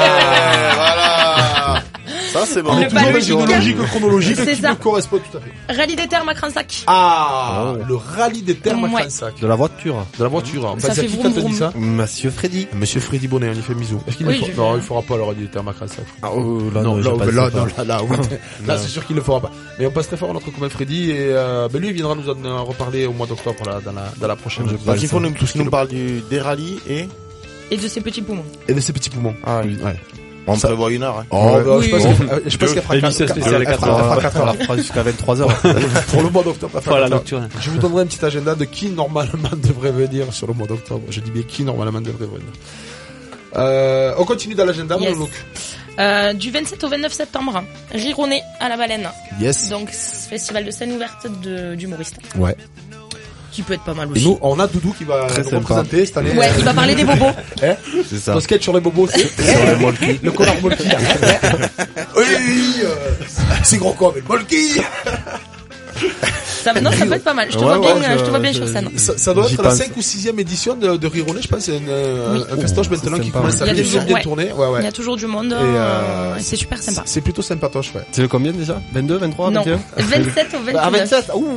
Speaker 7: Voilà. Ça c'est bon.
Speaker 4: Chronologique
Speaker 9: c'est
Speaker 4: qui
Speaker 9: ça.
Speaker 4: me correspond tout à fait.
Speaker 9: Rallye des Thermes à Cransac.
Speaker 4: Le rallye des Thermes à Cransac.
Speaker 6: De la voiture.
Speaker 9: Ça fait vroom vroom.
Speaker 4: Ça
Speaker 6: Monsieur Freddy
Speaker 4: Bonnet, on y fait bisous. Est-ce qu'il non, il fera pas le rallye des Thermes à Cransac.
Speaker 6: Là,
Speaker 4: oui. Là, c'est sûr qu'il le fera pas. Mais on passe très fort à notre copain Freddy et lui il viendra nous en reparler au mois d'octobre dans la prochaine.
Speaker 7: Donc il faut nous parle des rallyes et
Speaker 9: de ses petits poumons.
Speaker 7: Ah oui. Ouais. On prévoit 1 heure.
Speaker 4: Je pense qu'elle fera 4 heures.
Speaker 6: Elle fera jusqu'à 23h.
Speaker 4: Pour le mois d'octobre.
Speaker 5: Voilà, nocturne.
Speaker 4: Je vous donnerai un petit agenda de qui normalement devrait venir sur le mois d'octobre. Je dis bien qui normalement devrait venir. On continue dans l'agenda, mon look.
Speaker 9: Du 27 au 29 septembre, Rironet à la Baleine.
Speaker 4: Yes.
Speaker 9: Donc, festival de scène ouverte d'humoristes.
Speaker 4: Ouais.
Speaker 9: Qui peut être pas mal aussi.
Speaker 4: Et nous, on a Doudou qui va nous représenter cette année.
Speaker 9: Ouais, il va parler des bobos.
Speaker 4: C'est ça. Ton sketch sur les bobos, c'est sur les molki. Le connard molki. Oui, c'est gros quoi, mais le molki.
Speaker 9: Ça peut être pas mal. Je te vois bien sur scène.
Speaker 4: Ça doit être la 5 ou 6e édition de Rironet, je pense. C'est un festoche maintenant qui commence à bien tourner.
Speaker 9: Il y a toujours du monde. C'est super sympa.
Speaker 4: C'est plutôt sympatoche, ouais.
Speaker 6: C'est le combien déjà? 22, 23, 21?
Speaker 9: 27 au 29.
Speaker 6: Ah, 27? Ouh,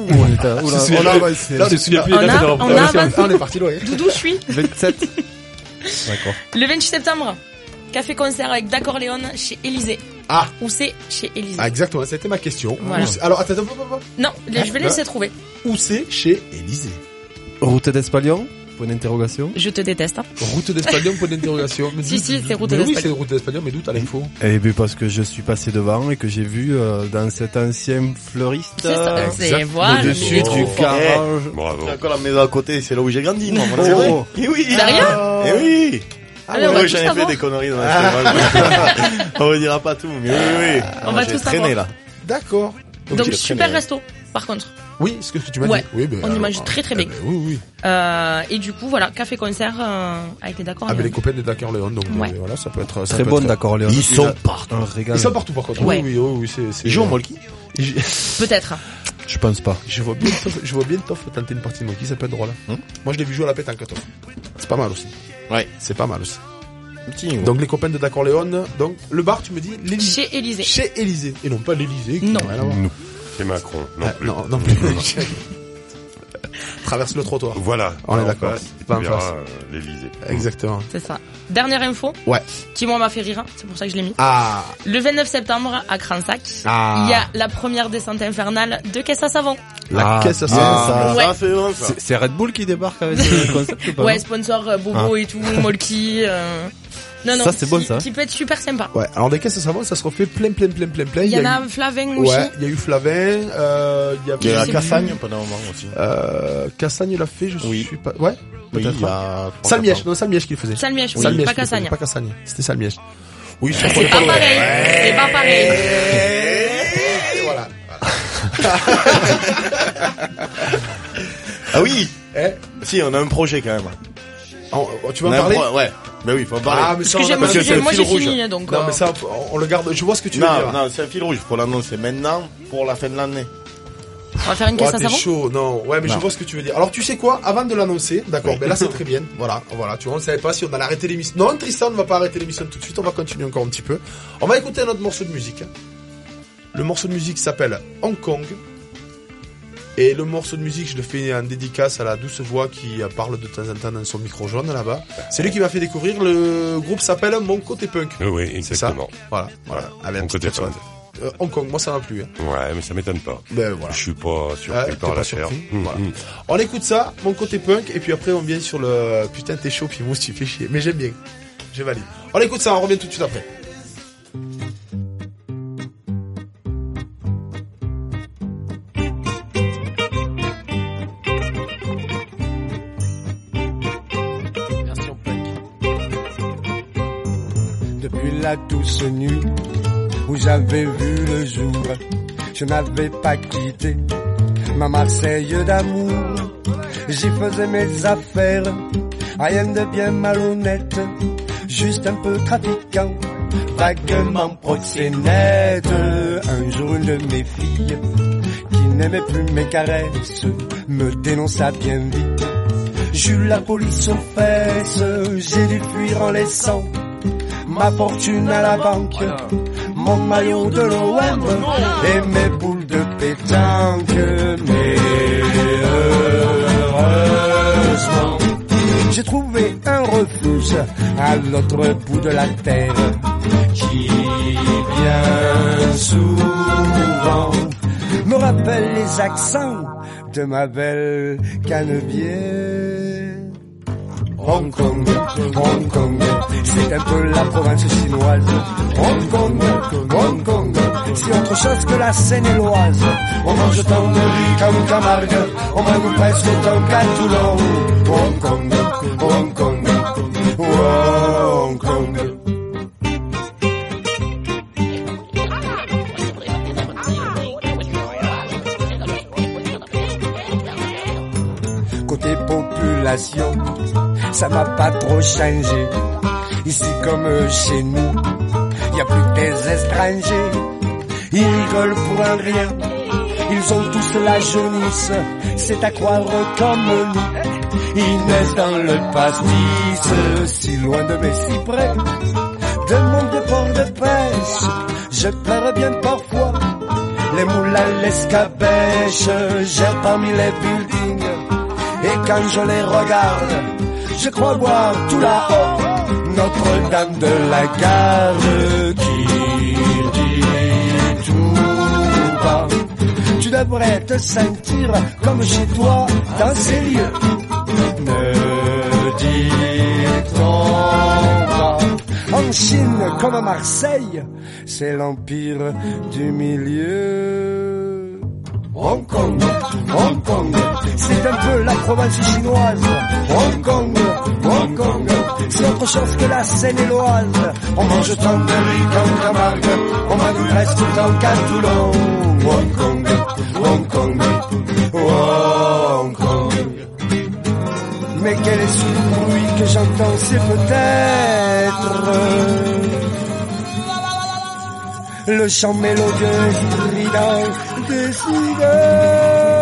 Speaker 4: on est parti loin.
Speaker 9: Doudou, je suis.
Speaker 6: 27.
Speaker 14: D'accord.
Speaker 9: Le 28 septembre, café-concert avec D'accord Léon chez Élysée.
Speaker 4: Ah.
Speaker 9: Où c'est chez Élysée?
Speaker 4: Ah, exactement, ça a été ma question.
Speaker 9: Voilà.
Speaker 4: Alors, attends.
Speaker 9: Non, je vais laisser trouver.
Speaker 4: Où c'est chez Élysée?
Speaker 6: Route d'Espalion? Point d'interrogation.
Speaker 9: Je te déteste.
Speaker 4: Route d'Espalion, point d'interrogation.
Speaker 9: Si, c'est Route d'Espalion.
Speaker 4: Oui, c'est Route d'Espalion, mais d'où t'as l'info?
Speaker 6: Eh bien, parce que je suis passé devant et que j'ai vu dans cet ancien fleuriste.
Speaker 9: C'est ça, c'est voilà.
Speaker 6: Au-dessus du garage.
Speaker 7: Bravo. C'est encore la maison à côté, c'est là où j'ai grandi, moi.
Speaker 6: C'est vrai?
Speaker 7: Eh oui.
Speaker 9: Sérieux?
Speaker 7: Eh oui.
Speaker 9: Allez,
Speaker 7: j'en ai fait des conneries dans la on ne dira pas tout, mais oui.
Speaker 9: On va tous
Speaker 7: traîner là.
Speaker 4: D'accord.
Speaker 9: Donc super resto, par contre.
Speaker 4: Oui, ce que tu m'as dit. Oui,
Speaker 9: on y mange très très bien.
Speaker 4: Oui.
Speaker 9: Et du coup, voilà, café-concert avec les D'accord Léon.
Speaker 4: Avec les copains des D'accord Léon, donc voilà, ça peut être
Speaker 6: très bon D'accord Léon.
Speaker 7: Ils sont partout.
Speaker 4: Ils sont partout par contre.
Speaker 9: Ouais.
Speaker 4: Oui, c'est.
Speaker 7: Ils jouent au Molki?
Speaker 9: Peut-être.
Speaker 6: Je pense pas.
Speaker 4: Je vois bien Toff tenter une partie de Molki, ça peut être drôle. Moi, je l'ai vu jouer à la pétanque, Toff. C'est pas mal aussi.
Speaker 7: Ouais.
Speaker 4: C'est pas mal aussi. Donc les copains de D'accord Léon, donc le bar tu me dis l'Élysée.
Speaker 9: Chez Élysée.
Speaker 4: Chez Élysée et non pas l'Élysée.
Speaker 9: Non.
Speaker 1: C'est Macron.
Speaker 4: Non plus. Traverse le trottoir.
Speaker 1: Voilà.
Speaker 4: On est d'accord.
Speaker 1: Pas en face. L'Élysée.
Speaker 4: Exactement.
Speaker 9: C'est ça. Dernière info.
Speaker 4: Ouais.
Speaker 9: Qui moi m'a fait rire, c'est pour ça que je l'ai mis.
Speaker 4: Ah.
Speaker 9: Le 29 septembre à Cransac, il y a la première descente infernale de caisse à savon.
Speaker 4: La caisse à savon.
Speaker 9: Ouais.
Speaker 6: C'est Red Bull qui débarque avec le concept ou pas?
Speaker 9: Ouais, sponsor Bobo et tout, Molki. Non,
Speaker 6: ça c'est bon ça.
Speaker 9: Qui peut être super sympa.
Speaker 4: Ouais, alors des caisses à savon, ça se refait plein.
Speaker 9: Il y en a Flavin aussi.
Speaker 4: Ouais, il y a eu Flavin, il y a
Speaker 7: Cassagne pendant un moment aussi.
Speaker 4: Cassagne l'a fait, je suis pas. Ouais,
Speaker 7: peut-être.
Speaker 4: Salmièche, non, Salmièche qui le faisait.
Speaker 9: Salmièche, oui, pas Cassagne.
Speaker 4: Pas Cassagne, c'était Salmièche. Oui,
Speaker 9: c'est pas pareil. C'est pas pareil.
Speaker 4: Et voilà.
Speaker 7: Ah oui. Si, on a un projet quand même.
Speaker 4: Tu vas en parler?
Speaker 7: Ouais. Mais oui, faut en parler.
Speaker 9: Ah, mais ça, parce que moi j'ai fini, donc.
Speaker 4: Non, mais ça, on le garde. Je vois ce que tu veux dire.
Speaker 7: Non, c'est un fil rouge. Faut l'annoncer maintenant pour la fin de l'année.
Speaker 9: On va faire une caisse à savon.
Speaker 4: T'es chaud, non. Ouais, mais je vois ce que tu veux dire. Alors, tu sais quoi? Avant de l'annoncer, d'accord. Mais là, c'est très bien. Voilà. Tu vois, on ne savait pas si on allait arrêter l'émission. Non, Tristan ne va pas arrêter l'émission tout de suite. On va continuer encore un petit peu. On va écouter un autre morceau de musique. Le morceau de musique s'appelle Hong Kong. Et le morceau de musique, je le fais en dédicace à la douce voix qui parle de temps en temps dans son micro jaune là-bas. C'est lui qui m'a fait découvrir. Le groupe s'appelle Mon Côté Punk.
Speaker 1: Oui, exactement.
Speaker 4: Voilà. Allez,
Speaker 1: Mon Côté Punk.
Speaker 4: Hong Kong, moi ça m'a plu. Hein.
Speaker 1: Ouais, mais ça m'étonne pas.
Speaker 4: Ben voilà.
Speaker 1: Je suis pas surpris par l'affaire.
Speaker 4: Voilà. On écoute ça, mon côté punk, et puis après on vient sur le putain t'es chaud, Pimous, tu fais chier. Mais j'aime bien, je valide. On écoute ça, on revient tout de suite après.
Speaker 16: La douce nuit où j'avais vu le jour, je n'avais pas quitté ma Marseille d'amour. J'y faisais mes affaires, rien de bien malhonnête, juste un peu trafiquant, vaguement proxénète. Un jour une de mes filles, qui n'aimait plus mes caresses, me dénonça bien vite. J'eus la police aux fesses, j'ai dû fuir en laissant ma fortune à la banque, mon maillot de l'OM et mes boules de pétanque. Mais heureusement, j'ai trouvé un refuge à l'autre bout de la terre qui bien souvent me rappelle les accents de ma belle Canebière. Hong Kong, Hong Kong, c'est un peu la province chinoise. Hong Kong, Hong Kong, c'est autre chose que la Seine-et-Loise. On mange tant de riz qu'en Camargue, on mange presque autant qu'à Toulon. Hong Kong, Hong Kong, Hong Kong. Côté population, ça m'a pas trop changé. Ici comme chez nous, y a plus des étrangers. Ils rigolent pour un rien, ils ont tous la jaunisse. C'est à croire comme nous, ils naissent dans le pastis. Si loin de mes si près, de mon port de pêche, je pleure bien parfois. Les moules à l'escabèche gèrent parmi les buildings. Et quand je les regarde, je crois voir tout là-haut Notre-Dame de la Garde qui dit tout bas. Tu devrais te sentir comme chez toi dans ces lieux. Ne dit-on pas. En Chine comme à Marseille, c'est l'empire du milieu. Hong Kong, Hong Kong, c'est un peu la province chinoise. Hong Kong, Hong Kong, c'est autre chose que la Seine-et-Loise. On mange tant de riz qu'en Camargue, on mange presque tant qu'à Toulon. Hong Kong, Hong Kong, Hong Kong. Mais quel est ce bruit que j'entends, c'est peut-être le chant mélodieux et strident des cigales.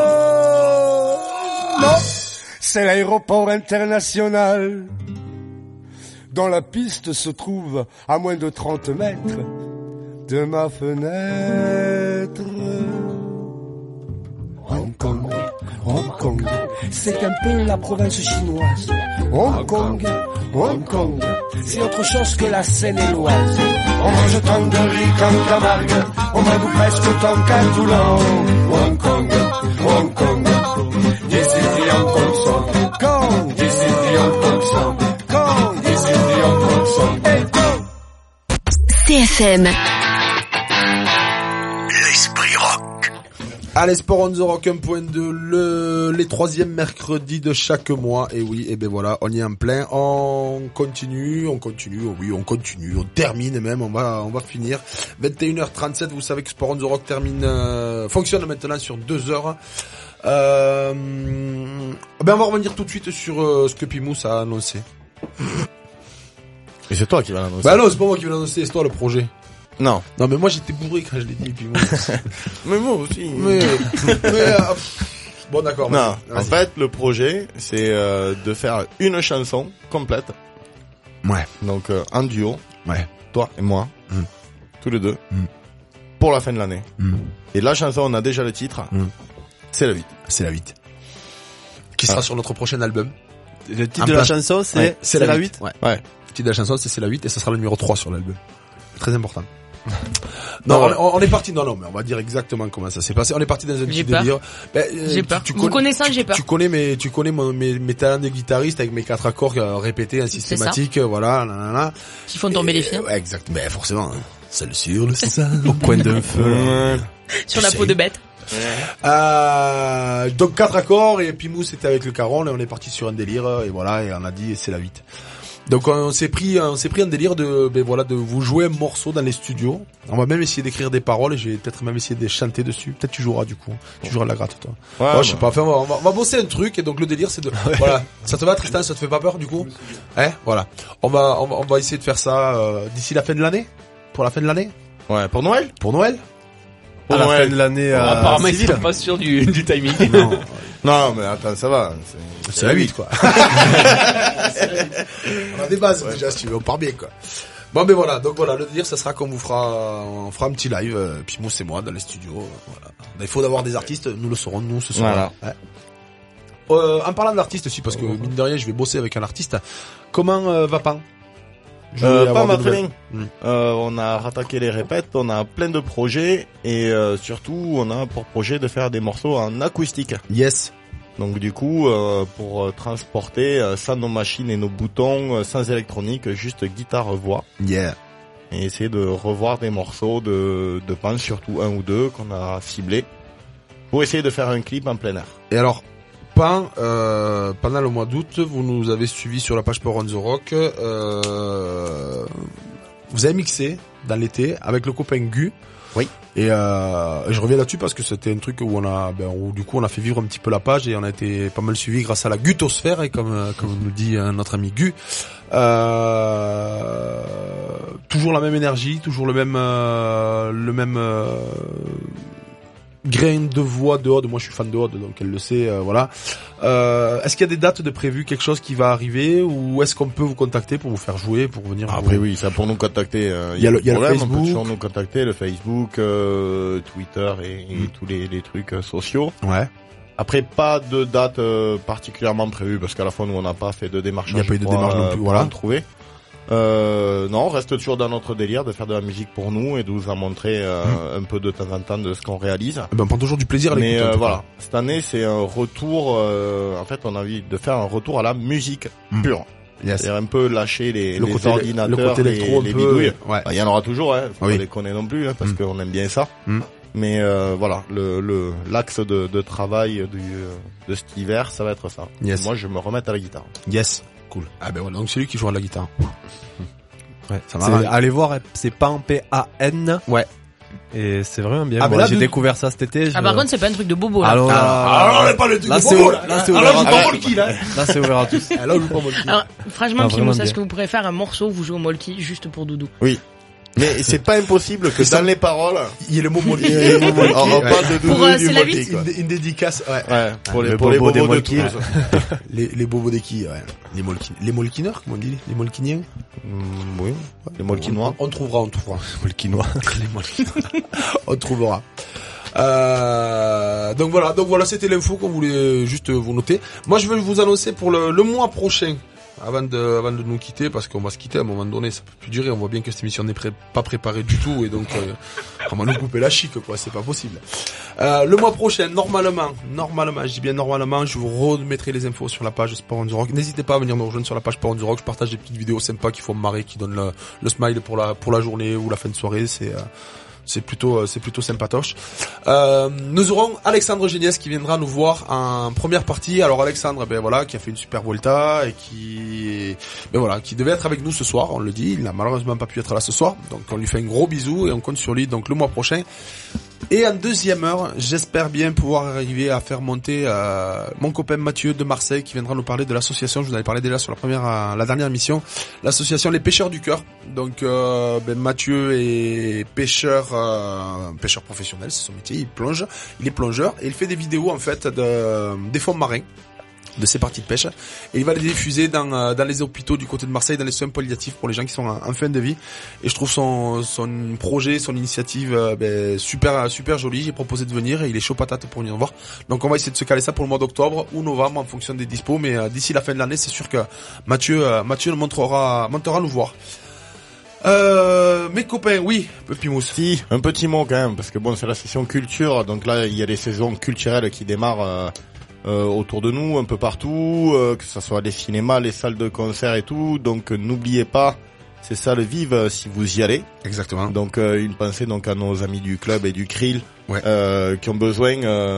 Speaker 16: Non, c'est l'aéroport international dont la piste se trouve à moins de 30 mètres de ma fenêtre. Hong Kong, Hong Kong, c'est un peu la province chinoise. Hong Kong, Hong Kong, c'est autre chose que la Seine-et-Loise. On mange tant de riz qu'en Camargue, on mange presque autant qu'à Toulon. Hong Kong, Hong Kong, this is the Hong Kong song. Kong, this is the Hong Kong song. Kong, this is the Hong Kong song. Hey, Kong.
Speaker 17: CFM.
Speaker 10: L'esprit rock.
Speaker 4: Allez, Sport on the Rock 1.2, les troisièmes mercredis de chaque mois. Et oui, et ben voilà, on y est en plein. On continue, oh oui, on continue, on termine même, on va finir. 21h37, vous savez que Sport on the Rock fonctionne maintenant sur 2 heures. Ben on va revenir tout de suite sur ce que Pimous a annoncé.
Speaker 7: Et c'est toi qui vas l'annoncer.
Speaker 4: Bah non, c'est pas moi qui vais l'annoncer, c'est toi le projet.
Speaker 7: Non.
Speaker 4: Non, mais moi j'étais bourré quand je l'ai dit, puis moi.
Speaker 7: Mais moi aussi.
Speaker 4: Bon, d'accord.
Speaker 7: Non,
Speaker 4: vas-y.
Speaker 7: En fait, le projet, c'est de faire une chanson complète.
Speaker 4: Ouais.
Speaker 7: Donc, en duo.
Speaker 4: Ouais.
Speaker 7: Toi et moi. Tous les deux. Pour la fin de l'année. Et la chanson, on a déjà le titre. C'est la 8.
Speaker 4: C'est la 8. Qui sera sur notre prochain album.
Speaker 6: Le titre de la chanson, c'est
Speaker 4: la 8.
Speaker 6: Ouais.
Speaker 4: Le titre de la chanson, c'est la 8 et ça sera le numéro 3 sur l'album. Très important. Non, on est parti. Non, mais on va dire exactement comment ça s'est passé. On est parti dans un petit délire.
Speaker 9: J'ai peur. Vous connaissant, j'ai peur.
Speaker 4: Tu connais mes talents de guitariste avec mes 4 accords répétés en systématique, voilà, nanana.
Speaker 9: Qui font tomber les filles.
Speaker 4: Ouais, exact. Mais forcément, celle sur le sable, au coin d'un feu.
Speaker 9: Sur la peau de bête.
Speaker 4: Donc 4 accords et Pimous c'était avec le caron et on est parti sur un délire et voilà et on a dit c'est la 8. Donc on s'est pris un délire de vous jouer un morceau dans les studios. On va même essayer d'écrire des paroles et j'ai peut-être même essayé de chanter dessus. Peut-être tu joueras du coup. Tu joueras de la gratte toi. Ouais, je sais pas. Enfin on va bosser un truc et donc le délire c'est de voilà. Ça te va Tristan? Ça te fait pas peur du coup? Voilà. On va essayer de faire ça d'ici la fin de l'année. Pour la fin de l'année?
Speaker 7: Ouais, pour Noël?
Speaker 4: Pour Noël?
Speaker 6: À la fin de l'année,
Speaker 5: apparemment, ils sont pas sûrs du timing.
Speaker 7: Non, mais attends, ça va.
Speaker 4: C'est la 8, quoi. On a des bases, déjà, si tu veux, on part bien, quoi. Bon, mais voilà. Donc voilà, le délire, ça sera qu'on on fera un petit live, puis moi, c'est moi, dans les studios, voilà. Il faut d'avoir des artistes, nous le saurons, nous, ce soir. Voilà. En parlant d'artistes aussi, parce que, mine de rien, je vais bosser avec un artiste. Comment va Pan?
Speaker 7: Pas mal, très bien. On a rattaqué les répètes, on a plein de projets et surtout on a pour projet de faire des morceaux en acoustique.
Speaker 4: Yes.
Speaker 7: Donc du coup pour transporter sans nos machines et nos boutons, sans électronique, juste guitare-voix.
Speaker 4: Yeah.
Speaker 7: Et essayer de revoir des morceaux de Pan, surtout un ou deux qu'on a ciblés pour essayer de faire un clip en plein air.
Speaker 4: Et alors Pan, pendant le mois d'août, vous nous avez suivi sur la page Power on the Rock. Vous avez mixé dans l'été avec le copain Gu.
Speaker 7: Oui.
Speaker 4: Et je reviens là-dessus parce que c'était un truc où où du coup on a fait vivre un petit peu la page et on a été pas mal suivi grâce à la Gutosphère, et comme nous dit notre ami Gu. Toujours la même énergie, toujours le même grain de voix de Odd. Moi je suis fan de Odd, donc elle le sait, voilà. Est-ce qu'il y a des dates de prévues, quelque chose qui va arriver, ou est-ce qu'on peut vous contacter pour vous faire jouer, pour venir
Speaker 7: Après oui, ça pour nous contacter,
Speaker 4: il y a le Facebook,
Speaker 7: on peut toujours nous contacter, le Facebook, Twitter et tous les trucs sociaux.
Speaker 4: Ouais.
Speaker 7: Après pas de date particulièrement prévue parce qu'à la fois nous on n'a pas fait de démarchage.
Speaker 4: Il n'y a pas eu de démarche non plus, voilà.
Speaker 7: Trouver. Non, on reste toujours dans notre délire de faire de la musique pour nous et de vous en montrer un peu de temps en temps de ce qu'on réalise.
Speaker 4: On prend toujours du plaisir à l'écouter.
Speaker 7: Mais voilà, cette année c'est un retour, en fait on a envie de faire un retour à la musique pure.
Speaker 4: Yes.
Speaker 7: C'est-à-dire un peu lâcher les ordinateurs,
Speaker 4: le côté électro,
Speaker 7: les bidouilles.
Speaker 4: Ouais.
Speaker 7: Il y en aura toujours, faut pas déconner non plus, parce qu'on aime bien ça. Mais voilà, l'axe de travail de cet hiver, ça va être ça.
Speaker 4: Yes.
Speaker 7: Moi je me remets à la guitare.
Speaker 4: Yes. Cool. Ah ben voilà, donc c'est lui qui joue à la guitare.
Speaker 6: Ouais, ça va. Allez voir, c'est Pan, P-A-N.
Speaker 4: Ouais.
Speaker 6: Et c'est vraiment bien.
Speaker 4: Ah,
Speaker 6: moi, j'ai découvert ça cet été.
Speaker 9: Par contre, c'est pas un truc de bobo, là.
Speaker 6: Alors,
Speaker 4: on n'est pas le truc de bobo, là.
Speaker 6: Là, c'est ouvert à tous.
Speaker 4: Là,
Speaker 6: c'est ouvert à tous.
Speaker 9: Alors, franchement, Pimous, est-ce que vous pourrez faire un morceau où vous jouez au molki juste pour Doudou?
Speaker 7: Oui. Mais c'est pas impossible que dans les paroles,
Speaker 4: il y ait le mot molki.
Speaker 9: C'est la vie.
Speaker 4: Une dédicace,
Speaker 7: ouais. Pour les bobos de molki.
Speaker 4: Les bobos des qui, ouais. Les molkineurs, comment on dit? Les molkiniens?
Speaker 7: Oui. Les molkinois.
Speaker 4: On trouvera.
Speaker 6: Molkinois.
Speaker 4: Les molkinois. On trouvera. Donc voilà, c'était l'info qu'on voulait juste vous noter. Moi, je veux vous annoncer pour le mois prochain. Avant de nous quitter, parce qu'on va se quitter à un moment donné, ça peut plus durer. On voit bien que cette émission n'est pas préparée du tout, et donc on va nous couper la chic, quoi. C'est pas possible. Le mois prochain, normalement, je dis bien normalement, je vous remettrai les infos sur la page Sport on the Rock. N'hésitez pas à venir me rejoindre sur la page Sport on the Rock. Je partage des petites vidéos sympas qui font marrer, qui donnent le smile pour la journée ou la fin de soirée. C'est plutôt sympatoche. Nous aurons Alexandre Géniès qui viendra nous voir en première partie. Alors Alexandre, qui a fait une super Volta et qui devait être avec nous ce soir, on le dit, il n'a malheureusement pas pu être là ce soir. Donc on lui fait un gros bisou et on compte sur lui donc le mois prochain. Et en deuxième heure, j'espère bien pouvoir arriver à faire monter mon copain Mathieu de Marseille qui viendra nous parler de l'association. Je vous en avais parlé déjà sur la dernière émission, l'association Les Pêcheurs du Cœur. Donc Mathieu est pêcheur professionnel, c'est son métier. Il est plongeur et il fait des vidéos en fait des fonds marins, de ses parties de pêche, et il va les diffuser dans les hôpitaux du côté de Marseille, dans les soins palliatifs pour les gens qui sont en fin de vie. Et je trouve son projet, son initiative super joli. J'ai proposé de venir et il est chaud patate pour venir voir. Donc on va essayer de se caler ça pour le mois d'octobre ou novembre en fonction des dispos, mais d'ici la fin de l'année, c'est sûr que Mathieu montera nous voir. Mes copains, oui, Pimous.
Speaker 7: Si, un petit mot quand même, parce que bon, c'est la session culture, donc là, il y a des saisons culturelles qui démarrent autour de nous, un peu partout, que ce soit les cinémas, les salles de concert et tout, donc n'oubliez pas, ces salles vivent si vous y allez.
Speaker 4: Exactement.
Speaker 7: Donc une pensée donc à nos amis du club et du Krill, qui ont besoin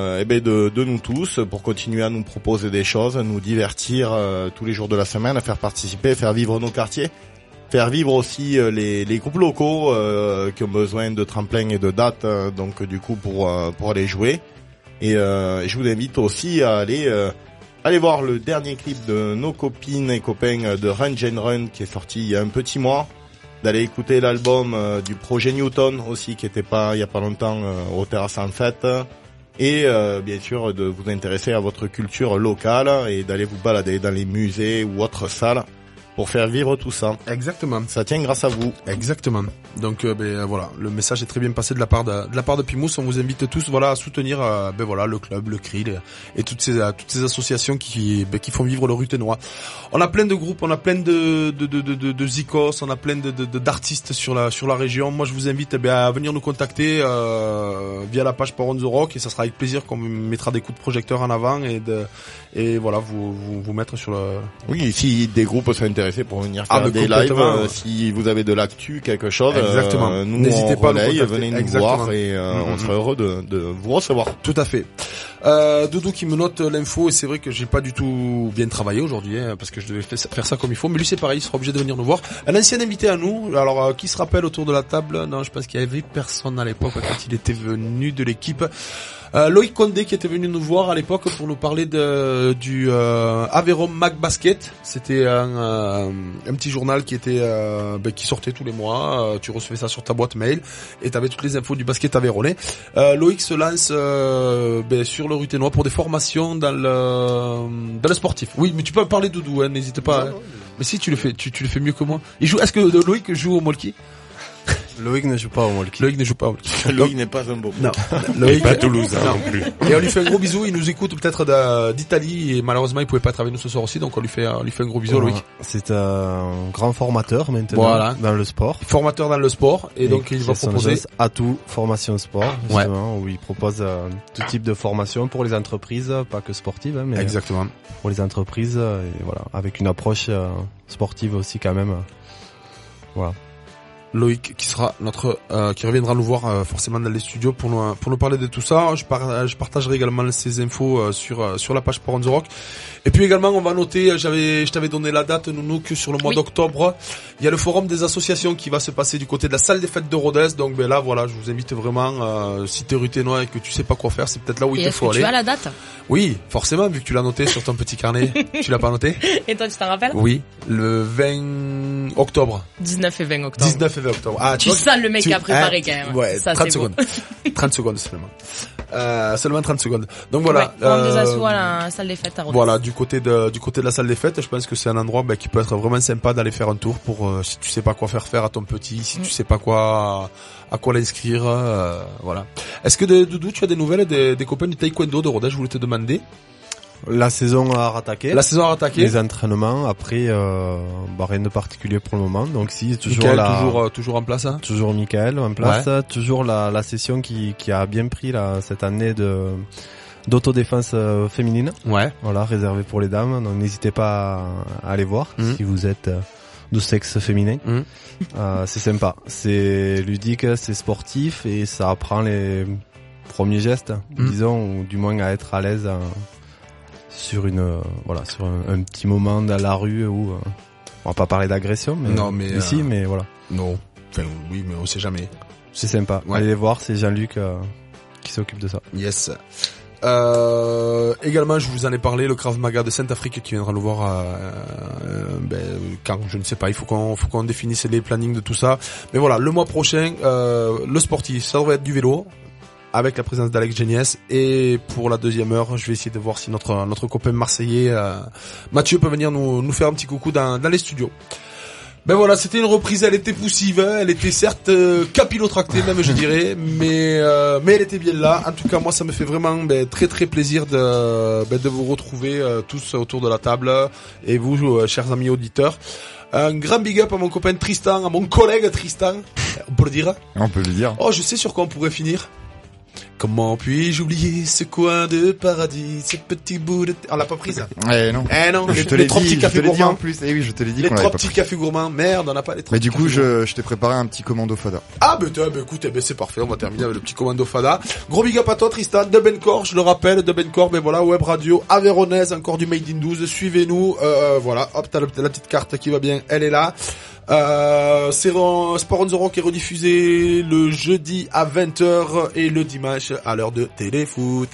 Speaker 7: de nous tous pour continuer à nous proposer des choses, à nous divertir tous les jours de la semaine, à faire participer, faire vivre nos quartiers. Faire vivre aussi les groupes locaux qui ont besoin de tremplins et de dates, donc du coup pour aller jouer. Et je vous invite aussi à aller voir le dernier clip de nos copines et copains de Run Gen Run qui est sorti il y a un petit mois. D'aller écouter l'album du projet Newton aussi qui était il y a pas longtemps au Terrasse en Fête. Et bien sûr de vous intéresser à votre culture locale et d'aller vous balader dans les musées ou autres salles pour faire vivre tout ça.
Speaker 4: Exactement.
Speaker 7: Ça tient grâce à vous.
Speaker 4: Exactement. Donc voilà, le message est très bien passé de la part de Pimous. On vous invite tous à soutenir le club, le Krill et toutes ces associations qui font vivre le Ruthenois. On a plein de groupes, on a plein de zikos, on a plein d'artistes sur la région. Moi je vous invite à venir nous contacter via la page Sport on the Rock et ça sera avec plaisir qu'on mettra des coups de projecteur en avant et voilà vous mettre sur le.
Speaker 7: Oui, si des groupes sont intéressés pour venir faire des lives, si vous avez de l'actu, quelque chose, nous n'hésitez pas, venez nous voir et on sera heureux de vous recevoir.
Speaker 4: Tout à fait. Doudou qui me note l'info et c'est vrai que j'ai pas du tout bien travaillé aujourd'hui parce que je devais faire ça comme il faut, mais lui c'est pareil, il sera obligé de venir nous voir. Un ancien invité à nous, alors qui se rappelle autour de la table? Non, je pense qu'il y avait personne à l'époque quand il était venu de l'équipe. Loïc Condé qui était venu nous voir à l'époque pour nous parler du Aveyron Mag Basket. C'était un petit journal qui sortait tous les mois. Tu recevais ça sur ta boîte mail et tu avais toutes les infos du basket aveyronnais. Loïc se lance sur le Ruthenois pour des formations dans le sportif. Oui, mais tu peux parler Doudou, hein, n'hésite pas. Non. Mais si tu le fais mieux que moi. Est-ce que Loïc joue au Molki?
Speaker 6: Loïc ne joue pas au Molki.
Speaker 7: Loïc n'est pas un beau.
Speaker 4: Non.
Speaker 1: Loïc pas Toulousain non plus.
Speaker 4: Et on lui fait un gros bisou, il nous écoute peut-être d'Italie et malheureusement il pouvait pas être avec nous ce soir aussi, donc on lui fait un gros bisou Loïc.
Speaker 6: C'est un grand formateur maintenant dans le sport.
Speaker 4: Formateur dans le sport et donc il va proposer
Speaker 6: Atout Formation Sport justement où il propose tout type de formation pour les entreprises, pas que sportives mais
Speaker 4: exactement.
Speaker 6: Pour les entreprises et voilà, avec une approche sportive aussi quand même. Voilà.
Speaker 4: Loïc qui sera qui reviendra nous voir forcément dans les studios pour nous parler de tout ça. Je partagerai également ces infos sur la page Sport on the Rock. Et puis également on va noter, je t'avais donné la date Nounou que sur le mois d'octobre, il y a le forum des associations qui va se passer du côté de la salle des fêtes de Rodez. Donc là voilà, je vous invite vraiment si t'es Ruthenois et que tu sais pas quoi faire, c'est peut-être là où il te faut aller.
Speaker 9: Tu as la date?
Speaker 4: Oui, forcément vu que tu l'as noté sur ton petit carnet. Tu l'as pas noté?
Speaker 9: Et toi tu t'en rappelles?
Speaker 4: Oui, le 20 octobre.
Speaker 9: 19 et 20 octobre.
Speaker 4: 19 et 20 octobre. Ah,
Speaker 9: tu sens le mec à préparer quand même.
Speaker 4: Ouais, ça, 30 secondes. 30 secondes seulement. Seulement 30 secondes. Donc voilà.
Speaker 9: Des assos à la salle des fêtes à Rodez.
Speaker 4: Voilà, du côté de la salle des fêtes, je pense que c'est un endroit qui peut être vraiment sympa d'aller faire un tour pour si tu sais pas quoi faire à ton petit, si tu sais pas à quoi l'inscrire, voilà. Est-ce que Doudou, tu as des nouvelles des copains du taekwondo de Rodez? Je voulais te demander.
Speaker 6: La saison a rattaqué. Les entraînements, après, rien de particulier pour le moment. Donc si, toujours
Speaker 4: Mickaël, toujours en place, hein.
Speaker 6: Toujours Mickaël en place. Ouais. Toujours la session qui a bien pris, cette année d'autodéfense féminine.
Speaker 4: Ouais.
Speaker 6: Voilà, réservée pour les dames. Donc n'hésitez pas à aller voir si vous êtes de sexe féminin. C'est sympa. C'est ludique, c'est sportif et ça apprend les premiers gestes, disons, ou du moins à être à l'aise sur un petit moment dans la rue où on va pas parler d'agression mais ici mais voilà.
Speaker 4: Non. Enfin oui, mais on sait jamais.
Speaker 6: C'est sympa. Ouais. Allez les voir, c'est Jean-Luc qui s'occupe de ça.
Speaker 4: Yes. Également, je vous en ai parlé, le Krav Maga de Saint-Afrique qui viendra nous voir quand je ne sais pas, il faut qu'on définisse les plannings de tout ça. Mais voilà, le mois prochain, le sportif, ça devrait être du vélo. Avec la présence d'Alex Géniès et pour la deuxième heure, je vais essayer de voir si notre copain marseillais Mathieu peut venir nous faire un petit coucou dans les studios. Ben voilà, c'était une reprise, elle était poussive, hein, elle était certes capillotractée même je dirais, mais elle était bien là. En tout cas, moi ça me fait vraiment très très plaisir de vous retrouver tous autour de la table et vous chers amis auditeurs. Un grand big up à mon copain Tristan, à mon collègue Tristan. On peut le dire?
Speaker 14: On peut le dire.
Speaker 4: Oh, je sais sur quoi on pourrait finir. Comment puis-je oublier ce coin de paradis, ce petit bout de... On l'a pas pris, ça?
Speaker 14: Non.
Speaker 4: Non,
Speaker 14: je te l'ai dit, en plus. Eh oui, je te l'ai dit qu'on l'avait pas pris.
Speaker 4: Les 3 petits cafés gourmands. Merde, on n'a pas les 3
Speaker 14: Mais du coup, je t'ai préparé un petit commando fada.
Speaker 4: Ah, écoute, c'est parfait. On va terminer avec le petit commando fada. Gros big up à toi, Tristan, de Bencore, je le rappelle, de Bencore, mais voilà, web radio avéronaise, encore du Made in 12. Suivez-nous, voilà. Hop, t'as la petite carte qui va bien. Elle est là. C'est Sport on the Rock est rediffusé le jeudi à 20h et le dimanche à l'heure de téléfoot.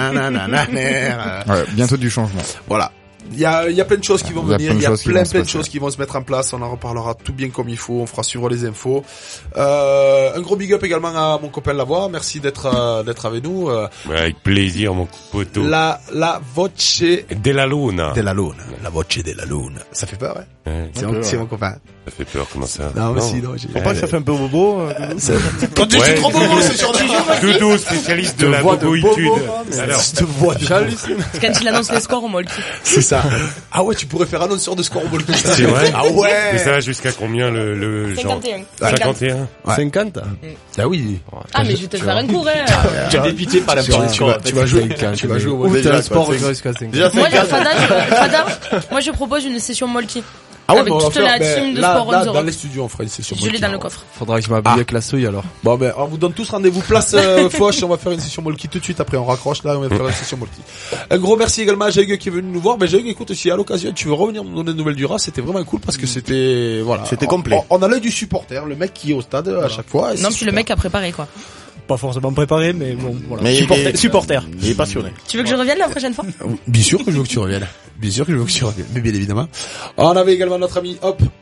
Speaker 14: Bientôt du changement.
Speaker 4: Voilà. Il y a plein de choses qui vont venir, il y a plein de choses qui vont se mettre en place, on en reparlera tout bien comme il faut, on fera suivre les infos. Un gros big up également à mon copain Lavoie, merci d'être avec nous.
Speaker 1: Avec plaisir mon poteau.
Speaker 4: La voce
Speaker 1: della luna.
Speaker 4: La voce della luna. Ça fait peur, hein? C'est mon copain.
Speaker 1: Ça fait peur, comment ça?
Speaker 4: Non.
Speaker 7: Faut pas que ça fait un peu bobo.
Speaker 4: Quand tu es trop bobo, c'est sur
Speaker 1: Doudou, spécialiste de la boboïtude.
Speaker 4: Alors, cette voix de
Speaker 9: c'est quand il annonce les scores au Molki.
Speaker 4: C'est ça. Ah ouais, tu pourrais faire annonceur de score au Molki.
Speaker 1: C'est vrai?
Speaker 4: Ah ouais.
Speaker 1: Mais ça va jusqu'à combien le
Speaker 9: 51.
Speaker 1: Genre 51?
Speaker 6: 50?
Speaker 4: Ah oui.
Speaker 9: Ah, mais je vais te faire un cours, hein.
Speaker 5: Tu es dépité par la position.
Speaker 4: Tu vas jouer au
Speaker 6: Ou t'as un sport jusqu'à 50.
Speaker 9: Moi, Fada, moi je propose une session Molki.
Speaker 4: Ah ouais,
Speaker 9: avec toute la team de Sport on the Rock.
Speaker 4: Dans les studios, on fera une session.
Speaker 9: Je l'ai dans le coffre.
Speaker 6: Faudra que je m'habille avec la souille alors.
Speaker 4: Bon, on vous donne tous rendez-vous place Foch, on va faire une session Molki tout de suite, après on raccroche là, on va faire une session Molki. Un gros merci également à Jague qui est venu nous voir. Jague, écoute, si à l'occasion tu veux revenir nous donner des nouvelles du RAS, c'était vraiment cool parce que c'était, voilà.
Speaker 7: C'était complet.
Speaker 4: On a l'œil du supporter, le mec qui est au stade à chaque fois.
Speaker 9: Non, puis le mec a préparé quoi.
Speaker 12: Pas forcément préparé, mais bon, voilà.
Speaker 7: Mais
Speaker 12: supporter.
Speaker 7: Il est passionné.
Speaker 9: Tu veux que je revienne la prochaine fois?
Speaker 4: Bien sûr que je veux que tu reviennes. Mais bien évidemment. On avait également notre ami,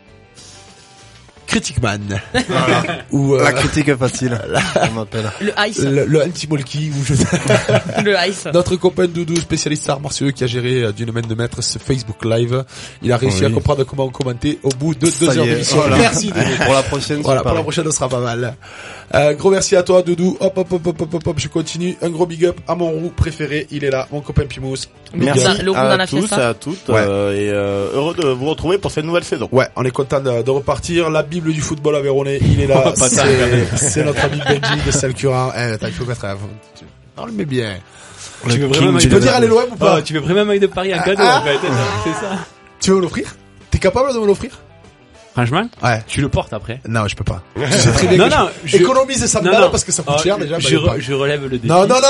Speaker 4: Critic Man.
Speaker 6: Voilà. Ou la critique facile. On m'appelle.
Speaker 9: Le Ice.
Speaker 4: Le anti-molki.
Speaker 9: Le Ice.
Speaker 4: Notre copain Doudou, spécialiste arts martiaux, qui a géré d'une main de maître ce Facebook Live. Il a réussi à comprendre comment commenter au bout de 2 heures d'émission.
Speaker 6: Voilà.
Speaker 4: Merci Doudou.
Speaker 6: Pour la prochaine.
Speaker 4: Voilà, pour la prochaine, ce sera pas mal. Gros merci à toi Doudou. Hop, je continue. Un gros big up à mon roux préféré. Il est là, mon copain Pimous.
Speaker 7: Merci à tous, à toutes, et heureux de vous retrouver pour cette nouvelle saison.
Speaker 4: Ouais, on est content de repartir. La Bible du football aveyronais, il est là. C'est notre ami Benji de Salcura. Il faut mettre on le met bien.
Speaker 5: Tu
Speaker 4: peux dire aller loin ou pas?
Speaker 5: Tu veux vraiment un maillot de Paris en cadeau, en fait. C'est ça.
Speaker 4: Tu veux me l'offrir? T'es capable de me l'offrir?
Speaker 5: Franchement?
Speaker 4: Ouais.
Speaker 5: Tu le portes après?
Speaker 4: Non, je peux pas. Je sais très bien que économise ça me donne parce que ça coûte cher déjà.
Speaker 5: Je relève le défi.
Speaker 4: Non, je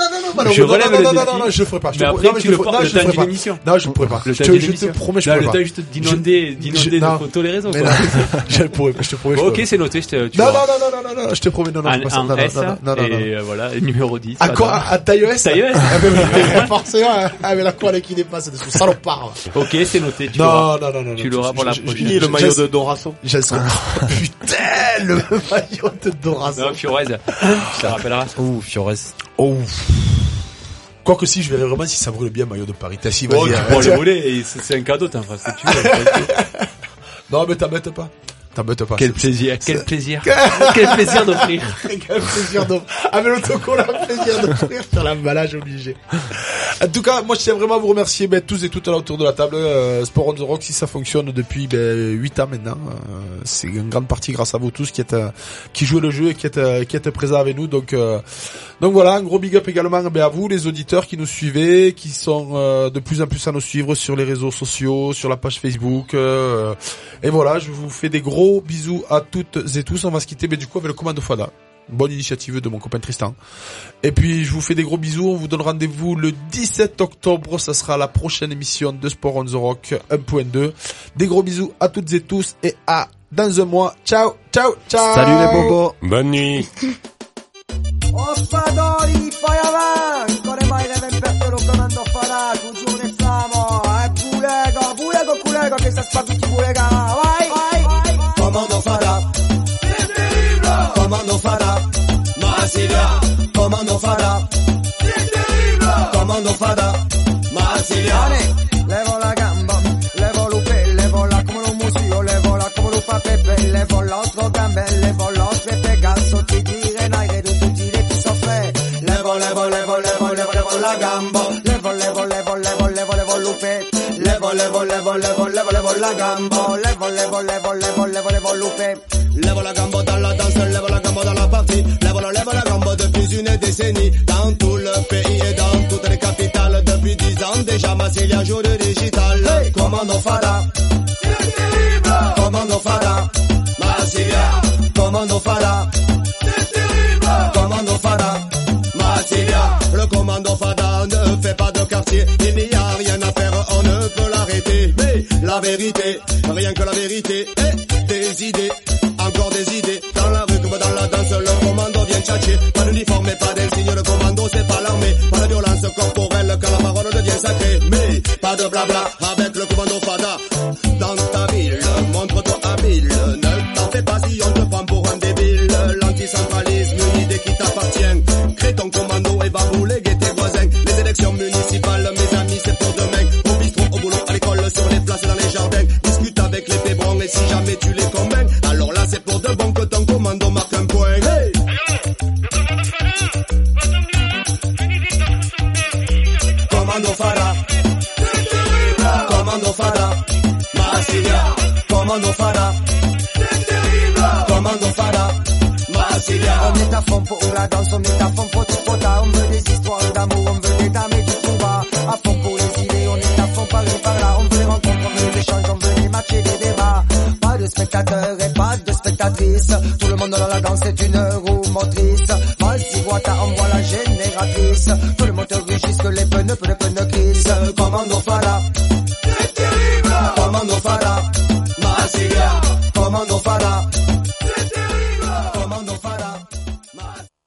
Speaker 4: le ferai pas.
Speaker 5: Mais après, tu le portes le temps d'une émission.
Speaker 4: Non, je ne pourrais pas. Je te promets, je pourrais pas.
Speaker 5: Le temps juste d'inonder de photos les réseaux, quoi.
Speaker 4: Je te promets.
Speaker 5: Ok, c'est noté,
Speaker 4: non, je te promets, non,
Speaker 5: non. Et voilà, numéro 10.
Speaker 4: À quoi? À taille ES?
Speaker 5: Taille ES?
Speaker 4: Forcément, avec la quoi qui dépasse, c'est des salopard.
Speaker 5: Ok, c'est noté,
Speaker 4: non.
Speaker 5: Tu l'auras pour la prochaine.
Speaker 7: Le maillot de Dorasso.
Speaker 4: Putain, le maillot de Dorasso.
Speaker 5: Non, Fiorez. Tu te rappelleras.
Speaker 6: Fiorez.
Speaker 4: Quoique si, je verrai vraiment si ça brûle bien maillot de Paris. T'as si,
Speaker 5: vas-y. Tu pourras le voler et c'est un cadeau, t'en feras ce que tu veux.
Speaker 4: Non, mais t'embête pas.
Speaker 5: Quel plaisir d'offrir.
Speaker 4: Avec l'autocollant, plaisir d'offrir sur l'emballage obligé. En tout cas, moi je tiens vraiment à vous remercier tous et toutes là autour de la table. Sport on the Rock, si ça fonctionne depuis 8 ans maintenant, c'est une grande partie grâce à vous tous qui jouez le jeu et qui êtes présents avec nous. Donc voilà, un gros big up également à vous les auditeurs qui nous suivez, qui sont de plus en plus à nous suivre sur les réseaux sociaux, sur la page Facebook. Et voilà, je vous fais des gros bisous à toutes et tous. On va se quitter du coup avec le commando Fada. Bonne initiative de mon copain Tristan. Et puis je vous fais des gros bisous. On vous donne rendez-vous le 17 octobre. Ça sera la prochaine émission de Sport on the Rock 1.2. Des gros bisous à toutes et tous et à dans un mois. Ciao.
Speaker 6: Salut les bobos.
Speaker 1: Bonne nuit.
Speaker 8: Ospadori, fai avanti, ancora mai deve impettare lo comando farà, giù siamo, pulega, che sta spazio pulega, vai, comando farà, Marsigliane, levo la gamba, levo l'upe, levo la come un museo, levo la come un pepe, levo l'altro gambe, levo l'altro pegazzo, ti dire nai che tu giri ti soffre, levo la gamba, levo l'upe, levo
Speaker 16: levo la gamba, levo loupé.
Speaker 18: Lève la gambo dans la danse, lève la gambo dans la partie. Lève la gambo depuis une décennie. Dans tout le pays et dans toutes les capitales. Depuis 10 ans déjà, Massilia joue de digital.
Speaker 16: Hey, commando fada,
Speaker 18: c'est terrible.
Speaker 16: Commando fada,
Speaker 18: Massilia.
Speaker 16: Commando fada,
Speaker 18: c'est terrible.
Speaker 16: Commando fada,
Speaker 18: Massilia. Le commando fada ne fait pas de quartier. Il n'y a rien à faire, on ne peut l'arrêter. Mais la vérité, rien que la vérité, des idées. Encore des idées, dans la rue comme dans la danse, le commando vient tchatcher. Pas d'uniforme et pas d'insigne, le commando c'est pas l'armée. Pas de violence corporelle quand la parole devient sacrée. Mais pas de blabla avec le commando fada. Dans ta ville, montre-toi habile. Ne t'en fais pas si on te prend pour un débile. L'anticentralisme, une idée qui t'appartient. Crée ton commando et va bouléguer tes voisins. Les élections municipales, mes amis, c'est pour demain. Au bistrot, au boulot, à l'école, sur les places et dans les jardins. Discute avec les pébrons et si jamais tu les convaincs, alors là c'est pour de bon que ton commando marque un point. Hey!
Speaker 16: commando fada, commando fada,
Speaker 18: Massilia.
Speaker 16: commando fada,
Speaker 18: commando fada, Massilia.
Speaker 16: On est à fond pour la danse, on est à fond pour tout pota. On veut des histoires d'amour, on veut des dames et du combat. À fond pour les idées, on est à fond par là. On veut les rencontres, on veut les échanges, on veut les matchs et les débats. Pas de spectateurs et pas de spectatrices. Tout le monde dans la danse est une roue motrice. Vas-y, Wata, envoie la génératrice. Tout le monde rugisse que les pneus crissent. Commando fada,
Speaker 18: c'est terrible.
Speaker 16: Commando fada,
Speaker 18: Massilia.
Speaker 16: Commando fada,